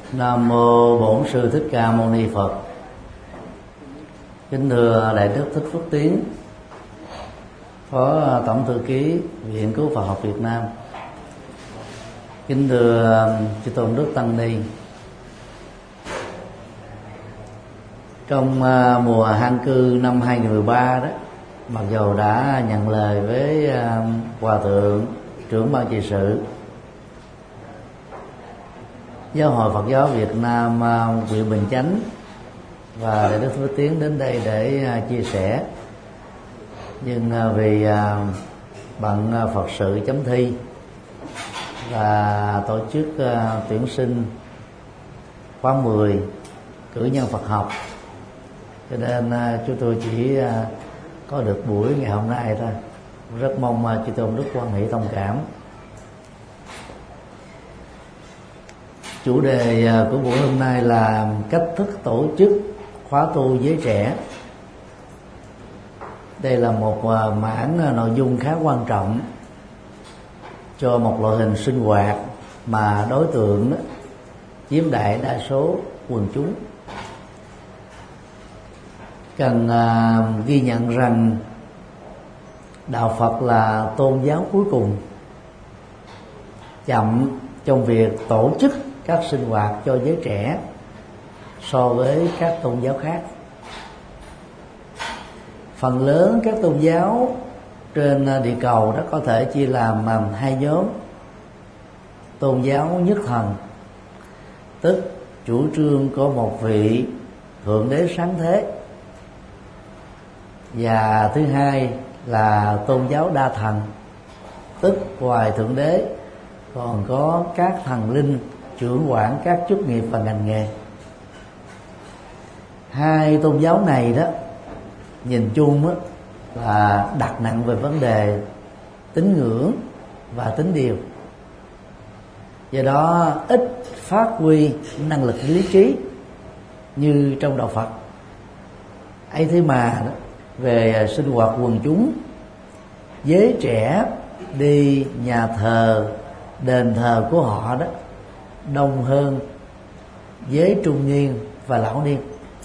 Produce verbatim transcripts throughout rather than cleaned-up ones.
Nam mô Bổn Sư Thích Ca Mâu Ni Phật. Kính thưa Đại đức Thích Phước Tiến, Phó Tổng Thư ký Viện Cứu Phật học Việt Nam. Kính thưa Chư Tôn Đức Tăng Ni. Trong mùa han cư năm hai nghìn mười ba đó, mặc dù đã nhận lời với Hòa Thượng trưởng ban trị sự Giáo hội Phật giáo Việt Nam huyện Bình Chánh và Đại đức Phước Tiến đến đây để chia sẻ, nhưng vì bận Phật sự chấm thi và tổ chức tuyển sinh khóa mười cử nhân Phật học, cho nên chúng tôi chỉ có được buổi ngày hôm nay thôi. Rất mong chư Tôn Đức quan hệ thông cảm. Chủ đề của buổi hôm nay là cách thức tổ chức khóa tu giới trẻ. Đây là một mảng nội dung khá quan trọng cho một loại hình sinh hoạt mà đối tượng chiếm đại đa số quần chúng. Cần ghi nhận rằng đạo Phật là tôn giáo cuối cùng, chậm trong việc tổ chức các sinh hoạt cho giới trẻ so với các tôn giáo khác. Phần lớn các tôn giáo trên địa cầu đó có thể chia làm hai nhóm. Tôn giáo nhất thần, tức chủ trương có một vị thượng đế sáng thế, và thứ hai là tôn giáo đa thần, tức ngoài thượng đế còn có các thần linh trưởng quản các chức nghiệp và ngành nghề. Hai tôn giáo này đó nhìn chung đó là đặt nặng về vấn đề tín ngưỡng và tín điều, do đó ít phát huy năng lực lý trí như trong đạo Phật. ấy thế mà đó, về sinh hoạt quần chúng, giới trẻ đi nhà thờ, đền thờ của họ đó đông hơn giới trung niên và lão niên.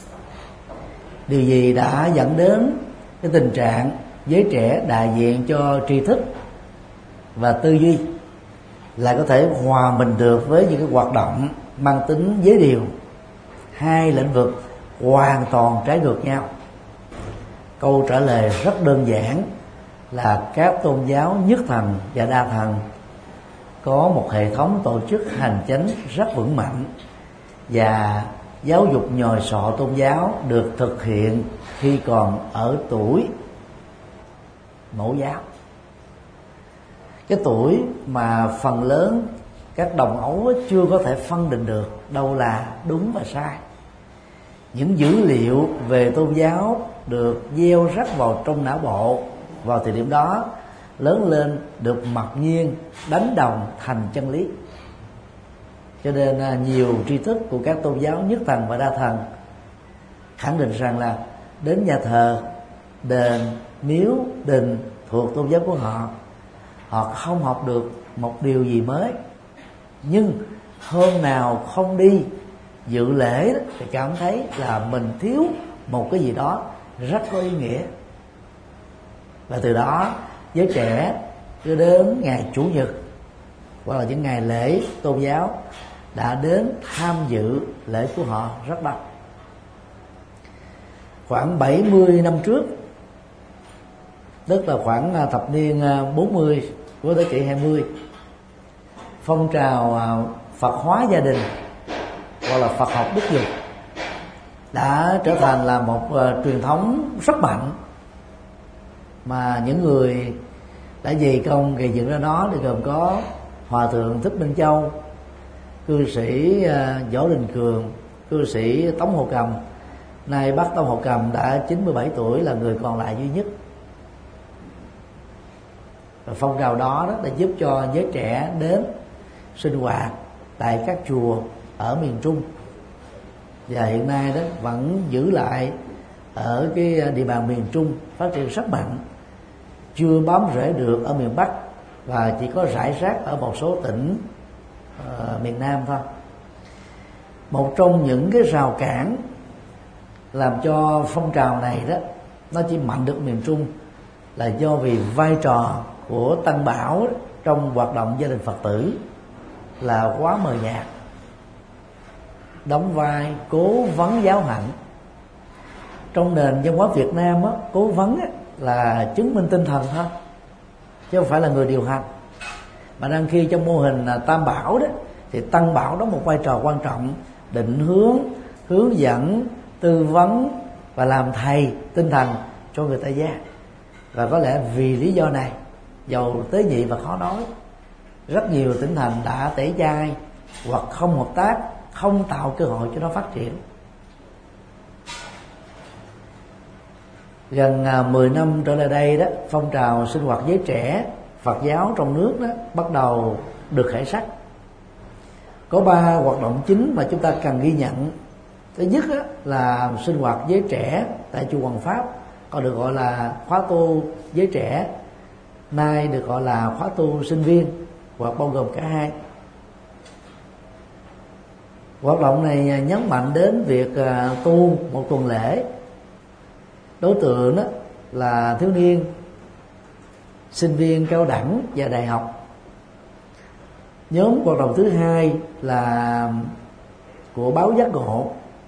Điều gì đã dẫn đến cái tình trạng giới trẻ đại diện cho tri thức và tư duy là có thể hòa mình được với những cái hoạt động mang tính giới điều, hai lĩnh vực hoàn toàn trái ngược nhau? Câu trả lời rất đơn giản là các tôn giáo nhất thần và đa thần có một hệ thống tổ chức hành chánh rất vững mạnh, và giáo dục nhồi sọ tôn giáo được thực hiện khi còn ở tuổi mẫu giáo. Cái tuổi mà phần lớn các đồng ấu chưa có thể phân định được đâu là đúng và sai. Những dữ liệu về tôn giáo được gieo rắc vào trong não bộ vào thời điểm đó, lớn lên được mặc nhiên đánh đồng thành chân lý. Cho nên nhiều tri thức của các tôn giáo nhất thần và đa thần khẳng định rằng là đến nhà thờ, đền, miếu, đình thuộc tôn giáo của họ, họ không học được một điều gì mới. Nhưng hôm nào không đi dự lễ thì cảm thấy là mình thiếu một cái gì đó rất có ý nghĩa. Và từ đó giới trẻ cứ đến ngày Chủ nhật hoặc là những ngày lễ tôn giáo đã đến tham dự lễ của họ rất đông. Khoảng bảy mươi năm trước, tức là khoảng thập niên bốn mươi của thế kỷ hai mươi, phong trào Phật hóa gia đình hoặc là Phật học đức dục đã trở thành là một uh, truyền thống rất mạnh, mà những người đã dày công gây dựng ra nó thì gồm có Hòa Thượng Thích Minh Châu, cư sĩ uh, Võ Đình Cường, cư sĩ Tống Hồ Cầm. Nay bác Tống Hồ Cầm đã chín mươi bảy tuổi, là người còn lại duy nhất. Và phong trào đó, đó đã giúp cho giới trẻ đến sinh hoạt tại các chùa ở miền Trung, và hiện nay đó vẫn giữ lại ở cái địa bàn miền Trung, phát triển rất mạnh, chưa bám rễ được ở miền Bắc và chỉ có rải rác ở một số tỉnh uh, miền Nam thôi. một trong những cái rào cản làm cho phong trào này đó nó chỉ mạnh được miền Trung là do vì vai trò của Tăng Bảo trong hoạt động gia đình Phật tử là quá mờ nhạt, đóng vai cố vấn giáo hạnh. Trong nền văn hóa Việt Nam á, cố vấn á, là chứng minh tinh thần thôi, chứ không phải là người điều hành. Mà đang khi trong mô hình Tam Bảo đó thì Tăng Bảo đóng một vai trò quan trọng, định hướng, hướng dẫn, tư vấn và làm thầy tinh thần cho người tại gia. Và có lẽ vì lý do này, dầu tế nhị và khó nói, rất nhiều tỉnh thành đã tẩy chay hoặc không hợp tác, không tạo cơ hội cho nó phát triển. Gần mười năm trở lại đây đó, phong trào sinh hoạt giới trẻ Phật giáo trong nước đó bắt đầu được khởi sắc. Có ba hoạt động chính mà chúng ta cần ghi nhận. Thứ nhất đó là sinh hoạt giới trẻ tại chùa Hoàng Pháp, còn được gọi là khóa tu giới trẻ, nay được gọi là khóa tu sinh viên, hoặc bao gồm cả hai. Hoạt động này nhấn mạnh đến việc tu một tuần lễ. Đối tượng đó là thiếu niên, sinh viên cao đẳng và đại học. Nhóm hoạt động thứ hai là của báo Giác Ngộ,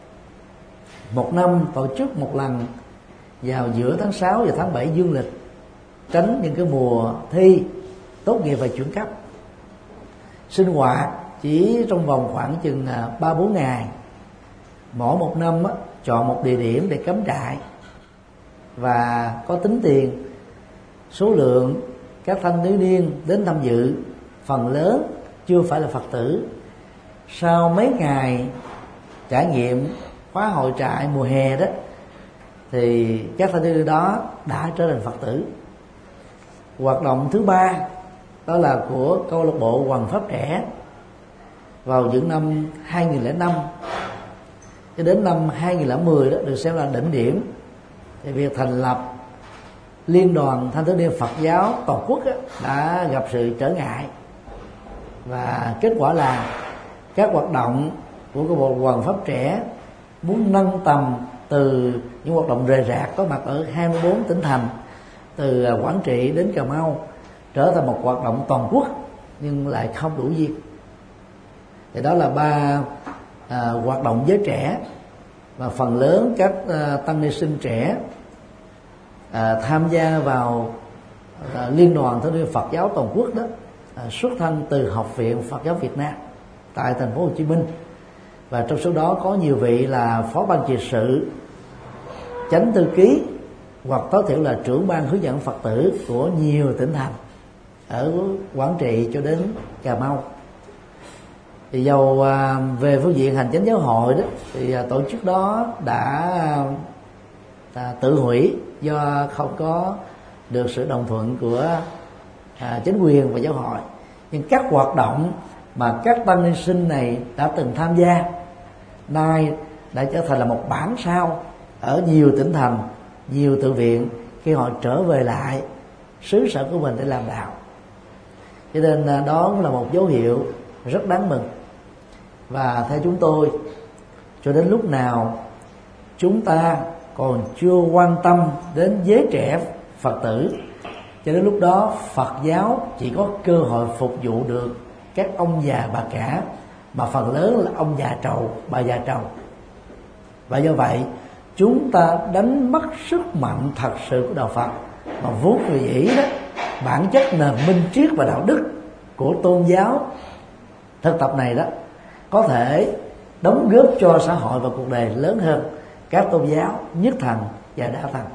một năm tổ chức một lần vào giữa tháng sáu và tháng bảy dương lịch, tránh những cái mùa thi tốt nghiệp và chuyển cấp. Sinh hoạt chỉ trong vòng khoảng chừng ba bốn ngày, mỗi một năm á, chọn một địa điểm để cắm trại và có tính tiền. Số lượng các thanh thiếu niên đến tham dự phần lớn chưa phải là Phật tử. Sau mấy ngày trải nghiệm khóa hội trại mùa hè đó thì các thanh thiếu niên đó đã trở thành Phật tử. Hoạt động thứ ba đó là của câu lạc bộ Hoằng Pháp Trẻ. Vào những năm hai nghìn lẻ năm cho đến năm hai nghìn lẻ mười đó được xem là đỉnh điểm. Thì việc thành lập Liên đoàn Thanh thiếu niên Phật giáo toàn quốc đã gặp sự trở ngại, và kết quả là các hoạt động của câu lạc bộ Hoằng Pháp Trẻ muốn nâng tầm từ những hoạt động rời rạc có mặt ở hai mươi bốn tỉnh thành, từ Quảng Trị đến Cà Mau, trở thành một hoạt động toàn quốc nhưng lại không đủ duyên. Thì đó là ba à, hoạt động giới trẻ, và phần lớn các à, tăng ni sinh trẻ à, tham gia vào à, Liên đoàn Thanh niên Phật giáo toàn quốc đó à, xuất thân từ Học viện Phật giáo Việt Nam tại thành phố Hồ Chí Minh, và trong số đó có nhiều vị là phó ban trị sự, chánh thư ký hoặc tối thiểu là trưởng ban hướng dẫn Phật tử của nhiều tỉnh thành ở Quảng Trị cho đến Cà Mau. Thì dầu à, về phương diện hành chánh giáo hội đó thì à, tổ chức đó đã à, tự hủy do không có được sự đồng thuận của à, chính quyền và giáo hội. Nhưng các hoạt động mà các tăng ni sinh này đã từng tham gia nay đã trở thành là một bản sao ở nhiều tỉnh thành, nhiều tự viện khi họ trở về lại xứ sở của mình để làm đạo. Cho nên à, đó cũng là một dấu hiệu rất đáng mừng. Và theo chúng tôi, cho đến lúc nào chúng ta còn chưa quan tâm đến giới trẻ Phật tử, cho đến lúc đó Phật giáo chỉ có cơ hội phục vụ được các ông già bà cả, mà phần lớn là ông già trầu, bà già trầu. Và do vậy chúng ta đánh mất sức mạnh thật sự của đạo Phật, mà vốn dĩ đó bản chất nền minh triết và đạo đức của tôn giáo thực tập này đó có thể đóng góp cho xã hội và cuộc đời lớn hơn các tôn giáo nhất thần và đa thần.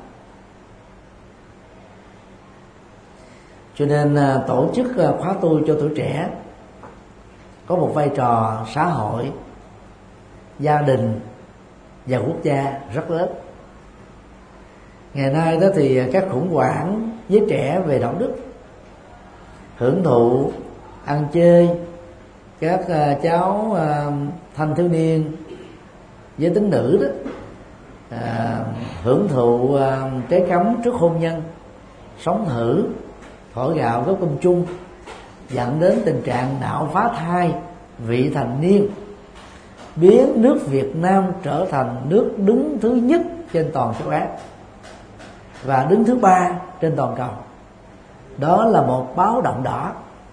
Cho nên tổ chức khóa tu cho tuổi trẻ có một vai trò xã hội, gia đình và quốc gia rất lớn. Ngày nay đó thì các khủng hoảng với trẻ về đạo đức, hưởng thụ, ăn chơi, các uh, cháu uh, thanh thiếu niên giới tính nữ đó uh, hưởng thụ uh, trái cấm trước hôn nhân, sống thử, thổi gạo gốc cơm chung, dẫn đến tình trạng não phá thai vị thành niên, biến nước Việt Nam trở thành nước đứng thứ nhất trên toàn châu Á và đứng thứ ba trên toàn cầu. Đó là một báo động đỏ.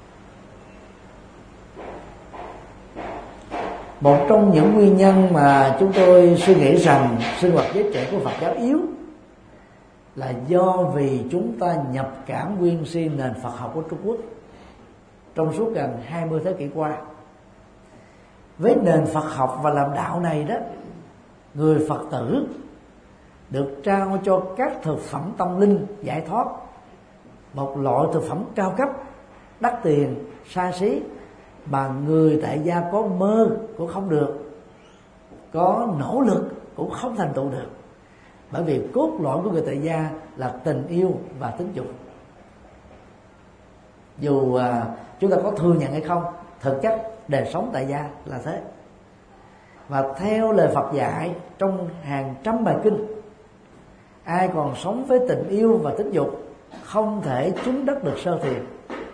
Một trong những nguyên nhân mà chúng tôi suy nghĩ rằng sinh hoạt giới trẻ của Phật giáo yếu là do vì chúng ta nhập cảm nguyên si nền Phật học của Trung Quốc trong suốt gần hai mươi thế kỷ qua. Với nền Phật học và làm đạo này đó, người Phật tử được trao cho các thực phẩm tâm linh giải thoát, một loại thực phẩm cao cấp, đắt tiền, xa xí mà người tại gia có mơ cũng không được, có nỗ lực cũng không thành tựu được. Bởi vì cốt lõi của người tại gia là tình yêu và tính dục. Dù à, chúng ta có thừa nhận hay không, thực chất đời sống tại gia là thế. Và theo lời Phật dạy trong hàng trăm bài kinh, ai còn sống với tình yêu và tính dục không thể chứng đắc được sơ thiền.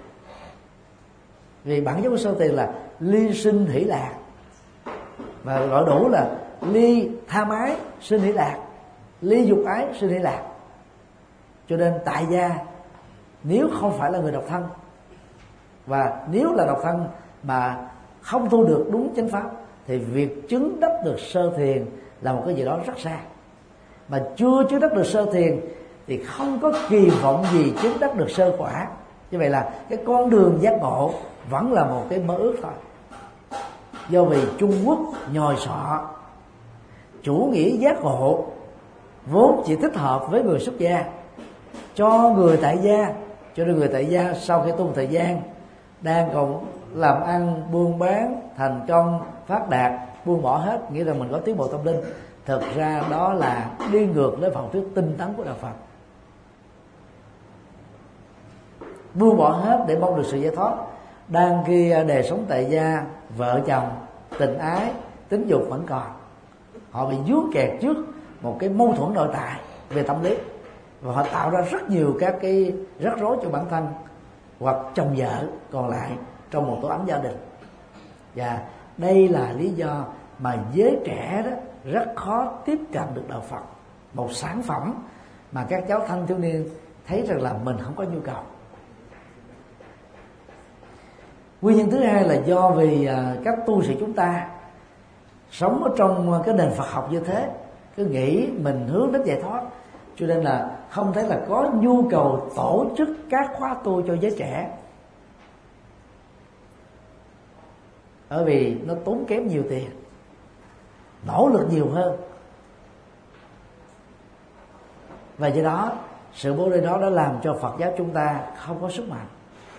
Vì bản chất của sơ thiền là ly sinh hỷ lạc, và gọi đủ là ly tham ái sinh hỷ lạc, ly dục ái sinh hỷ lạc. Cho nên tại gia nếu không phải là người độc thân, và nếu là độc thân mà không tu được đúng chánh pháp, thì việc chứng đắc được sơ thiền là một cái gì đó rất xa. Mà chưa chứng đắc được sơ thiền thì không có kỳ vọng gì chứng đắc được sơ quả. Như vậy là cái con đường giác ngộ vẫn là một cái mơ ước thôi. Do vì Trung Quốc nhồi sọ chủ nghĩa giác ngộ vốn chỉ thích hợp với người xuất gia, cho người tại gia, cho nên người tại gia sau khi tu một thời gian đang còn làm ăn buôn bán thành công phát đạt, buông bỏ hết, nghĩa là mình có tiến bộ tâm linh. Thực ra đó là đi ngược với phần thuyết tinh tấn của đạo Phật. Buông bỏ hết để mong được sự giải thoát, đang khi đời sống tại gia, vợ chồng, tình ái, tính dục vẫn còn, họ bị vướng kẹt trước một cái mâu thuẫn nội tại về tâm lý, và họ tạo ra rất nhiều các cái rắc rối cho bản thân hoặc chồng vợ còn lại trong một tổ ấm gia đình. Và đây là lý do mà giới trẻ đó rất khó tiếp cận được đạo Phật, một sản phẩm mà các cháu thanh thiếu niên thấy rằng là mình không có nhu cầu. Nguyên nhân thứ hai là do vì các tu sĩ chúng ta sống ở trong cái nền Phật học như thế, cứ nghĩ mình hướng đến giải thoát, cho nên là không thấy là có nhu cầu tổ chức các khóa tu cho giới trẻ, bởi vì nó tốn kém nhiều tiền, nỗ lực nhiều hơn. Và do đó sự bố thí đó đã làm cho Phật giáo chúng ta không có sức mạnh.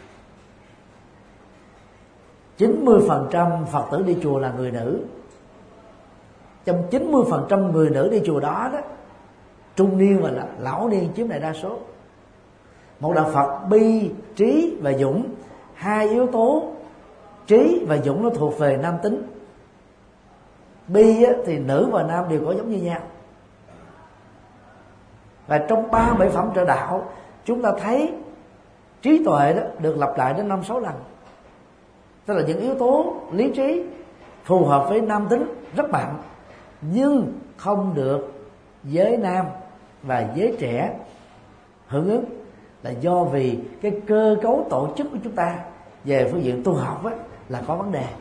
chín mươi phần trăm Phật tử đi chùa là người nữ. Trong chín mươi phần trăm người nữ đi chùa đó đó, trung niên và lão niên chiếm đại đa số. Một đạo Phật bi, trí và dũng, hai yếu tố trí và dũng nó thuộc về nam tính. Bi thì nữ và nam đều có giống như nhau. Và trong ba bảy phẩm trợ đạo, chúng ta thấy trí tuệ đó được lặp lại đến năm sáu lần. Tức là những yếu tố lý trí phù hợp với nam tính rất mạnh, nhưng không được giới nam và giới trẻ hưởng ứng, là do vì cái cơ cấu tổ chức của chúng ta về phương diện tu học á, là có vấn đề.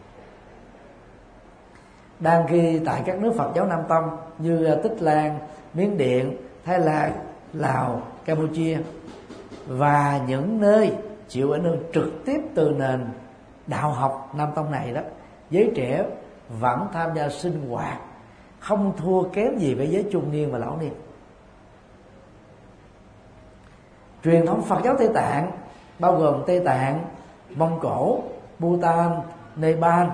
Đang khi tại các nước Phật giáo Nam Tông như Tích Lan, Miến Điện, Thái Lan, Lào, Campuchia và những nơi chịu ảnh hưởng trực tiếp từ nền đạo học Nam Tông này đó, giới trẻ vẫn tham gia sinh hoạt không thua kém gì với giới trung niên và lão niên. Truyền thống Phật giáo Tây Tạng bao gồm Tây Tạng, Mông Cổ, Bhutan, Nepal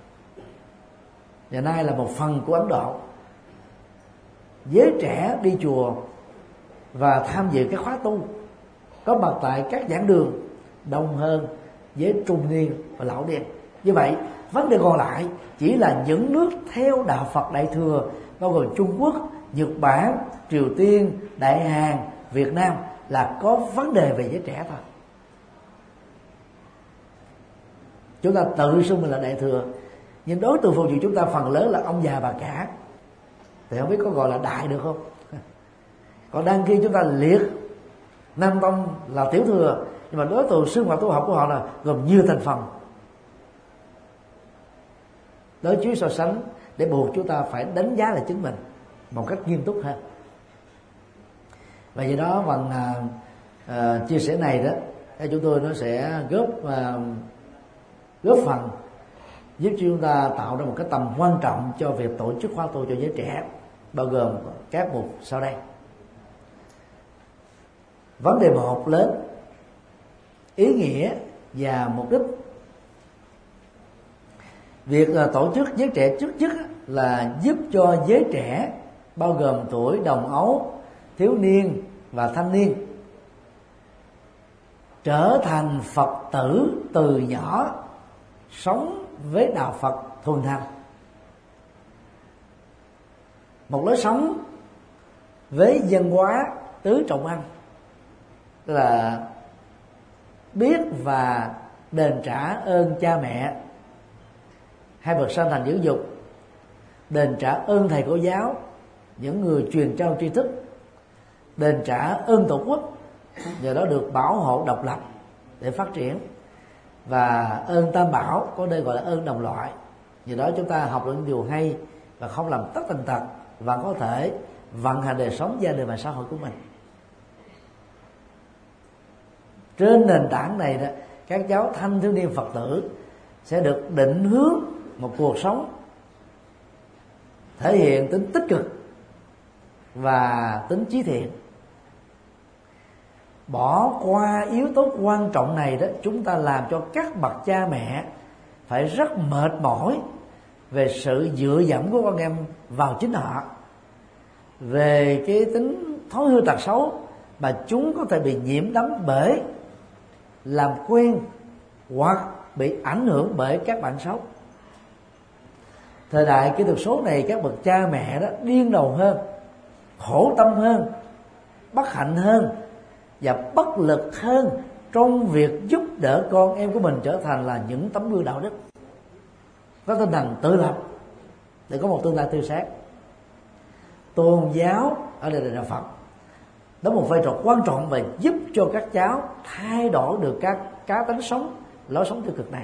và nay là một phần của Ấn Độ, giới trẻ đi chùa và tham dự các khóa tu, có mặt tại các giảng đường đông hơn với trung niên và lão niên. Như vậy vấn đề còn lại chỉ là những nước theo đạo Phật Đại thừa bao gồm Trung Quốc, Nhật Bản, Triều Tiên, Đại Hàn, Việt Nam là có vấn đề về giới trẻ thôi. Chúng ta tự xưng mình là Đại thừa, nhưng đối tượng phục vụ chúng ta phần lớn là ông già bà cả, thì không biết có gọi là đại được không. Còn đang khi chúng ta liệt nam tông là tiểu thừa, nhưng mà đối tượng sinh hoạt tu học của họ là gồm nhiều thành phần, đối chiếu so sánh để buộc chúng ta phải đánh giá lại chính mình một cách nghiêm túc hơn. Và do đó bằng uh, uh, chia sẻ này đó, chúng tôi nó sẽ góp uh, góp phần giúp cho chúng ta tạo ra một cái tầm quan trọng cho việc tổ chức khóa tu cho giới trẻ, bao gồm các mục sau đây. Vấn đề một lớn, ý nghĩa và mục đích. Việc tổ chức giới trẻ trước nhất là giúp cho giới trẻ bao gồm tuổi đồng ấu, thiếu niên và thanh niên trở thành Phật tử từ nhỏ, sống với đạo Phật thuần thành, một lối sống với văn hóa tứ trọng ăn, tức là biết và đền trả ơn cha mẹ, hai bậc sanh thành dưỡng dục, đền trả ơn thầy cô giáo, những người truyền trao tri thức, đền trả ơn tổ quốc, nhờ đó được bảo hộ độc lập để phát triển, và ơn tam bảo, có nơi gọi là ơn đồng loại, nhờ đó chúng ta học được những điều hay và không làm tất tần tật, và có thể vận hành đời sống gia đình và xã hội của mình. Trên nền tảng này đó, các cháu thanh thiếu niên Phật tử sẽ được định hướng một cuộc sống thể hiện tính tích cực và tính chí thiện. Bỏ qua yếu tố quan trọng này đó, chúng ta làm cho các bậc cha mẹ phải rất mệt mỏi về sự dựa dẫm của con em vào chính họ, về cái tính thói hư tật xấu mà chúng có thể bị nhiễm đắm bởi làm quen hoặc bị ảnh hưởng bởi các bạn xấu. Thời đại kỹ thuật số này, các bậc cha mẹ đó điên đầu hơn, khổ tâm hơn, bất hạnh hơn và bất lực hơn trong việc giúp đỡ con em của mình trở thành là những tấm gương đạo đức, có tinh thần tự lập để có một tương lai tươi sáng. Tôn giáo ở đây là đạo Phật đóng một vai trò quan trọng và giúp cho các cháu thay đổi được các cá tính sống, lối sống tiêu cực này.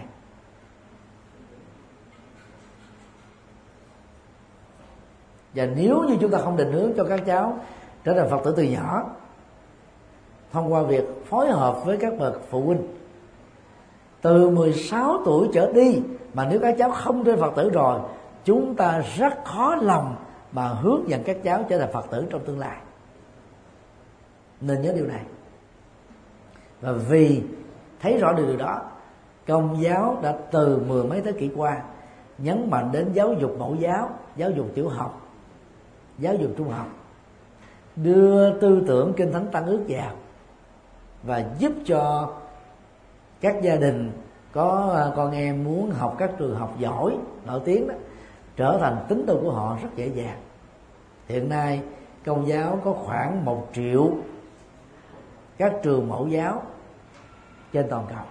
Và nếu như chúng ta không định hướng cho các cháu trở thành Phật tử từ nhỏ thông qua việc phối hợp với các bậc phụ huynh từ mười sáu tuổi trở đi, mà nếu các cháu không trở thành Phật tử rồi, chúng ta rất khó lòng mà hướng dẫn các cháu trở thành Phật tử trong tương lai. Nên nhớ điều này. Và vì thấy rõ điều đó, Công giáo đã từ mười mấy thế kỷ qua nhấn mạnh đến giáo dục mẫu giáo, giáo dục tiểu học, giáo dục trung học, đưa tư tưởng Kinh Thánh Tăng Ước vào và giúp cho các gia đình có con em muốn học các trường học giỏi, nổi tiếng đó, trở thành tín đồ của họ rất dễ dàng. Hiện nay Công giáo có khoảng một triệu các trường mẫu giáo trên toàn cầu,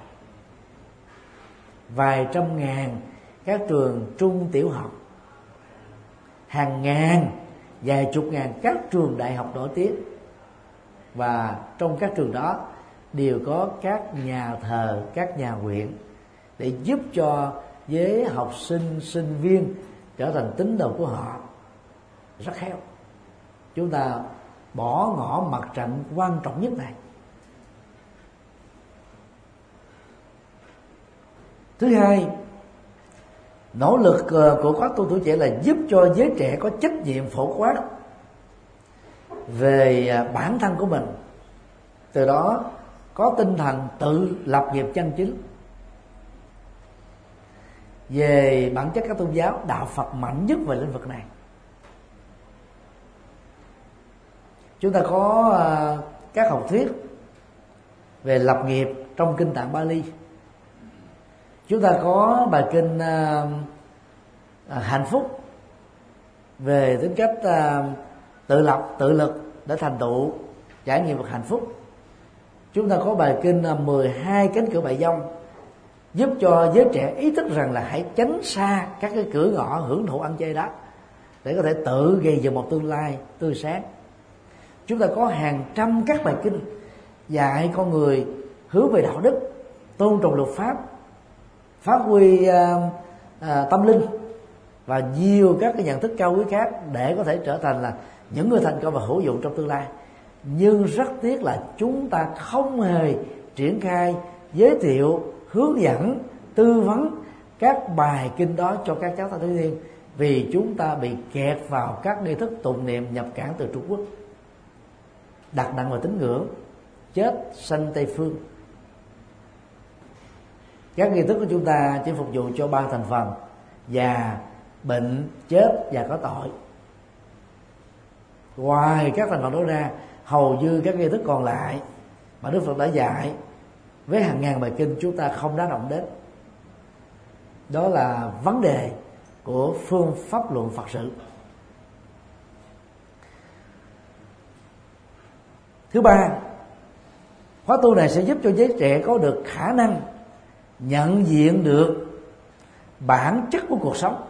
vài trăm ngàn các trường trung tiểu học, hàng ngàn, vài chục ngàn các trường đại học nổi tiếng. Và trong các trường đó đều có các nhà thờ, các nhà nguyện để giúp cho giới học sinh, sinh viên trở thành tín đồ của họ rất khéo. Chúng ta bỏ ngỏ mặt trận quan trọng nhất này. Thứ hai, nỗ lực của khóa tu tuổi trẻ là giúp cho giới trẻ có trách nhiệm phổ quát về bản thân của mình, từ đó có tinh thần tự lập nghiệp chân chính. Về bản chất các tôn giáo, đạo Phật mạnh nhất về lĩnh vực này. Chúng ta có các học thuyết về lập nghiệp trong kinh Tạng Bali. Chúng ta có bài kinh uh, uh, hạnh phúc về tính cách uh, tự lập, tự lực để thành tựu trải nghiệm được hạnh phúc. Chúng ta có bài kinh uh, mười hai cánh cửa bại vong giúp cho giới trẻ ý thức rằng là hãy tránh xa các cái cửa ngõ hưởng thụ ăn chay đó, để có thể tự gây dựng một tương lai tươi sáng. Chúng ta có hàng trăm các bài kinh dạy con người hướng về đạo đức, tôn trọng luật pháp, phát huy uh, uh, tâm linh và nhiều các cái nhận thức cao quý khác để có thể trở thành là những người thành công và hữu dụng trong tương lai. Nhưng rất tiếc là chúng ta không hề triển khai, giới thiệu, hướng dẫn, tư vấn các bài kinh đó cho các cháu thanh thiếu niên, vì chúng ta bị kẹt vào các nghi thức tụng niệm nhập cảng từ Trung Quốc, đặt nặng vào tín ngưỡng, chết sanh Tây phương. Các nghi thức của chúng ta chỉ phục vụ cho ba thành phần: già, bệnh, chết và có tội. Ngoài các thành phần đó ra, hầu như các nghi thức còn lại mà Đức Phật đã dạy với hàng ngàn bài kinh chúng ta không đã động đến. Đó là vấn đề của phương pháp luận Phật sự. Thứ ba, khóa tu này sẽ giúp cho giới trẻ có được khả năng nhận diện được bản chất của cuộc sống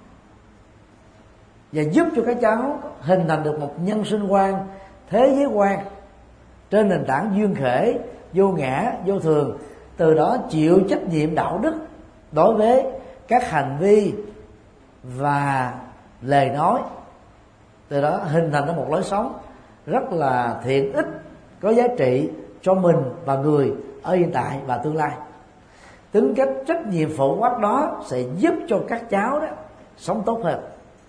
và giúp cho các cháu hình thành được một nhân sinh quan, thế giới quan trên nền tảng duyên khởi, vô ngã, vô thường, từ đó chịu trách nhiệm đạo đức đối với các hành vi và lời nói, từ đó hình thành ra một lối sống rất là thiện ích, có giá trị cho mình và người ở hiện tại và tương lai. Tính cách trách nhiệm phổ quát đó sẽ giúp cho các cháu đó sống tốt hơn.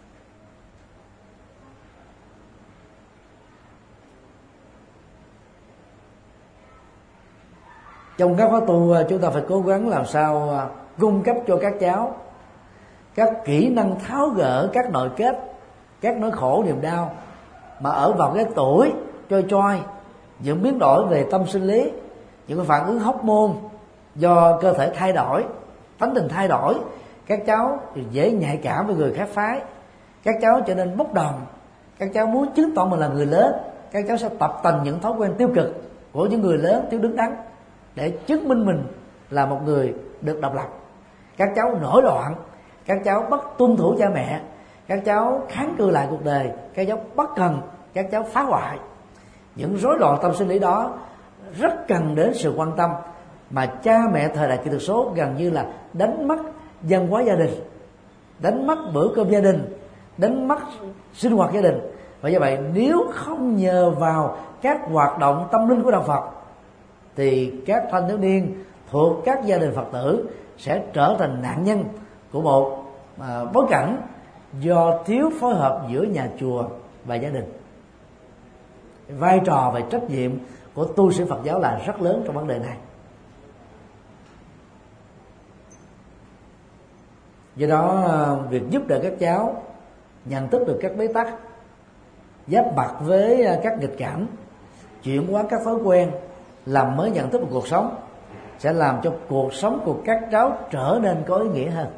Trong các khóa tu, chúng ta phải cố gắng làm sao cung cấp cho các cháu các kỹ năng tháo gỡ các nội kết, các nỗi khổ niềm đau mà ở vào cái tuổi trôi trôi, những biến đổi về tâm sinh lý, những cái phản ứng hormone do cơ thể thay đổi, tánh tình thay đổi. Các cháu thì dễ nhạy cảm với người khác phái, các cháu trở nên bốc đồng, các cháu muốn chứng tỏ mình là người lớn, các cháu sẽ tập tành những thói quen tiêu cực của những người lớn thiếu đứng đắn để chứng minh mình là một người được độc lập. Các cháu nổi loạn, các cháu bất tuân thủ cha mẹ, các cháu kháng cự lại cuộc đời, các cháu bất cần, các cháu phá hoại. Những rối loạn tâm sinh lý đó rất cần đến sự quan tâm, mà cha mẹ thời đại kỹ thuật số gần như là đánh mất văn hóa gia đình, đánh mất bữa cơm gia đình, đánh mất sinh hoạt gia đình. Và do vậy nếu không nhờ vào các hoạt động tâm linh của đạo Phật thì các thanh thiếu niên thuộc các gia đình Phật tử sẽ trở thành nạn nhân của một à, bối cảnh do thiếu phối hợp giữa nhà chùa và gia đình. Vai trò và trách nhiệm của tu sĩ Phật giáo là rất lớn trong vấn đề này. Do đó việc giúp đỡ các cháu nhận thức được các bế tắc, giáp mặt với các nghịch cảnh, chuyển hóa các thói quen, làm mới nhận thức của cuộc sống sẽ làm cho cuộc sống của các cháu trở nên có ý nghĩa hơn.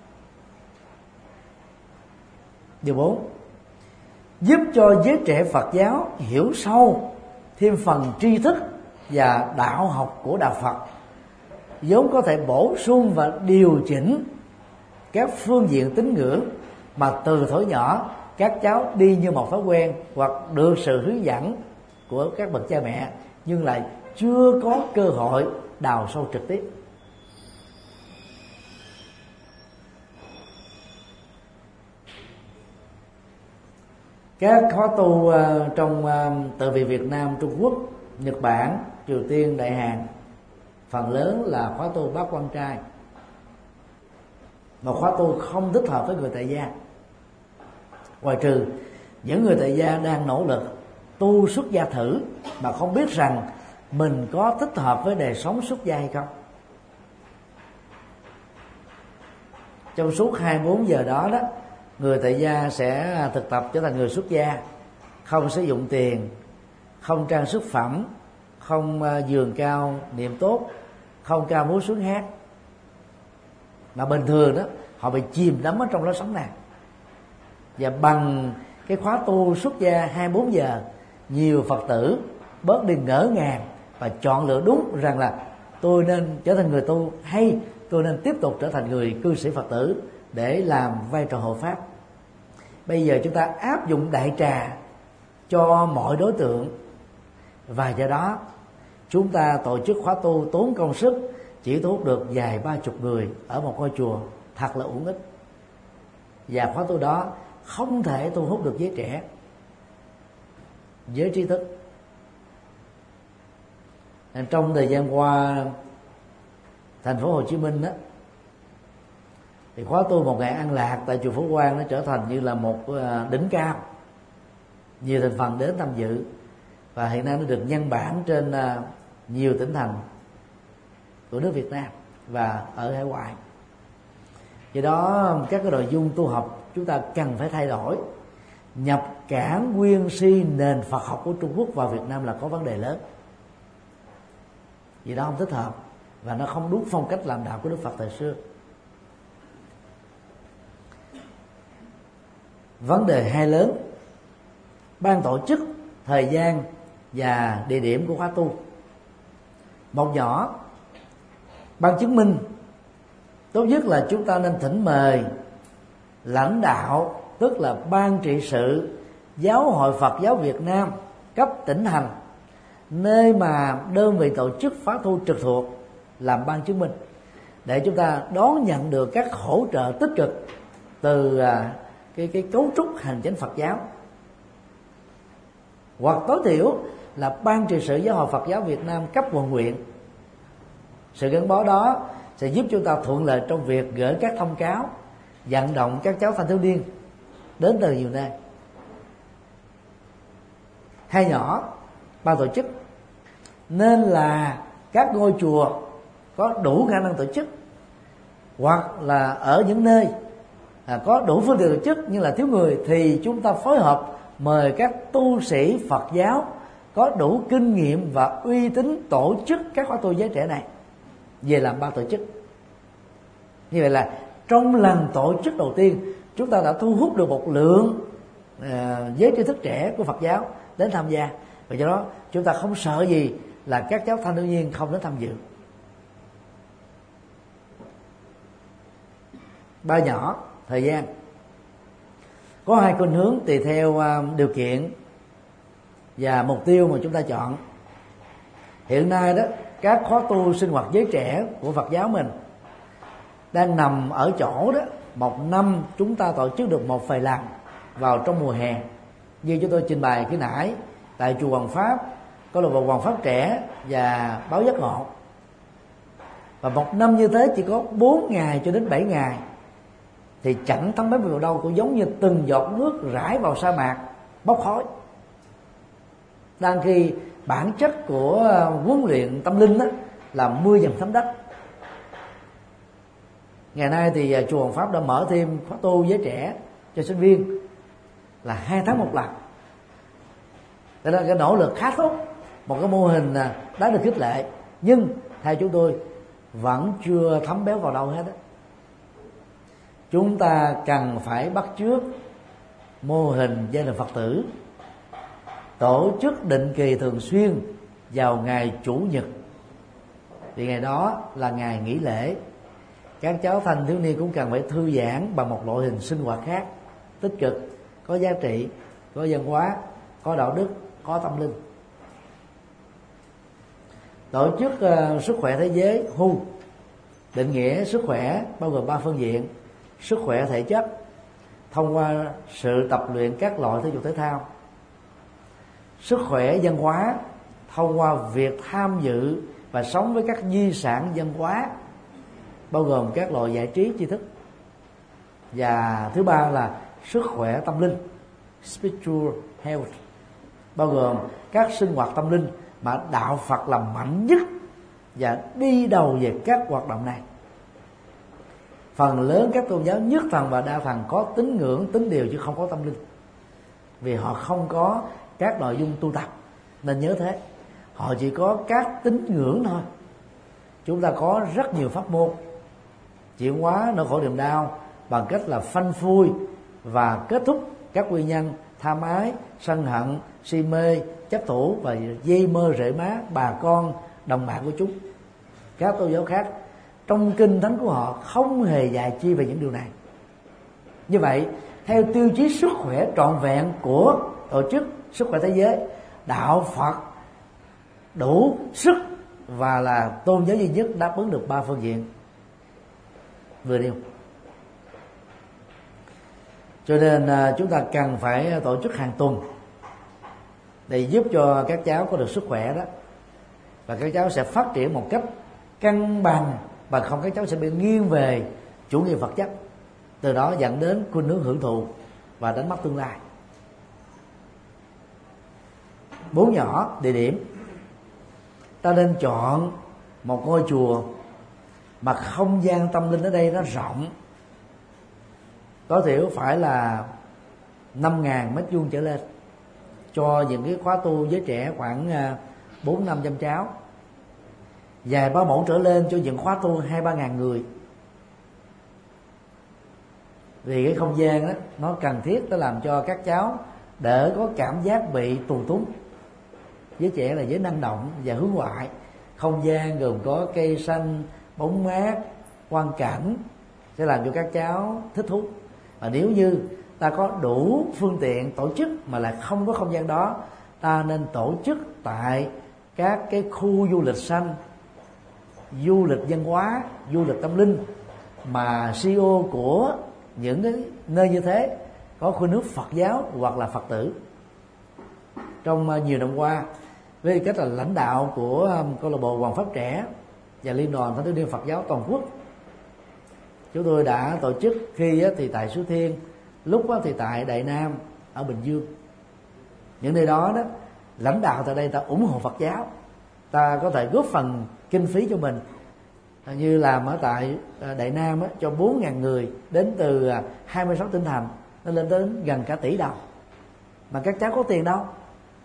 Điều bốn, giúp cho giới trẻ Phật giáo hiểu sâu thêm phần tri thức và đạo học của đạo Phật, vốn có thể bổ sung và điều chỉnh các phương diện tín ngưỡng mà từ thuở nhỏ các cháu đi như một thói quen hoặc được sự hướng dẫn của các bậc cha mẹ, nhưng lại chưa có cơ hội đào sâu trực tiếp. Các khóa tu trong từ viện Việt Nam, Trung Quốc, Nhật Bản, Triều Tiên, Đại Hàn phần lớn là khóa tu bát quan trai, mà khóa tu không thích hợp với người tại gia, ngoài trừ những người tại gia đang nỗ lực tu xuất gia thử mà không biết rằng mình có thích hợp với đời sống xuất gia hay không. Trong suốt hai mươi bốn giờ đó đó, người tại gia sẽ thực tập trở thành người xuất gia, không sử dụng tiền, không trang sức phẩm, không giường cao niệm tốt, không ca múa sướng hát. Mà bình thường đó họ bị chìm đắm ở trong lối sống này. Và bằng cái khóa tu xuất gia hai mươi bốn giờ, nhiều Phật tử bớt đi ngỡ ngàng và chọn lựa đúng rằng là tôi nên trở thành người tu, hay tôi nên tiếp tục trở thành người cư sĩ Phật tử để làm vai trò hộ pháp. Bây giờ chúng ta áp dụng đại trà cho mọi đối tượng, và do đó chúng ta tổ chức khóa tu tốn công sức, chỉ thu hút được vài ba chục người ở một ngôi chùa, thật là uổng ích. Và khóa tu đó không thể thu hút được giới trẻ, giới trí thức. Trong thời gian qua, thành phố Hồ Chí Minh đó, thì khóa tu một ngày an lạc tại chùa Phú Quang nó trở thành như là một đỉnh cao, nhiều thành phần đến tham dự, và hiện nay nó được nhân bản trên nhiều tỉnh thành của nước Việt Nam và ở hải ngoại. Do đó các cái nội dung tu học chúng ta cần phải thay đổi. Nhập cảng nguyên si nền Phật học của Trung Quốc vào Việt Nam là có vấn đề lớn, vì đó không thích hợp và nó không đúng phong cách làm đạo của Đức Phật thời xưa. Vấn đề hai lớn: ban tổ chức, thời gian và địa điểm của khóa tu. Một nhỏ, ban chứng minh. Tốt nhất là chúng ta nên thỉnh mời lãnh đạo, tức là ban trị sự Giáo hội Phật giáo Việt Nam cấp tỉnh thành, nơi mà đơn vị tổ chức khóa tu trực thuộc, làm ban chứng minh, để chúng ta đón nhận được các hỗ trợ tích cực từ cái, cái cấu trúc hành chánh Phật giáo. Hoặc tối thiểu là ban trị sự Giáo hội Phật giáo Việt Nam cấp quận huyện. Sự gắn bó đó sẽ giúp chúng ta thuận lợi trong việc gửi các thông cáo, vận động các cháu thanh thiếu niên đến từ nhiều nơi. Hai nhỏ, ban tổ chức nên là các ngôi chùa có đủ khả năng tổ chức, hoặc là ở những nơi à, có đủ phương tiện tổ chức nhưng là thiếu người, thì chúng ta phối hợp mời các tu sĩ Phật giáo có đủ kinh nghiệm và uy tín tổ chức các khóa tu giới trẻ này về làm ban tổ chức. Như vậy là trong lần tổ chức đầu tiên, chúng ta đã thu hút được một lượng uh, giới trí thức trẻ của Phật giáo đến tham gia, và do đó chúng ta không sợ gì là các cháu thanh thiếu niên không đến tham dự. Ba nhỏ, thời gian. Có hai khuynh hướng tùy theo uh, điều kiện và mục tiêu mà chúng ta chọn. Hiện nay đó, các khóa tu sinh hoạt giới trẻ của Phật giáo mình đang nằm ở chỗ đó, một năm chúng ta tổ chức được một vài lần vào trong mùa hè. Như chúng tôi trình bày cái nãy, tại chùa Hoàng Pháp có là một Hoàng Pháp trẻ và báo giác ngộ, và một năm như thế chỉ có bốn ngày cho đến bảy ngày, thì chẳng thấm bếp vào đâu, cũng giống như từng giọt nước rải vào sa mạc bốc khói. Đang khi bản chất của huấn luyện tâm linh đó là mưa dầm thấm đất. Ngày nay thì chùa Hoàng Pháp đã mở thêm khóa tu giới trẻ cho sinh viên là hai tháng một lần. Đó là cái nỗ lực khá tốt, một cái mô hình đã được khích lệ, nhưng theo chúng tôi vẫn chưa thấm béo vào đâu hết đó. Chúng ta cần phải bắt chước mô hình gia đình Phật tử, tổ chức định kỳ thường xuyên vào ngày Chủ nhật, vì ngày đó là ngày nghỉ lễ. Các cháu thanh thiếu niên cũng cần phải thư giãn bằng một loại hình sinh hoạt khác, tích cực, có giá trị, có văn hóa, có đạo đức, có tâm linh. Tổ chức uh, sức khỏe thế giới vê u định nghĩa sức khỏe bao gồm ba phương diện: sức khỏe thể chất thông qua sự tập luyện các loại thể dục thể thao, sức khỏe văn hóa thông qua việc tham dự và sống với các di sản văn hóa bao gồm các loại giải trí tri thức, và thứ ba là sức khỏe tâm linh spiritual health, bao gồm các sinh hoạt tâm linh mà đạo Phật làm mạnh nhất và đi đầu về các hoạt động này. Phần lớn các tôn giáo nhất thần và đa thần có tín ngưỡng, tín điều chứ không có tâm linh, vì họ không có các nội dung tu tập. Nên nhớ thế, họ chỉ có các tín ngưỡng thôi. Chúng ta có rất nhiều pháp môn chuyển hóa nỗi khổ niềm đau bằng cách là phanh phui và kết thúc các nguyên nhân tham ái, sân hận, si mê, chấp thủ và dây mơ rễ má bà con đồng bạn của chúng. Các tôn giáo khác trong kinh thánh của họ không hề dạy chi về những điều này. Như vậy, theo tiêu chí sức khỏe trọn vẹn của tổ chức sức khỏe thế giới, đạo Phật đủ sức và là tôn giáo duy nhất đáp ứng được ba phương diện vừa nêu. Cho nên chúng ta cần phải tổ chức hàng tuần để giúp cho các cháu có được sức khỏe đó, và các cháu sẽ phát triển một cách cân bằng, và không các cháu sẽ bị nghiêng về chủ nghĩa vật chất, từ đó dẫn đến khuynh hướng hưởng thụ và đánh mất tương lai. Bốn nhỏ địa điểm, ta nên chọn một ngôi chùa mà không gian tâm linh ở đây nó rộng, tối thiểu phải là năm ngàn mét vuông trở lên, cho những cái khóa tu với trẻ khoảng bốn năm trăm cháu, dài ba mẫu trở lên cho những khóa tu hai ba ngàn người. Vì cái không gian đó nó cần thiết, nó làm cho các cháu đỡ có cảm giác bị tù túng. Với trẻ là giới năng động và hướng ngoại, không gian gồm có cây xanh, bóng mát, quang cảnh sẽ làm cho các cháu thích thú. Và nếu như ta có đủ phương tiện tổ chức mà lại không có không gian đó, ta nên tổ chức tại các cái khu du lịch xanh, du lịch văn hóa, du lịch tâm linh mà xê e ô của những cái nơi như thế có khuynh hướng Phật giáo hoặc là Phật tử. Trong nhiều năm qua, với cách là lãnh đạo của câu lạc bộ Hoàng Pháp Trẻ và Liên đoàn Thanh thiếu niên Phật giáo toàn quốc, chúng tôi đã tổ chức khi thì tại Suối Thiên, lúc thì tại Đại Nam ở Bình Dương. Những nơi đó đó, lãnh đạo tại đây ta ủng hộ Phật giáo, ta có thể góp phần kinh phí cho mình, như làm ở tại Đại Nam á, cho bốn ngàn người đến từ hai mươi sáu tỉnh thành, nó lên đến gần cả tỷ đồng, mà các cháu có tiền đâu.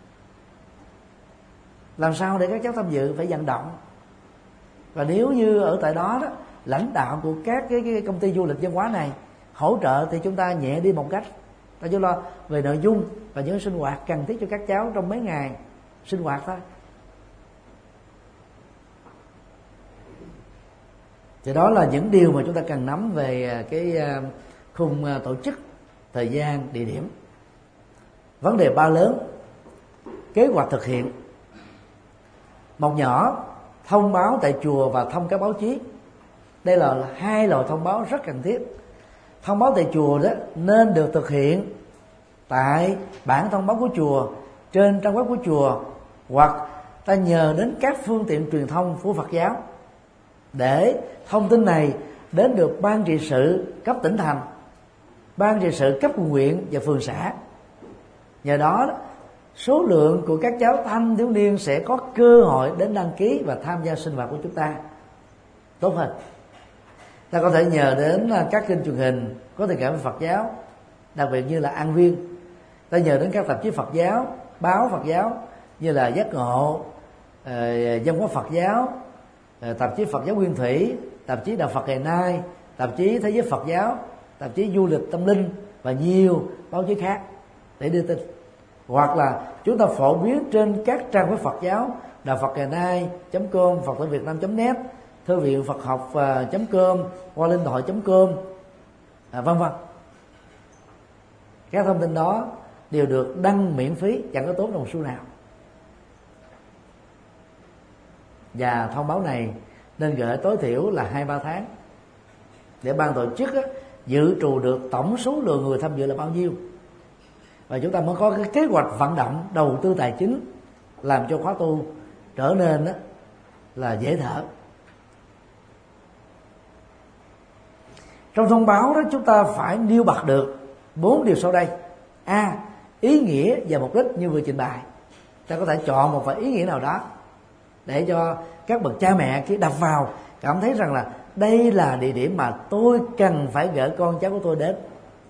Làm sao để các cháu tham dự? Phải vận động. Và nếu như ở tại đó đó, lãnh đạo của các cái, cái công ty du lịch văn hóa này hỗ trợ thì chúng ta nhẹ đi một cách, ta chỉ lo về nội dung và những sinh hoạt cần thiết cho các cháu trong mấy ngày sinh hoạt thôi. Thì đó là những điều mà chúng ta cần nắm về cái khung tổ chức, thời gian, địa điểm. Vấn đề ba lớn: kế hoạch thực hiện, một nhỏ thông báo tại chùa và thông cáo báo chí. Đây là hai loại thông báo rất cần thiết. Thông báo tại chùa đó nên được thực hiện tại bản thông báo của chùa, trên trang web của chùa, hoặc ta nhờ đến các phương tiện truyền thông của Phật giáo để thông tin này đến được ban trị sự cấp tỉnh thành, ban trị sự cấp quận huyện và phường xã. Nhờ đó số lượng của các cháu thanh thiếu niên sẽ có cơ hội đến đăng ký và tham gia sinh hoạt của chúng ta tốt hơn. Ta có thể nhờ đến các kênh truyền hình có tình cảm với Phật giáo, đặc biệt như là An Viên. Ta nhờ đến các tạp chí Phật giáo, báo Phật giáo như là Giác Ngộ, Văn hóa Phật giáo, tạp chí Phật giáo Nguyên Thủy, tạp chí Đạo Phật Ngày Nay, tạp chí Thế giới Phật giáo, tạp chí Du lịch Tâm Linh và nhiều báo chí khác để đưa tin. Hoặc là chúng ta phổ biến trên các trang web Phật giáo, Đạo Phật Ngày Nay chấm com, Phật tử Việt Nam chấm net, Thư viện Phật học chấm com, Hoa Linh Thoại chấm com, à, vân vân. Các thông tin đó đều được đăng miễn phí, chẳng có tốn đồng xu nào. Và thông báo này nên gửi tối thiểu là hai ba tháng để ban tổ chức á, dự trù được tổng số lượng người tham dự là bao nhiêu, và chúng ta mới có cái kế hoạch vận động đầu tư tài chính làm cho khóa tu trở nên á, là dễ thở. Trong thông báo đó chúng ta phải nêu bật được bốn điều sau đây. A. Ý nghĩa và mục đích như vừa trình bày. Ta có thể chọn một vài ý nghĩa nào đó để cho các bậc cha mẹ khi đọc vào cảm thấy rằng là đây là địa điểm mà tôi cần phải gửi con cháu của tôi đến,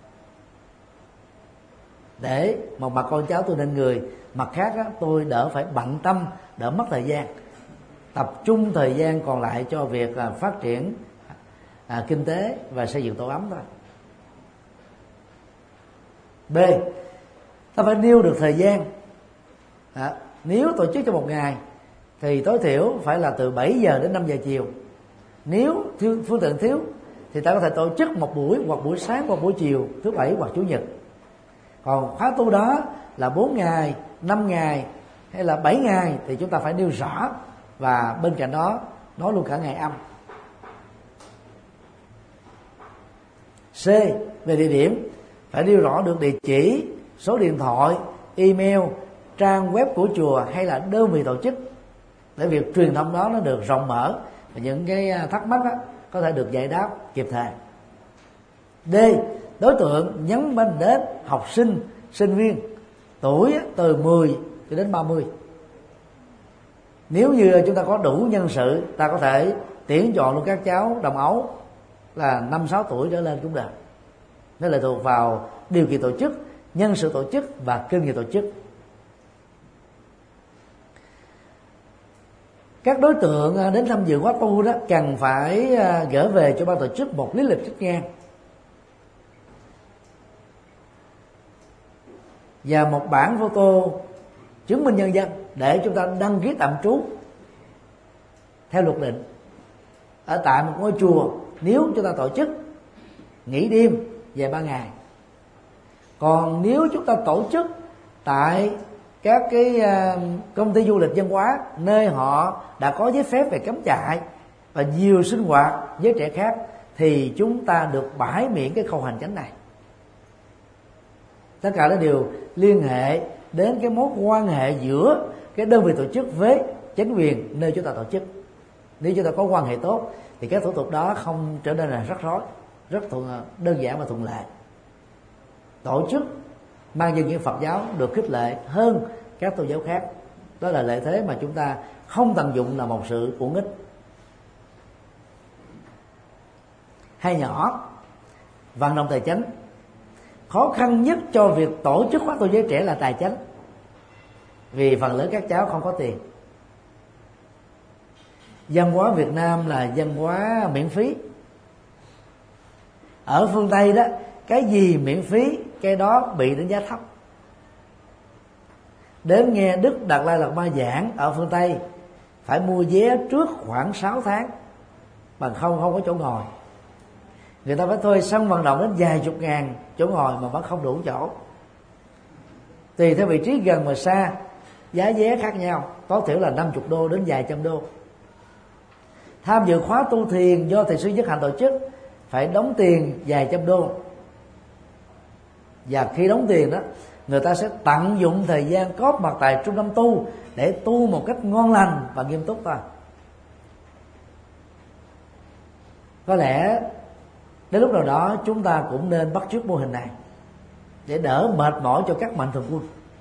để một mặt con cháu tôi nên người, mặt khác á, tôi đỡ phải bận tâm, đỡ mất thời gian, tập trung thời gian còn lại cho việc là phát triển à, kinh tế và xây dựng tổ ấm thôi. B. Ta phải nêu được thời gian. à, Nếu tổ chức trong một ngày thì tối thiểu phải là từ bảy giờ đến năm giờ chiều. Nếu thiếu, phương tiện thiếu thì ta có thể tổ chức một buổi, hoặc buổi sáng hoặc buổi chiều, thứ bảy hoặc chủ nhật. Còn khóa tu đó là bốn ngày, năm ngày hay là bảy ngày thì chúng ta phải nêu rõ, và bên cạnh đó nói luôn cả ngày âm. C. Về địa điểm, phải nêu rõ được địa chỉ, số điện thoại, email, trang web của chùa hay là đơn vị tổ chức, để việc truyền thông đó nó được rộng mở và những cái thắc mắc đó có thể được giải đáp kịp thời. D. Đối tượng nhấn mạnh đến học sinh, sinh viên, tuổi từ mười cho đến ba mươi. Nếu như chúng ta có đủ nhân sự, ta có thể tuyển chọn luôn các cháu đồng ấu là năm sáu tuổi trở lên cũng được. Nó là thuộc vào điều kiện tổ chức, nhân sự tổ chức và kinh nghiệm tổ chức. Các đối tượng đến tham dự khóa tu đó cần phải gửi về cho ban tổ chức một lý lịch trích ngang và một bản photo chứng minh nhân dân để chúng ta đăng ký tạm trú theo luật định ở tại một ngôi chùa. Nếu chúng ta tổ chức nghỉ đêm về ba ngày, còn nếu chúng ta tổ chức tại các cái công ty du lịch văn hóa nơi họ đã có giấy phép về cắm trại và nhiều sinh hoạt với trẻ khác, thì chúng ta được bãi miễn cái khâu hành chánh này. Tất cả đó đều liên hệ đến cái mối quan hệ giữa cái đơn vị tổ chức với chính quyền nơi chúng ta tổ chức. Nếu chúng ta có quan hệ tốt thì các thủ tục đó không trở nên là rắc rối, rất thuận, đơn giản và thuận lợi. Tổ chức mang danh nghĩa Phật giáo được khích lệ hơn các tôn giáo khác. Đó là lợi thế mà chúng ta không tận dụng là một sự uổng ích. Hai nhỏ, vận động tài chính. Khó khăn nhất cho việc tổ chức khóa tu giới trẻ là tài chính, vì phần lớn các cháu không có tiền. Văn hóa Việt Nam là văn hóa miễn phí. Ở phương Tây đó, cái gì miễn phí cái đó bị đánh giá thấp. Đến nghe Đức Đạt Lai Lạt Ma giảng ở phương Tây phải mua vé trước khoảng sáu tháng, bằng không không có chỗ ngồi. Người ta phải thuê sân vận động đến vài chục ngàn chỗ ngồi mà vẫn không đủ chỗ. Tùy theo vị trí gần và xa, giá vé khác nhau, tối thiểu là năm mươi đô đến vài trăm đô. Tham dự khóa tu thiền do thầy sư Nhất Hạnh tổ chức phải đóng tiền vài trăm đô. Và khi đóng tiền đó, người ta sẽ tận dụng thời gian có mặt tại trung tâm tu để tu một cách ngon lành và nghiêm túc thôi. Có lẽ đến lúc nào đó chúng ta cũng nên bắt chước mô hình này để đỡ mệt mỏi cho các mạnh thường quân.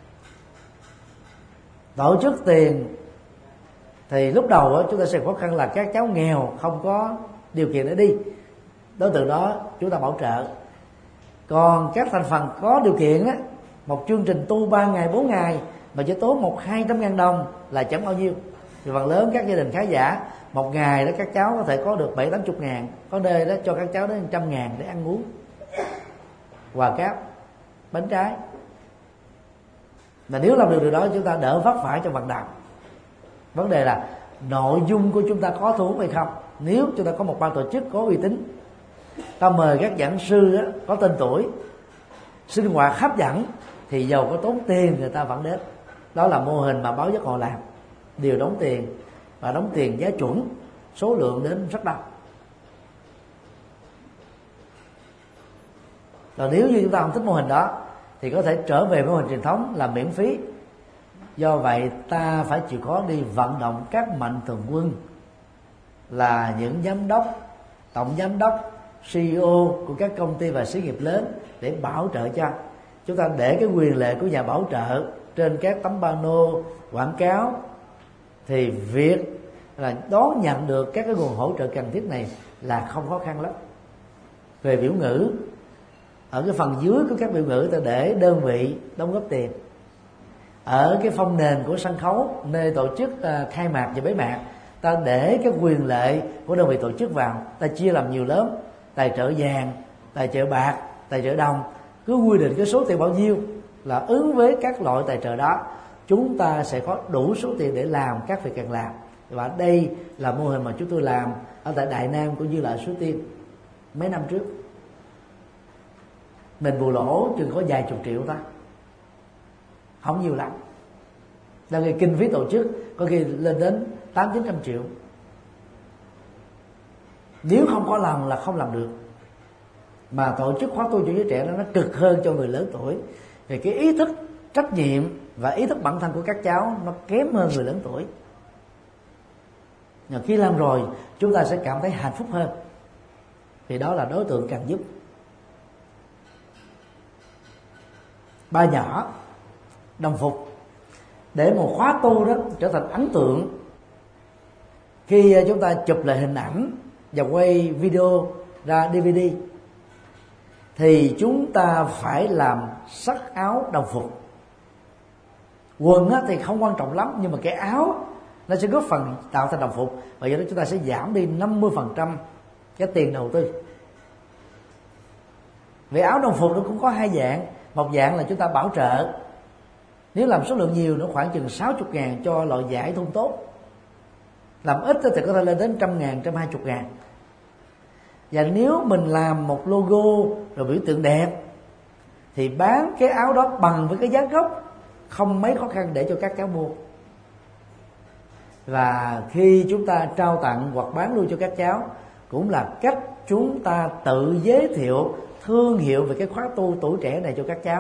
Tổ chức tiền thì lúc đầu đó, chúng ta sẽ khó khăn là các cháu nghèo không có điều kiện để đi, đối tượng đó chúng ta bảo trợ. Còn các thành phần có điều kiện á, một chương trình tu ba ngày bốn ngày mà chỉ tốn một hai trăm ngàn đồng là chẳng bao nhiêu. Thì phần lớn các gia đình khá giả một ngày đó các cháu có thể có được bảy tám chục ngàn, có nơi đó cho các cháu đến một trăm ngàn để ăn uống, quà cáp, bánh trái. Và nếu làm được điều đó chúng ta đỡ vất vả cho vận động. Vấn đề là nội dung của chúng ta có thu hút hay không. Nếu chúng ta có một ban tổ chức có uy tín, ta mời các giảng sư đó, có tên tuổi, sinh hoạt hấp dẫn, thì giàu có tốn tiền người ta vẫn đến. Đó là mô hình mà Báo Giác Ngộ làm, đều đóng tiền và đóng tiền giá chuẩn, số lượng đến rất đông. Rồi nếu như chúng ta không thích mô hình đó thì có thể trở về mô hình truyền thống là miễn phí. Do vậy ta phải chịu khó đi vận động các mạnh thường quân là những giám đốc, tổng giám đốc, xê e ô của các công ty và xí nghiệp lớn để bảo trợ cho. Chúng ta để cái quyền lệ của nhà bảo trợ trên các tấm pano quảng cáo, thì việc là đón nhận được các cái nguồn hỗ trợ cần thiết này là không khó khăn lắm. Về biểu ngữ, ở cái phần dưới của các biểu ngữ ta để đơn vị đóng góp tiền. Ở cái phong nền của sân khấu nơi tổ chức uh, khai mạc và bế mạc, ta để cái quyền lệ của đơn vị tổ chức vào, ta chia làm nhiều lớp: tài trợ vàng, tài trợ bạc, tài trợ đồng. Cứ quy định cái số tiền bao nhiêu là ứng với các loại tài trợ đó, chúng ta sẽ có đủ số tiền để làm các việc cần làm. Và đây là mô hình mà chúng tôi làm ở tại Đại Nam cũng như là Suối Tiên mấy năm trước. Mình bù lỗ chừng có vài chục triệu ta, không nhiều lắm. Đôi khi kinh phí tổ chức có khi lên đến tám chín trăm triệu. Nếu không có lòng là không làm được. Mà tổ chức khóa tu cho giới trẻ nó cực hơn cho người lớn tuổi, vì cái ý thức trách nhiệm và ý thức bản thân của các cháu nó kém hơn người lớn tuổi. Nhưng khi làm rồi chúng ta sẽ cảm thấy hạnh phúc hơn, thì đó là đối tượng cần giúp. Ba nhỏ đồng phục để một khóa tu đó trở thành ấn tượng. Khi chúng ta chụp lại hình ảnh và quay video ra đê vê đê thì chúng ta phải làm sắc áo đồng phục. Quần thì không quan trọng lắm, nhưng mà cái áo nó sẽ góp phần tạo thành đồng phục, và do đó chúng ta sẽ giảm đi năm mươi phần trăm cái tiền đầu tư. Vì áo đồng phục nó cũng có hai dạng. Một dạng là chúng ta bảo trợ, nếu làm số lượng nhiều nó khoảng chừng sáu mươi ngàn cho loại vải thun tốt. Làm ít thì có thể lên đến trăm ngàn, trăm hai mươi ngàn. Và nếu mình làm một logo rồi biểu tượng đẹp thì bán cái áo đó bằng với cái giá gốc, không mấy khó khăn để cho các cháu mua. Và khi chúng ta trao tặng hoặc bán luôn cho các cháu cũng là cách chúng ta tự giới thiệu thương hiệu về cái khóa tu tuổi trẻ này cho các cháu,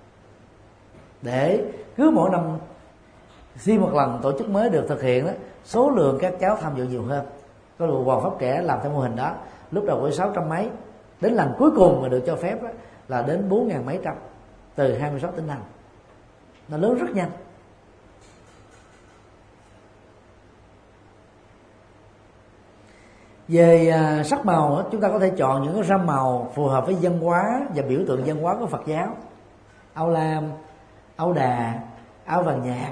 để cứ mỗi năm khi một lần tổ chức mới được thực hiện đó, số lượng các cháu tham dự nhiều hơn. Có được Hoàng Pháp Trẻ làm theo mô hình đó, lúc đầu với sáu trăm mấy, đến lần cuối cùng mà được cho phép đó, là đến bốn ngàn mấy trăm, từ hai mươi sáu tỉnh thành. Nó lớn rất nhanh. Về à, sắc màu, chúng ta có thể chọn những cái gam màu phù hợp với văn hóa và biểu tượng văn hóa của Phật giáo. Áo lam, áo đà, áo vàng nhạt,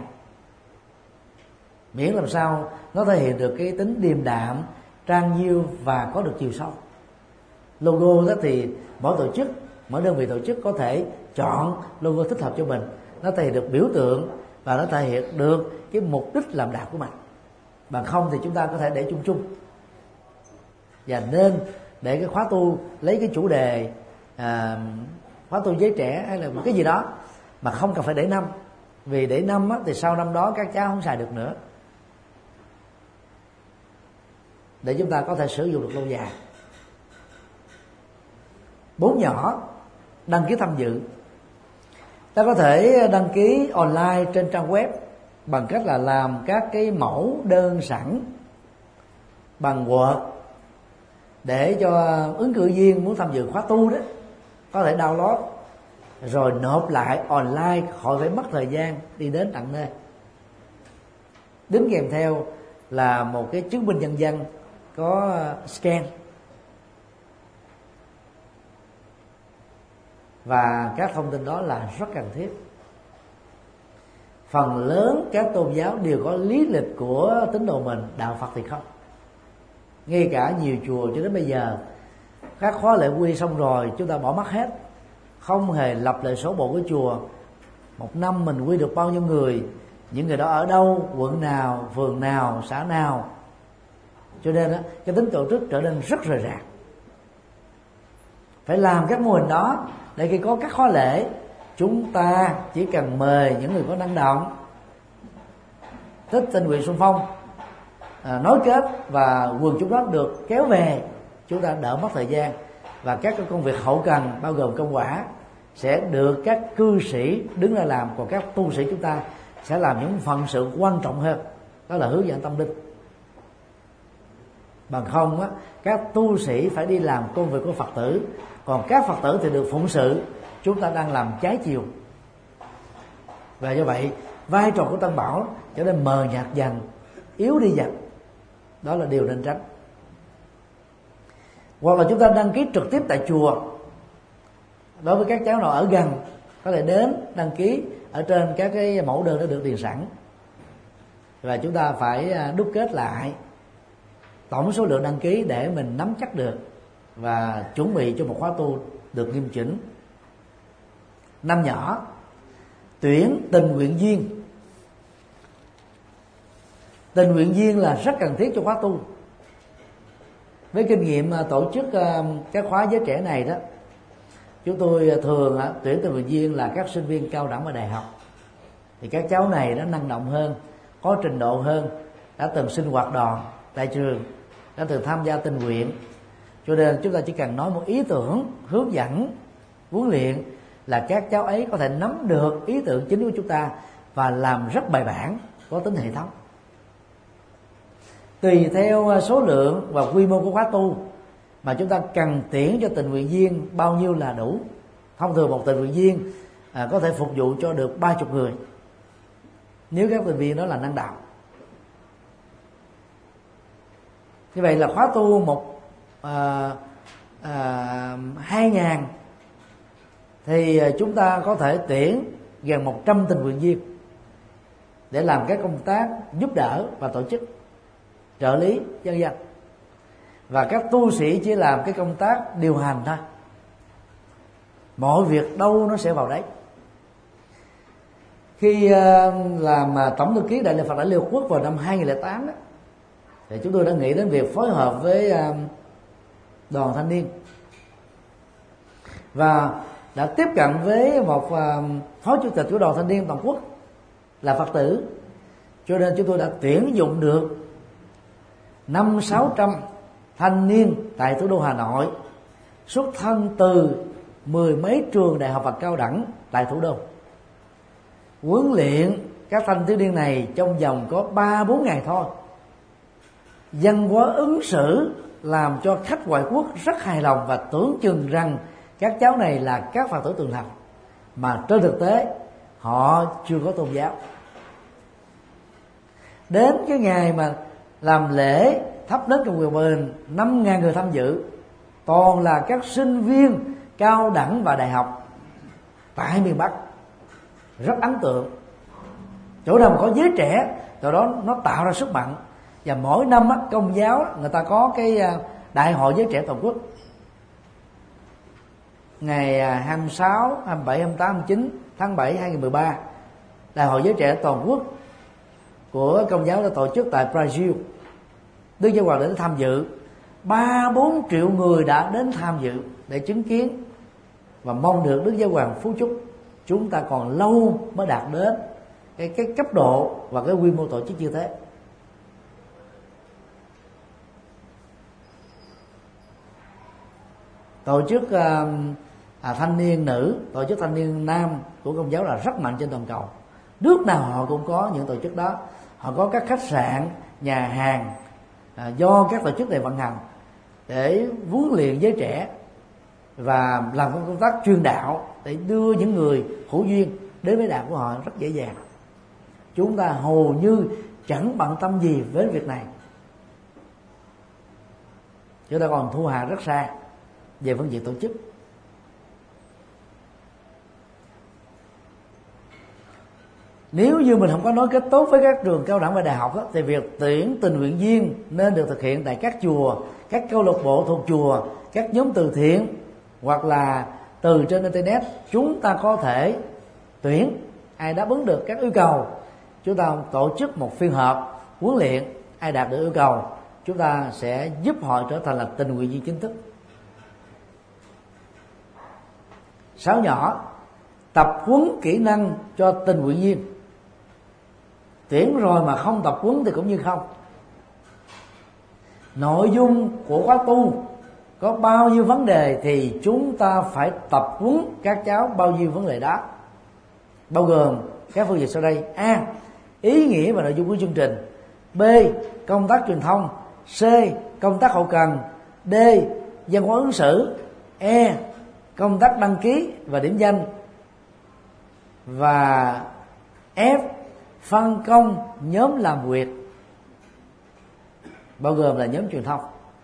miễn làm sao nó thể hiện được cái tính điềm đạm, trang nghiêm và có được chiều sâu. Logo đó thì mỗi tổ chức, mỗi đơn vị tổ chức có thể chọn logo thích hợp cho mình. Nó thể hiện được biểu tượng và nó thể hiện được cái mục đích làm đạo của mình. Bằng không thì chúng ta có thể để chung chung. Và nên để cái khóa tu lấy cái chủ đề à, khóa tu giới trẻ hay là một cái gì đó mà không cần phải để năm. Vì để năm á, thì sau năm đó các cháu không xài được nữa, để chúng ta có thể sử dụng được lâu dài. Bốn nhỏ đăng ký tham dự. Ta có thể đăng ký online trên trang web bằng cách là làm các cái mẫu đơn sẵn bằng Word, để cho ứng cử viên muốn tham dự khóa tu đó có thể download rồi nộp lại online, khỏi phải mất thời gian đi đến tận nơi. Đính kèm theo là một cái chứng minh nhân dân có scan, và các thông tin đó là rất cần thiết. Phần lớn các tôn giáo đều có lý lịch của tín đồ mình, đạo Phật thì không. Ngay cả nhiều chùa cho đến bây giờ, các khóa lễ quy xong rồi chúng ta bỏ mất hết, không hề lập lại sổ bộ của chùa. Một năm mình quy được bao nhiêu người, những người đó ở đâu, quận nào, phường nào, xã nào. Cho nên đó, cái tính tổ chức trở nên rất rời rạc. Phải làm các mô hình đó để khi có các khóa lễ, chúng ta chỉ cần mời những người có năng động, thích tình nguyện xung phong, à, nối kết, và quần chúng đó được kéo về, chúng ta đỡ mất thời gian. Và các cái công việc hậu cần bao gồm công quả sẽ được các cư sĩ đứng ra làm, còn các tu sĩ chúng ta sẽ làm những phần sự quan trọng hơn, đó là hướng dẫn tâm linh. Bằng không á, các tu sĩ phải đi làm công việc của Phật tử, còn các Phật tử thì được phụng sự. Chúng ta đang làm trái chiều, và do vậy vai trò của Tăng Bảo trở nên mờ nhạt dần, yếu đi dần. Đó là điều nên tránh. Hoặc là chúng ta đăng ký trực tiếp tại chùa. Đối với các cháu nào ở gần có thể đến đăng ký ở trên các cái mẫu đơn đã được điền sẵn, và chúng ta phải đúc kết lại tổng số lượng đăng ký để mình nắm chắc được và chuẩn bị cho một khóa tu được nghiêm chỉnh. Năm nhỏ, tuyển tình nguyện viên. Tình nguyện viên là rất cần thiết cho khóa tu. Với kinh nghiệm tổ chức các khóa giới trẻ này đó, chúng tôi thường tuyển tình nguyện viên là các sinh viên cao đẳng và đại học. Thì các cháu này nó năng động hơn, có trình độ hơn, đã từng sinh hoạt đoàn tại trường, đã từng tham gia tình nguyện. Cho nên chúng ta chỉ cần nói một ý tưởng, hướng dẫn, huấn luyện là các cháu ấy có thể nắm được ý tưởng chính của chúng ta và làm rất bài bản, có tính hệ thống. Tùy theo số lượng và quy mô của khóa tu mà chúng ta cần tuyển cho tình nguyện viên bao nhiêu là đủ. Thông thường một tình nguyện viên à, có thể phục vụ cho được ba chục người, nếu các tình nguyện viên đó là năng động. Như vậy là khóa tu một à, à, hai ngàn thì chúng ta có thể tuyển gần một trăm tình nguyện viên để làm các công tác giúp đỡ và tổ chức, trợ lý, vân vân. Và các tu sĩ chỉ làm cái công tác điều hành thôi. Mọi việc đâu nó sẽ vào đấy. Khi uh, làm uh, tổng thư ký Đại lễ Phật Đản Liên Hợp Quốc vào năm hai nghìn lẻ tám đó, thì chúng tôi đã nghĩ đến việc phối hợp với uh, đoàn thanh niên và đã tiếp cận với một uh, phó chủ tịch của đoàn thanh niên toàn quốc là Phật tử. Cho nên chúng tôi đã tuyển dụng được năm sáu trăm thanh niên tại thủ đô Hà Nội, xuất thân từ mười mấy trường đại học và cao đẳng tại thủ đô. Huấn luyện các thanh thiếu niên này trong vòng có ba bốn ngày thôi. Văn hóa ứng xử làm cho khách ngoại quốc rất hài lòng và tưởng chừng rằng các cháu này là các Phật tử tường thành, mà trên thực tế họ chưa có tôn giáo. Đến cái ngày mà làm lễ thắp nến trong quyền bình, năm ngàn người tham dự, toàn là các sinh viên cao đẳng và đại học tại miền Bắc. Rất ấn tượng. Chỗ nào mà có giới trẻ, chỗ đó nó tạo ra sức mạnh. Và mỗi năm á, Công giáo người ta có cái đại hội giới trẻ toàn quốc, ngày hai mươi sáu, hai mươi bảy, hai mươi tám, hai mươi chín tháng bảy hai nghìn mười ba. Đại hội giới trẻ toàn quốc của Công giáo đã tổ chức tại Brazil. Đức Giáo Hoàng đến tham dự, ba bốn triệu người đã đến tham dự để chứng kiến, và mong được Đức Giáo Hoàng phú chúc. Chúng ta còn lâu mới đạt đến cái, cái cấp độ và cái quy mô tổ chức như thế. Tổ chức uh, à, thanh niên nữ, tổ chức thanh niên nam của Công giáo là rất mạnh trên toàn cầu. Nước nào họ cũng có những tổ chức đó. Họ có các khách sạn, nhà hàng à, do các tổ chức này vận hành để huấn luyện giới trẻ và làm công tác truyền đạo để đưa những người hữu duyên đến với đạo của họ rất dễ dàng. Chúng ta hầu như chẳng bận tâm gì với việc này. Chúng ta còn thu hà rất xa về phương diện tổ chức. Nếu như mình không có nối kết tốt với các trường cao đẳng và đại học đó, thì việc tuyển tình nguyện viên nên được thực hiện tại các chùa, các câu lạc bộ thuộc chùa, các nhóm từ thiện, hoặc là từ trên internet. Chúng ta có thể tuyển ai đáp ứng được các yêu cầu, chúng ta tổ chức một phiên họp huấn luyện. Ai đạt được yêu cầu, chúng ta sẽ giúp họ trở thành là tình nguyện viên chính thức. Sáu nhỏ, tập huấn kỹ năng cho tình nguyện viên. Tuyển rồi mà không tập huấn thì cũng như không. Nội dung của khóa tu có bao nhiêu vấn đề thì chúng ta phải tập huấn các cháu bao nhiêu vấn đề đó, bao gồm các phương diện sau đây: A. Ý nghĩa và nội dung của chương trình. B. Công tác truyền thông. C. Công tác hậu cần. D. Văn hóa ứng xử. E. Công tác đăng ký và điểm danh. Và F. Phân công nhóm làm việc, bao gồm là nhóm truyền thông.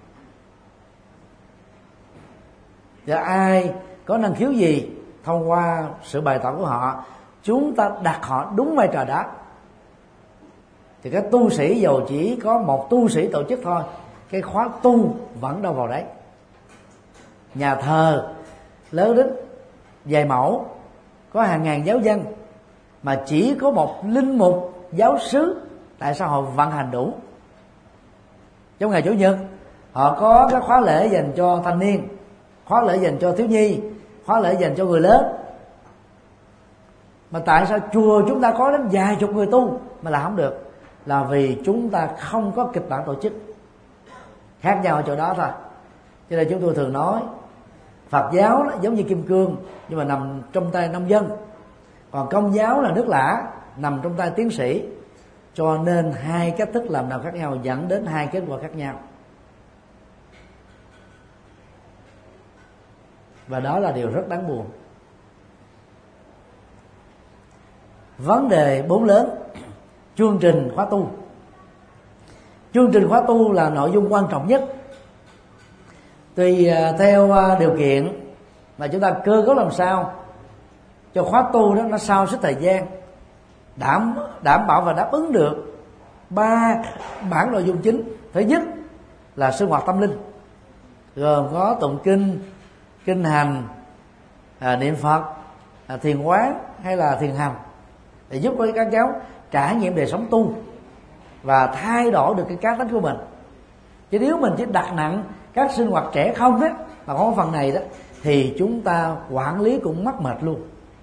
Và ai có năng khiếu gì, thông qua sự bày tỏ của họ, chúng ta đặt họ đúng vai trò đó. Thì các tu sĩ dầu chỉ có một tu sĩ tổ chức thôi, cái khóa tu vẫn đâu vào đấy. Nhà thờ lớn đến vài mẫu, có hàng ngàn giáo dân, mà chỉ có một linh mục giáo xứ, tại sao họ vận hành đủ? Trong ngày Chủ nhật họ có các khóa lễ dành cho thanh niên, khóa lễ dành cho thiếu nhi, khóa lễ dành cho người lớn. Mà tại sao chùa chúng ta có đến vài chục người tu mà là không được? Là vì chúng ta không có kịch bản tổ chức. Khác nhau ở chỗ đó thôi. Cho nên chúng tôi thường nói Phật giáo đó, giống như kim cương nhưng mà nằm trong tay nông dân, còn Công giáo là nước lã nằm trong tay tiến sĩ. Cho nên hai cách thức làm nào khác nhau dẫn đến hai kết quả khác nhau, và đó là điều rất đáng buồn. Vấn đề bốn lớn. Chương trình khóa tu. Chương trình khóa tu là nội dung quan trọng nhất. Tùy theo điều kiện mà chúng ta cơ cấu làm sao cho khóa tu đó nó sao xếp thời gian, đảm đảm bảo và đáp ứng được ba bản nội dung chính. Thứ nhất là sinh hoạt tâm linh, gồm có tụng kinh, kinh hành, à, niệm Phật, à, thiền quán hay là thiền hành, để giúp cho các cháu trải nghiệm đời sống tu và thay đổi được cái cá tính của mình. Chứ nếu mình chỉ đặt nặng các sinh hoạt trẻ không á, mà không có phần này đó, thì chúng ta quản lý cũng mắc mệt luôn.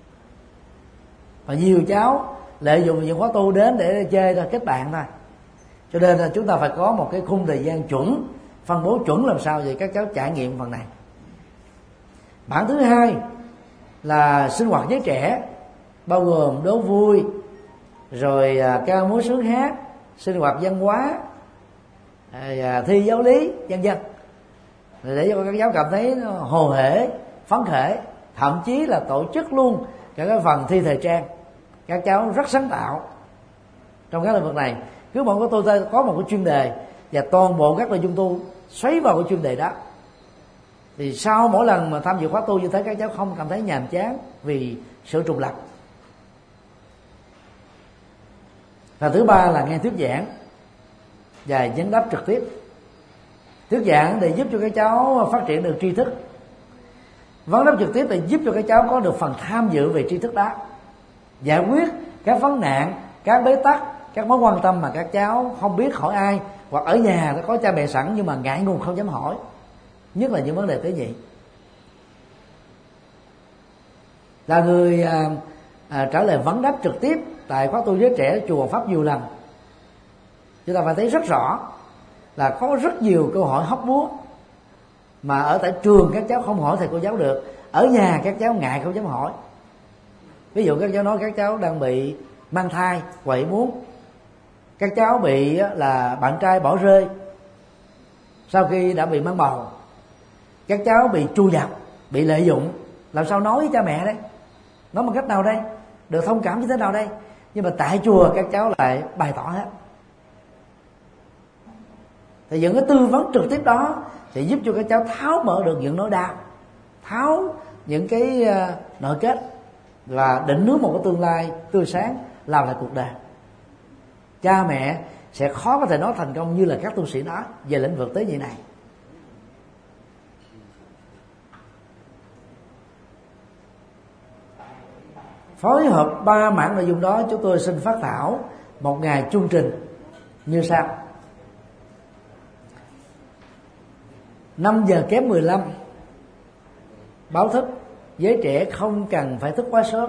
Và nhiều cháu lợi dụng những khóa tu đến để chơi ra kết bạn thôi. Cho nên là chúng ta phải có một cái khung thời gian chuẩn, phân bố chuẩn làm sao để các cháu trải nghiệm phần này. Bản thứ hai là sinh hoạt với trẻ, bao gồm đố vui, rồi ca múa sướng hát, sinh hoạt văn hóa, thi giáo lý, vân vân, để cho các cháu cảm thấy hồ hởi, phấn khởi. Thậm chí là tổ chức luôn cả cái phần thi thời trang. Các cháu rất sáng tạo trong các lĩnh vực này. Cứ mỗi của tôi có một cái chuyên đề và toàn bộ các nội dung tu xoáy vào cái chuyên đề đó, thì sau mỗi lần mà tham dự khóa tu như thế, các cháu không cảm thấy nhàm chán vì sự trùng lặp. Và thứ ba là nghe thuyết giảng và vấn đáp trực tiếp. Thuyết giảng để giúp cho các cháu phát triển được tri thức, vấn đáp trực tiếp để giúp cho các cháu có được phần tham dự về tri thức đó, giải quyết các vấn nạn, các bế tắc, các mối quan tâm mà các cháu không biết hỏi ai, hoặc ở nhà nó có cha mẹ sẵn nhưng mà ngại ngùng không dám hỏi, nhất là những vấn đề tế nhị. Là người à, à, trả lời vấn đáp trực tiếp tại khóa tu giới trẻ chùa Pháp nhiều lần, chúng ta phải thấy rất rõ là có rất nhiều câu hỏi hóc búa mà ở tại trường các cháu không hỏi thầy cô giáo được, ở nhà các cháu ngại không dám hỏi. Ví dụ các cháu nói các cháu đang bị mang thai, quậy muốn, các cháu bị là bạn trai bỏ rơi sau khi đã bị mang bầu, các cháu bị tru dập, bị lợi dụng, làm sao nói với cha mẹ đấy, nói bằng cách nào đây, được thông cảm như thế nào đây? Nhưng mà tại chùa các cháu lại bày tỏ hết. Thì những cái tư vấn trực tiếp đó sẽ giúp cho các cháu tháo mở được những nỗi đau, tháo những cái nội kết và định hướng một cái tương lai tươi sáng, làm lại cuộc đời. Cha mẹ sẽ khó có thể nói thành công như là các tu sĩ nói về lĩnh vực tế nhị này. Phối hợp ba mảng nội dung đó, chúng tôi xin phát thảo một ngày chương trình như sau. năm giờ kém mười lăm báo thức, giới trẻ không cần phải thức quá sớm.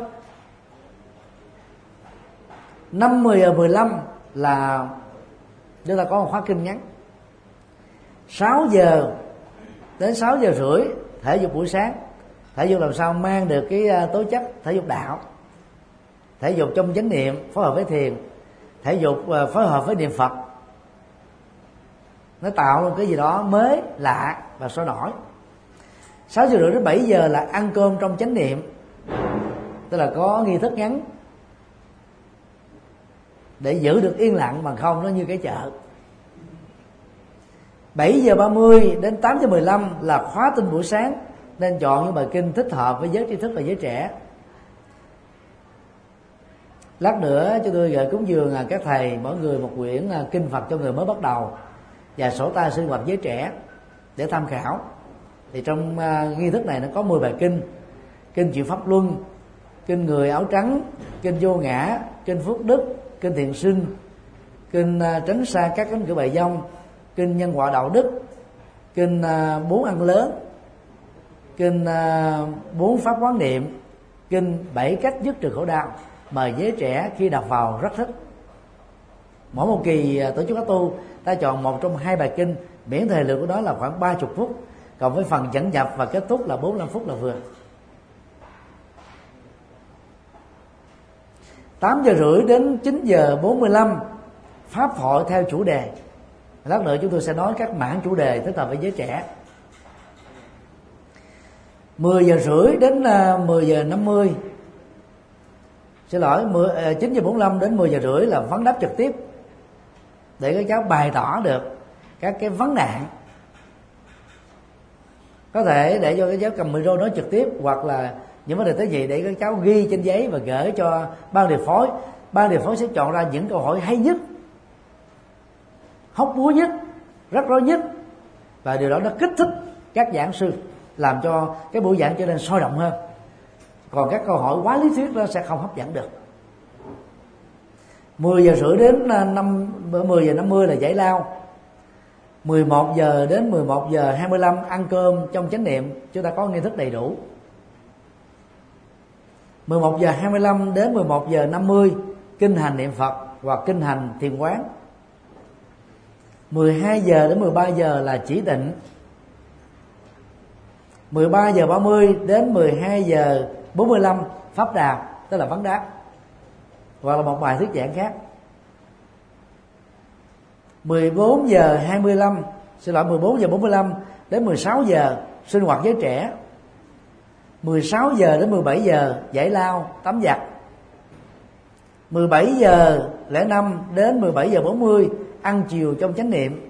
Năm mười giờ mười lăm là chúng ta có một khóa kinh ngắn. Sáu giờ đến sáu giờ rưỡi thể dục buổi sáng. Thể dục làm sao mang được cái tố chất thể dục đạo, thể dục trong chánh niệm phối hợp với thiền, thể dục phối hợp với niệm Phật. Nó tạo một cái gì đó mới lạ và sôi nổi. Sáu giờ rưỡi đến bảy giờ là ăn cơm trong chánh niệm, tức là có nghi thức ngắn để giữ được yên lặng, bằng không nó như cái chợ. Bảy giờ ba mươi đến tám giờ mười lăm là khóa tinh buổi sáng, nên chọn những bài kinh thích hợp với giới tri thức và giới trẻ. Lát nữa chúng tôi gửi cúng dường các thầy mỗi người một quyển kinh Phật cho người mới bắt đầu và sổ tay sinh hoạt giới trẻ để tham khảo. Thì trong uh, nghi thức này nó có mười bài kinh: kinh Chịu Pháp Luân, kinh Người Áo Trắng, kinh Vô Ngã, kinh Phước Đức, kinh Thiện Sinh, kinh uh, Tránh Xa Các Cánh Cửa Bại Vong, kinh Nhân Quả Đạo Đức, kinh bốn ăn lớn, kinh bốn pháp quán niệm, kinh bảy cách dứt trừ khổ đau, mà giới trẻ khi đọc vào rất thích. Mỗi một kỳ tổ chức khóa tu ta chọn một trong hai bài kinh, miễn thời lượng của đó là khoảng ba mươi phút, cộng với phần dẫn nhập và kết thúc là bốn mươi lăm phút là vừa. Tám giờ rưỡi đến chín giờ bốn mươi lăm pháp hội theo chủ đề. Lát nữa chúng tôi sẽ nói các mảng chủ đề thích hợp với giới trẻ. Mười giờ rưỡi đến mười giờ năm mươi, xin lỗi, chín giờ bốn mươi lăm đến mười giờ rưỡi là vấn đáp trực tiếp, để các cháu bày tỏ được các cái vấn nạn. Có thể để cho các cháu cầm micro nói trực tiếp, hoặc là những vấn đề tới gì để các cháu ghi trên giấy và gửi cho ban điều phối. Ban điều phối sẽ chọn ra những câu hỏi hay nhất, hóc búa nhất, rắc rối nhất, và điều đó nó kích thích các giảng sư, làm cho cái buổi giảng trở nên sôi động hơn. Còn các câu hỏi quá lý thuyết nó sẽ không hấp dẫn được. Mười giờ rưỡi đến năm mười giờ năm mươi là giải lao. Mười một giờ đến mười một giờ hai mươi lăm ăn cơm trong chánh niệm, chúng ta có nghi thức đầy đủ. Mười một giờ hai mươi lăm đến mười một giờ năm mươi kinh hành niệm Phật hoặc kinh hành thiền quán. Mười hai giờ đến mười ba giờ là chỉ định. Mười ba giờ ba mươi đến mười hai giờ bốn mươi lăm pháp đàm, tức là vấn đáp, hoặc là một bài thuyết giảng khác. Mười bốn giờ hai mươi lăm, xin lỗi, mười bốn giờ bốn mươi lăm đến mười sáu giờ sinh hoạt giới trẻ. Mười sáu giờ đến mười bảy giờ giải lao tắm giặt. Mười bảy giờ lẻ năm đến mười bảy giờ bốn mươi ăn chiều trong chánh niệm.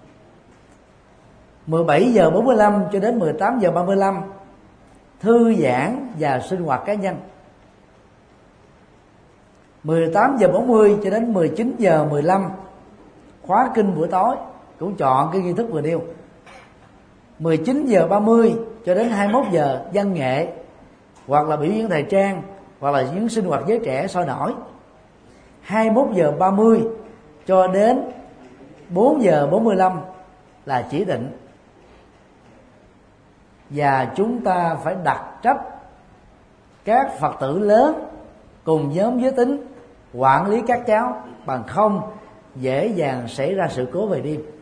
Mười bảy giờ bốn mươi lăm cho đến mười tám giờ ba mươi lăm thư giãn và sinh hoạt cá nhân. Mười tám giờ bốn mươi cho đến mười chín giờ mười lăm khóa kinh buổi tối, cũng chọn cái nghi thức vừa nêu. Mười chín giờ ba mươi cho đến hai mươi mốt giờ văn nghệ, hoặc là biểu diễn thời trang, hoặc là những sinh hoạt giới trẻ sôi nổi. Hai mươi mốt giờ ba mươi cho đến bốn giờ bốn mươi lăm là chỉ định. Và chúng ta phải đặt trách các Phật tử lớn cùng nhóm giới tính quản lý các cháu, bằng không dễ dàng xảy ra sự cố về đêm.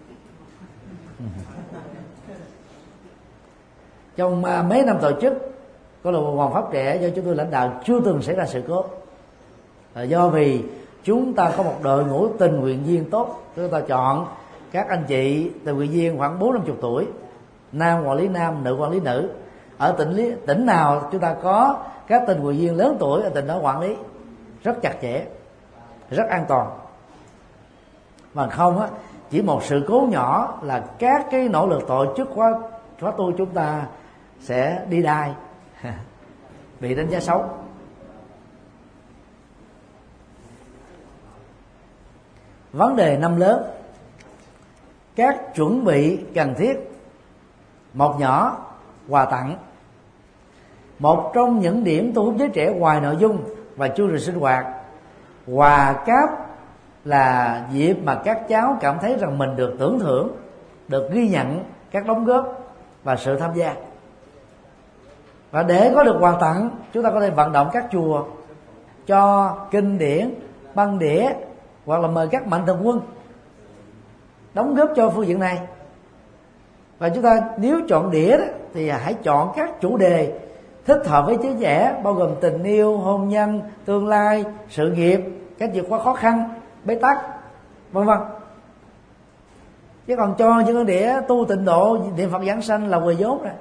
Trong mấy năm tổ chức câu lạc bộ Hoàng Pháp Trẻ do chúng tôi lãnh đạo chưa từng xảy ra sự cố, là do vì chúng ta có một đội ngũ tình nguyện viên tốt. Chúng ta chọn các anh chị tình nguyện viên khoảng bốn năm chục tuổi, nam quản lý nam, nữ quản lý nữ. Ở tỉnh lý, tỉnh nào chúng ta có các tình nguyện viên lớn tuổi, ở tỉnh đó quản lý rất chặt chẽ, rất an toàn. Mà không á, chỉ một sự cố nhỏ là các cái nỗ lực tổ chức khóa khóa tu chúng ta sẽ đi đai, bị đánh giá xấu. Vấn đề năm lớn, các chuẩn bị cần thiết. Một nhỏ, quà tặng. Một trong những điểm thu hút giới trẻ ngoài nội dung và chương trình sinh hoạt, quà cáp là dịp mà các cháu cảm thấy rằng mình được tưởng thưởng, được ghi nhận các đóng góp và sự tham gia. Và để có được quà tặng, chúng ta có thể vận động các chùa cho kinh điển, băng đĩa, hoặc là mời các mạnh thường quân đóng góp cho phương diện này. Và chúng ta nếu chọn đĩa đó, thì hãy chọn các chủ đề thích hợp với giới trẻ, bao gồm tình yêu, hôn nhân, tương lai, sự nghiệp, cách vượt qua khó khăn, bế tắc, vân vân. Chứ còn cho những cái đĩa tu tịnh độ, niệm Phật giảng sanh là quề vốn rồi.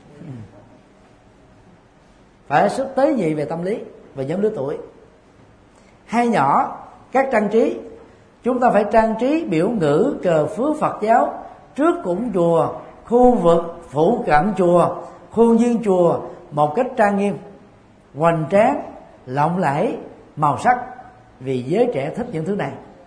Phải sức tế nhị về tâm lý và nhóm lứa tuổi. Hai nhỏ, các trang trí. Chúng ta phải trang trí biểu ngữ cờ phước Phật giáo trước cổng chùa, khu vực phụ cận chùa, khuôn viên chùa một cách trang nghiêm, hoành tráng, lộng lẫy, màu sắc, vì giới trẻ thích những thứ này.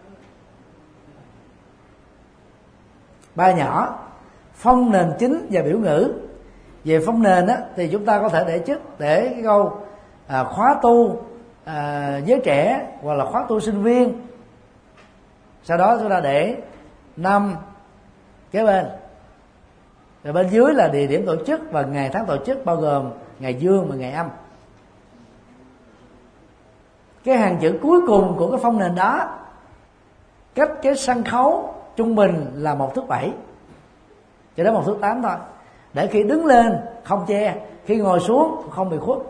Ba nhỏ, phong nền chính và biểu ngữ. Về phong nền á, thì chúng ta có thể để chức để cái câu à, khóa tu à, giới trẻ, hoặc là khóa tu sinh viên. Sau đó chúng ta để năm kế bên, Rồi bên dưới là địa điểm tổ chức và ngày tháng tổ chức, bao gồm ngày dương và ngày âm. Cái hàng chữ cuối cùng của cái phong nền đó cách cái sân khấu trung bình là một thước bảy cho đến một thước tám thôi, để khi đứng lên không che, khi ngồi xuống không bị khuất.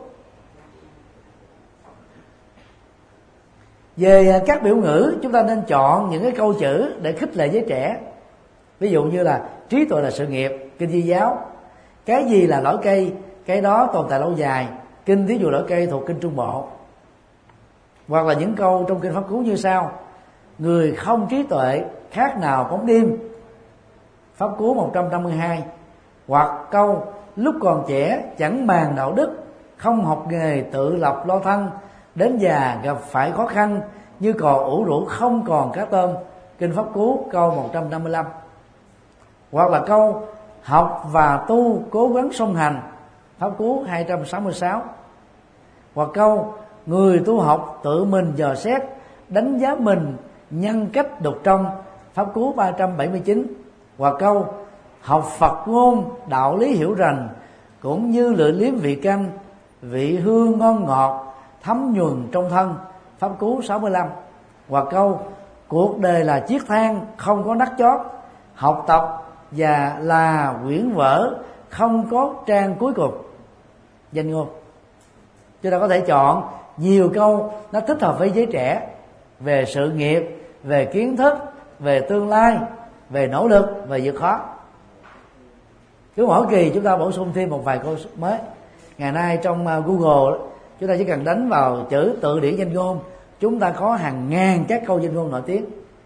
Về các biểu ngữ, chúng ta nên chọn những cái câu chữ để khích lệ giới trẻ. Ví dụ như là trí tuệ là sự nghiệp, kinh Di giáo. Cái gì là lõi cây, cái đó tồn tại lâu dài, kinh thí dụ lõi cây thuộc kinh Trung Bộ. Hoặc là những câu trong kinh Pháp Cú như sau: người không trí tuệ khác nào bóng đêm, Pháp Cú một trăm năm mươi hai. Hoặc câu lúc còn trẻ chẳng màng đạo đức, không học nghề tự lập lo thân, đến già gặp phải khó khăn, như cò ủ rũ không còn cá tôm, kinh Pháp Cú câu một trăm năm mươi lăm. Hoặc là câu học và tu cố gắng song hành, Pháp Cú hai trăm sáu mươi sáu. Hoặc câu người tu học tự mình dò xét, đánh giá mình nhân cách đục trong, Pháp Cú ba trăm bảy mươi chín. Hoặc câu học Phật ngôn đạo lý hiểu rành, cũng như lựa liếm vị canh, vị hương ngon ngọt thấm nhuần trong thân, Pháp Cú sáu mươi lăm. Hoặc câu cuộc đời là chiếc thang không có nắp chót, học tập và là quyển vở không có trang cuối cùng, danh ngôn. Chúng ta có thể chọn nhiều câu nó thích hợp với giới trẻ về sự nghiệp, về kiến thức, về tương lai, về nỗ lực, về vượt khó. Cứ mỗi kỳ chúng ta bổ sung thêm một vài câu mới. Ngày nay trong Google chúng ta chỉ cần đánh vào chữ từ điển danh ngôn, chúng ta có hàng ngàn các câu danh ngôn nổi tiếng.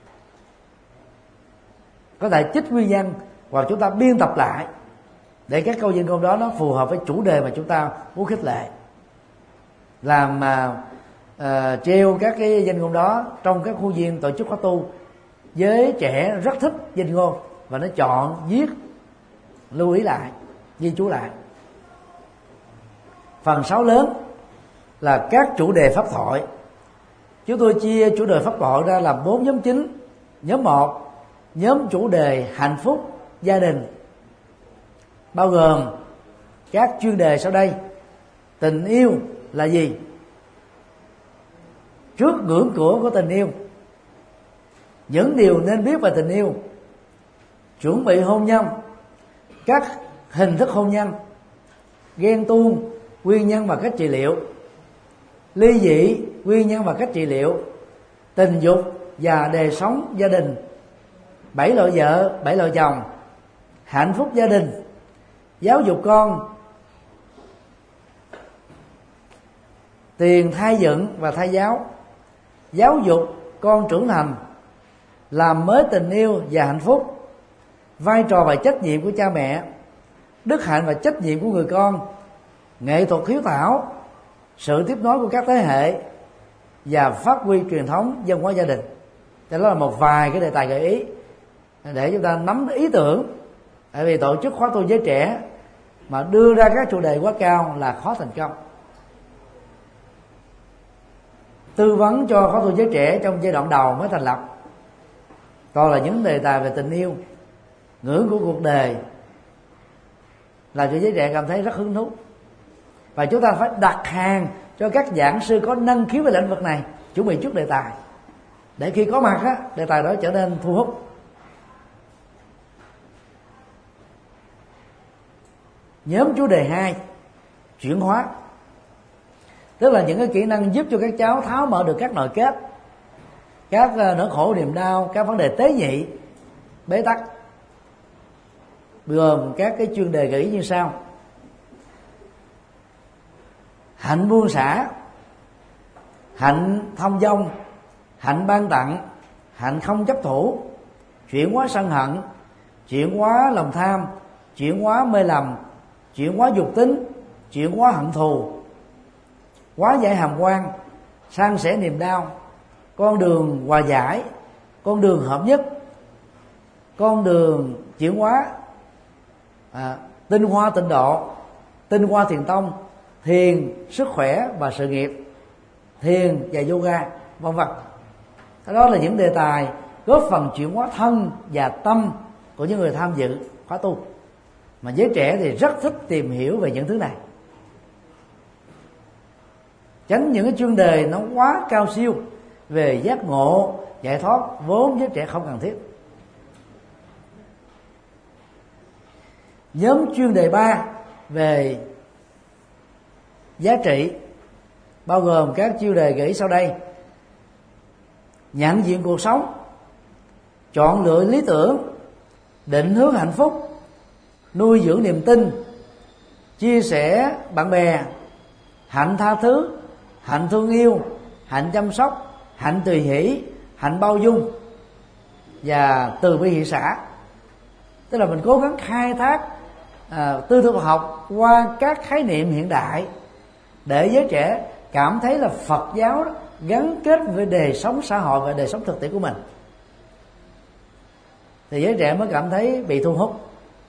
Có thể trích nguyên nhân hoặc chúng ta biên tập lại để các câu danh ngôn đó nó phù hợp với chủ đề mà chúng ta muốn khích lệ. Làm mà uh, treo các cái danh ngôn đó trong các khu viên tổ chức khóa tu, giới trẻ rất thích danh ngôn và nó chọn viết, lưu ý lại, ghi chú lại. Phần sáu lớn là các chủ đề pháp thoại. Chúng tôi chia chủ đề pháp thoại ra làm bốn nhóm chính. Nhóm một, nhóm chủ đề hạnh phúc gia đình, bao gồm các chuyên đề sau đây: tình yêu là gì, trước ngưỡng cửa của tình yêu, những điều nên biết về tình yêu, chuẩn bị hôn nhân, các hình thức hôn nhân, ghen tuông, nguyên nhân và cách trị liệu, ly dị, nguyên nhân và cách trị liệu, tình dục và đời sống gia đình, bảy loại vợ, bảy loại chồng, hạnh phúc gia đình, giáo dục con, tiền thai dựng và thai giáo, giáo dục con trưởng thành, làm mới tình yêu và hạnh phúc, vai trò và trách nhiệm của cha mẹ, đức hạnh và trách nhiệm của người con, nghệ thuật hiếu thảo, sự tiếp nối của các thế hệ và phát huy truyền thống văn hóa gia đình. Đó là một vài cái đề tài gợi ý để chúng ta nắm ý tưởng. Tại vì tổ chức khóa tu giới trẻ mà đưa ra các chủ đề quá cao là khó thành công. Tư vấn cho khóa tu giới trẻ trong giai đoạn đầu mới thành lập toàn là những đề tài về tình yêu, ngưỡng của cuộc đời, làm cho giới trẻ cảm thấy rất hứng thú. Và chúng ta phải đặt hàng cho các giảng sư có năng khiếu về lĩnh vực này, chuẩn bị trước đề tài, để khi có mặt á, đề tài đó trở nên thu hút. Nhóm chủ đề hai, chuyển hóa, tức là những cái kỹ năng giúp cho các cháu tháo mở được các nội kết, các nỗi khổ niềm đau, các vấn đề tế nhị, bế tắc, gồm các cái chuyên đề gợi ý như sau: hạnh buông xả, hạnh thông dong, hạnh ban tặng, hạnh không chấp thủ, chuyển hóa sân hận, chuyển hóa lòng tham, chuyển hóa mê lầm, chuyển hóa dục tính, chuyển hóa hận thù, hóa giải hàm quan, san sẻ niềm đau, con đường hòa giải, con đường hợp nhất, con đường chuyển hóa, à, tinh hoa tịnh độ, tinh hoa thiền tông, thiền, sức khỏe và sự nghiệp, thiền và yoga, vân vân. Đó là những đề tài góp phần chuyển hóa thân và tâm của những người tham dự khóa tu. mà giới trẻ thì rất thích tìm hiểu về những thứ này, tránh những cái chuyên đề nó quá cao siêu về giác ngộ, giải thoát, vốn giới trẻ không cần thiết. Nhóm chuyên đề ba về giá trị bao gồm các chuyên đề gợi ý sau đây: nhận diện cuộc sống, chọn lựa lý tưởng, định hướng hạnh phúc, nuôi dưỡng niềm tin, chia sẻ bạn bè, hạnh tha thứ, hạnh thương yêu, hạnh chăm sóc, hạnh tùy hỷ, hạnh bao dung và từ bi hỷ xã. Tức là mình cố gắng khai thác à, tư tưởng học qua các khái niệm hiện đại để giới trẻ cảm thấy là Phật giáo đó gắn kết với đời sống xã hội và đời sống thực tiễn của mình, thì giới trẻ mới cảm thấy bị thu hút.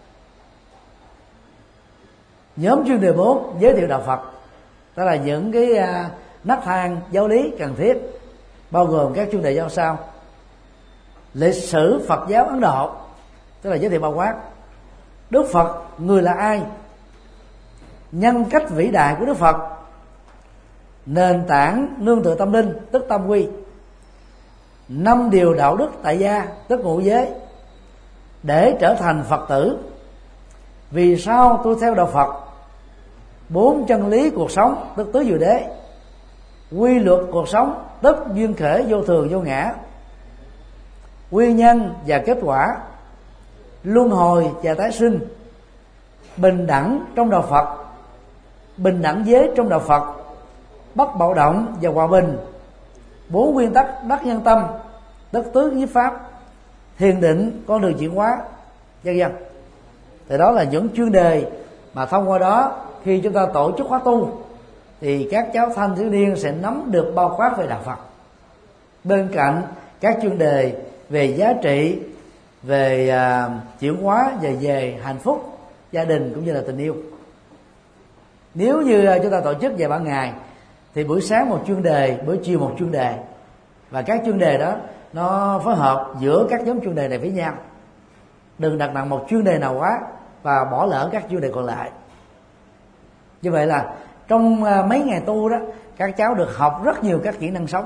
Nhóm chuyên đề bốn giới thiệu đạo Phật, đó là những cái uh, nấc thang giáo lý cần thiết, bao gồm các chuyên đề giao sau: lịch sử Phật giáo Ấn Độ, tức là giới thiệu bao quát Đức Phật người là ai, nhân cách vĩ đại của Đức Phật, nền tảng nương tựa tâm linh tức tam quy, năm điều đạo đức tại gia tức ngũ giới, để trở thành Phật tử, vì sao tôi theo đạo Phật, bốn chân lý cuộc sống tức tứ diệu đế, quy luật cuộc sống tức duyên khởi vô thường vô ngã, nguyên nhân và kết quả, luân hồi và tái sinh, bình đẳng trong đạo Phật, bình đẳng giới trong đạo Phật, bất bạo động và hòa bình, bốn nguyên tắc đắc nhân tâm tức tứ nhiếp pháp, thiền định con đường chuyển hóa, vân vân. Thì đó là những chuyên đề mà thông qua đó khi chúng ta tổ chức khóa tu thì các cháu thanh thiếu niên sẽ nắm được bao quát về đạo Phật, bên cạnh các chuyên đề về giá trị, về uh, chuyển hóa và về hạnh phúc gia đình cũng như là tình yêu. Nếu như chúng ta tổ chức về ban ngày thì buổi sáng một chuyên đề, buổi chiều một chuyên đề, và các chuyên đề đó nó phối hợp giữa các nhóm chuyên đề này với nhau. Đừng đặt nặng một chuyên đề nào quá và bỏ lỡ các chuyên đề còn lại. Như vậy là trong mấy ngày tu đó, các cháu được học rất nhiều các kỹ năng sống,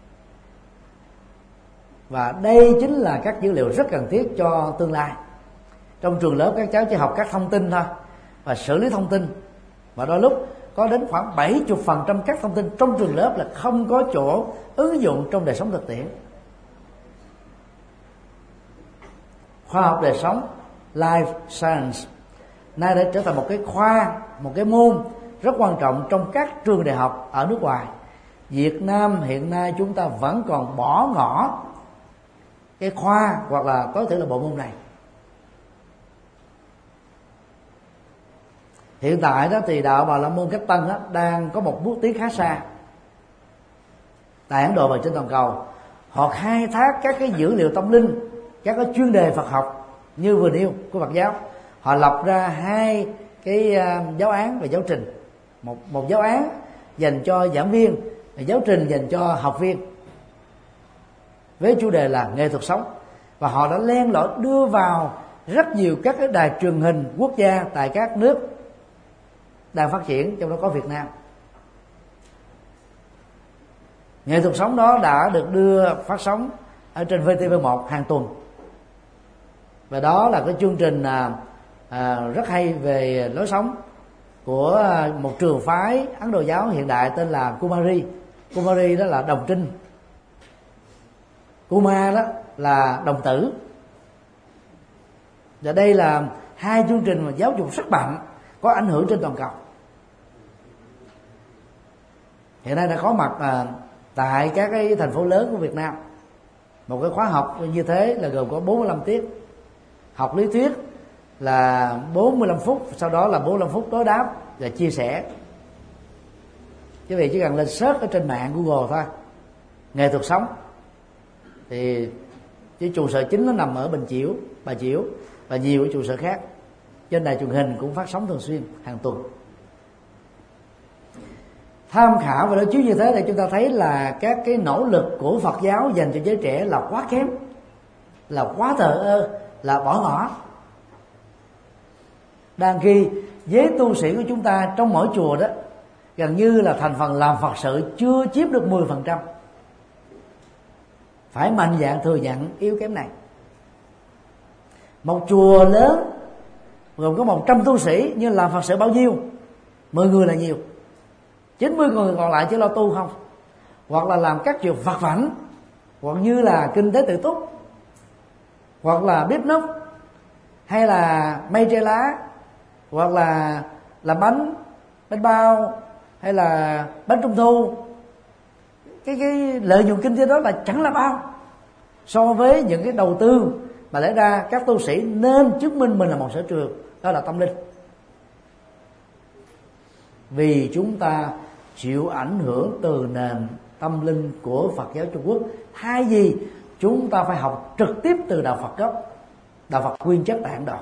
và đây chính là các dữ liệu rất cần thiết cho tương lai. Trong trường lớp các cháu chỉ học các thông tin thôi và xử lý thông tin, và đôi lúc có đến khoảng bảy mươi phần trăm các thông tin trong trường lớp là không có chỗ ứng dụng trong đời sống thực tiễn. Khoa học đời sống, life science, nay đã trở thành một cái khoa, một cái môn rất quan trọng trong các trường đại học ở nước ngoài. Việt Nam hiện nay chúng ta vẫn còn bỏ ngỏ cái khoa hoặc là có thể là bộ môn này. Hiện tại đó thì đạo Bà La Môn Cách Tân đó, đang có một bước tiến khá xa tại Ấn Độ và trên toàn cầu. Họ khai thác các cái dữ liệu tâm linh, các cái chuyên đề Phật học như vừa nêu của Phật giáo. Họ lập ra hai cái uh, giáo án và giáo trình, một một giáo án dành cho giảng viên và giáo trình dành cho học viên, với chủ đề là nghệ thuật sống. Và họ đã len lỏi đưa vào rất nhiều các cái đài truyền hình quốc gia tại các nước đang phát triển, trong đó có Việt Nam. Nghệ thuật sống đó đã được đưa phát sóng ở trên vê tê vê một hàng tuần, và đó là cái chương trình à, à, rất hay về lối sống của một trường phái Ấn Độ giáo hiện đại tên là Kumari. Kumari đó là đồng trinh, Kuma đó là đồng tử. Và đây là hai chương trình mà giáo dục rất mạnh, có ảnh hưởng trên toàn cầu. Hiện nay đã có mặt à, tại các cái thành phố lớn của Việt Nam. Một cái khóa học như thế là gồm có bốn mươi lăm tiết. Học lý thuyết là bốn mươi lăm phút, sau đó là bốn mươi lăm phút đối đáp và chia sẻ. Quý vị chỉ cần lên search ở trên mạng Google thôi, nghệ thuật sống, thì cái trụ sở chính nó nằm ở Bình Chiểu, Bà Chiểu và nhiều cái trụ sở khác. Trên đài truyền hình cũng phát sóng thường xuyên hàng tuần. Tham khảo và đối chiếu như thế để chúng ta thấy là các cái nỗ lực của Phật giáo dành cho giới trẻ là quá kém, là quá thờ ơ, là bỏ ngỏ. Đang khi với tu sĩ của chúng ta trong mỗi chùa đó, gần như là thành phần làm Phật sự chưa chiếm được mười phần trăm. Phải mạnh dạn thừa nhận yếu kém này. Một chùa lớn gồm có một trăm tu sĩ nhưng làm Phật sự bao nhiêu? mười người là nhiều. chín mươi người còn lại chỉ lo tu không, hoặc là làm các việc vặt vãnh, hoặc như là kinh tế tự túc, hoặc là bếp núc, hay là mây tre lá, hoặc là làm bánh bánh bao, hay là bánh trung thu. Cái cái lợi nhuận kinh tế đó là chẳng là bao so với những cái đầu tư mà lẽ ra các tu sĩ nên chứng minh mình là một sở trường, đó là tâm linh. Vì chúng ta chịu ảnh hưởng từ nền tâm linh của Phật giáo Trung Quốc, thay vì chúng ta phải học trực tiếp từ đạo Phật gốc, đạo Phật nguyên chất tại Ấn Độ.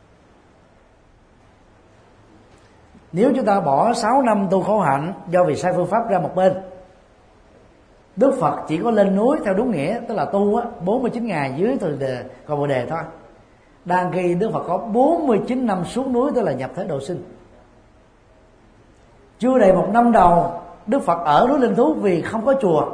Nếu chúng ta bỏ sáu năm tu khổ hạnh do vì sai phương pháp ra một bên, Đức Phật chỉ có lên núi theo đúng nghĩa, tức là tu á, bốn mươi chín ngày dưới từ đề, còn bồ đề thôi. Đang khi Đức Phật có bốn mươi chín năm xuống núi, tức là nhập thế độ sinh. Chưa đầy một năm đầu Đức Phật ở núi Linh Thú vì không có chùa.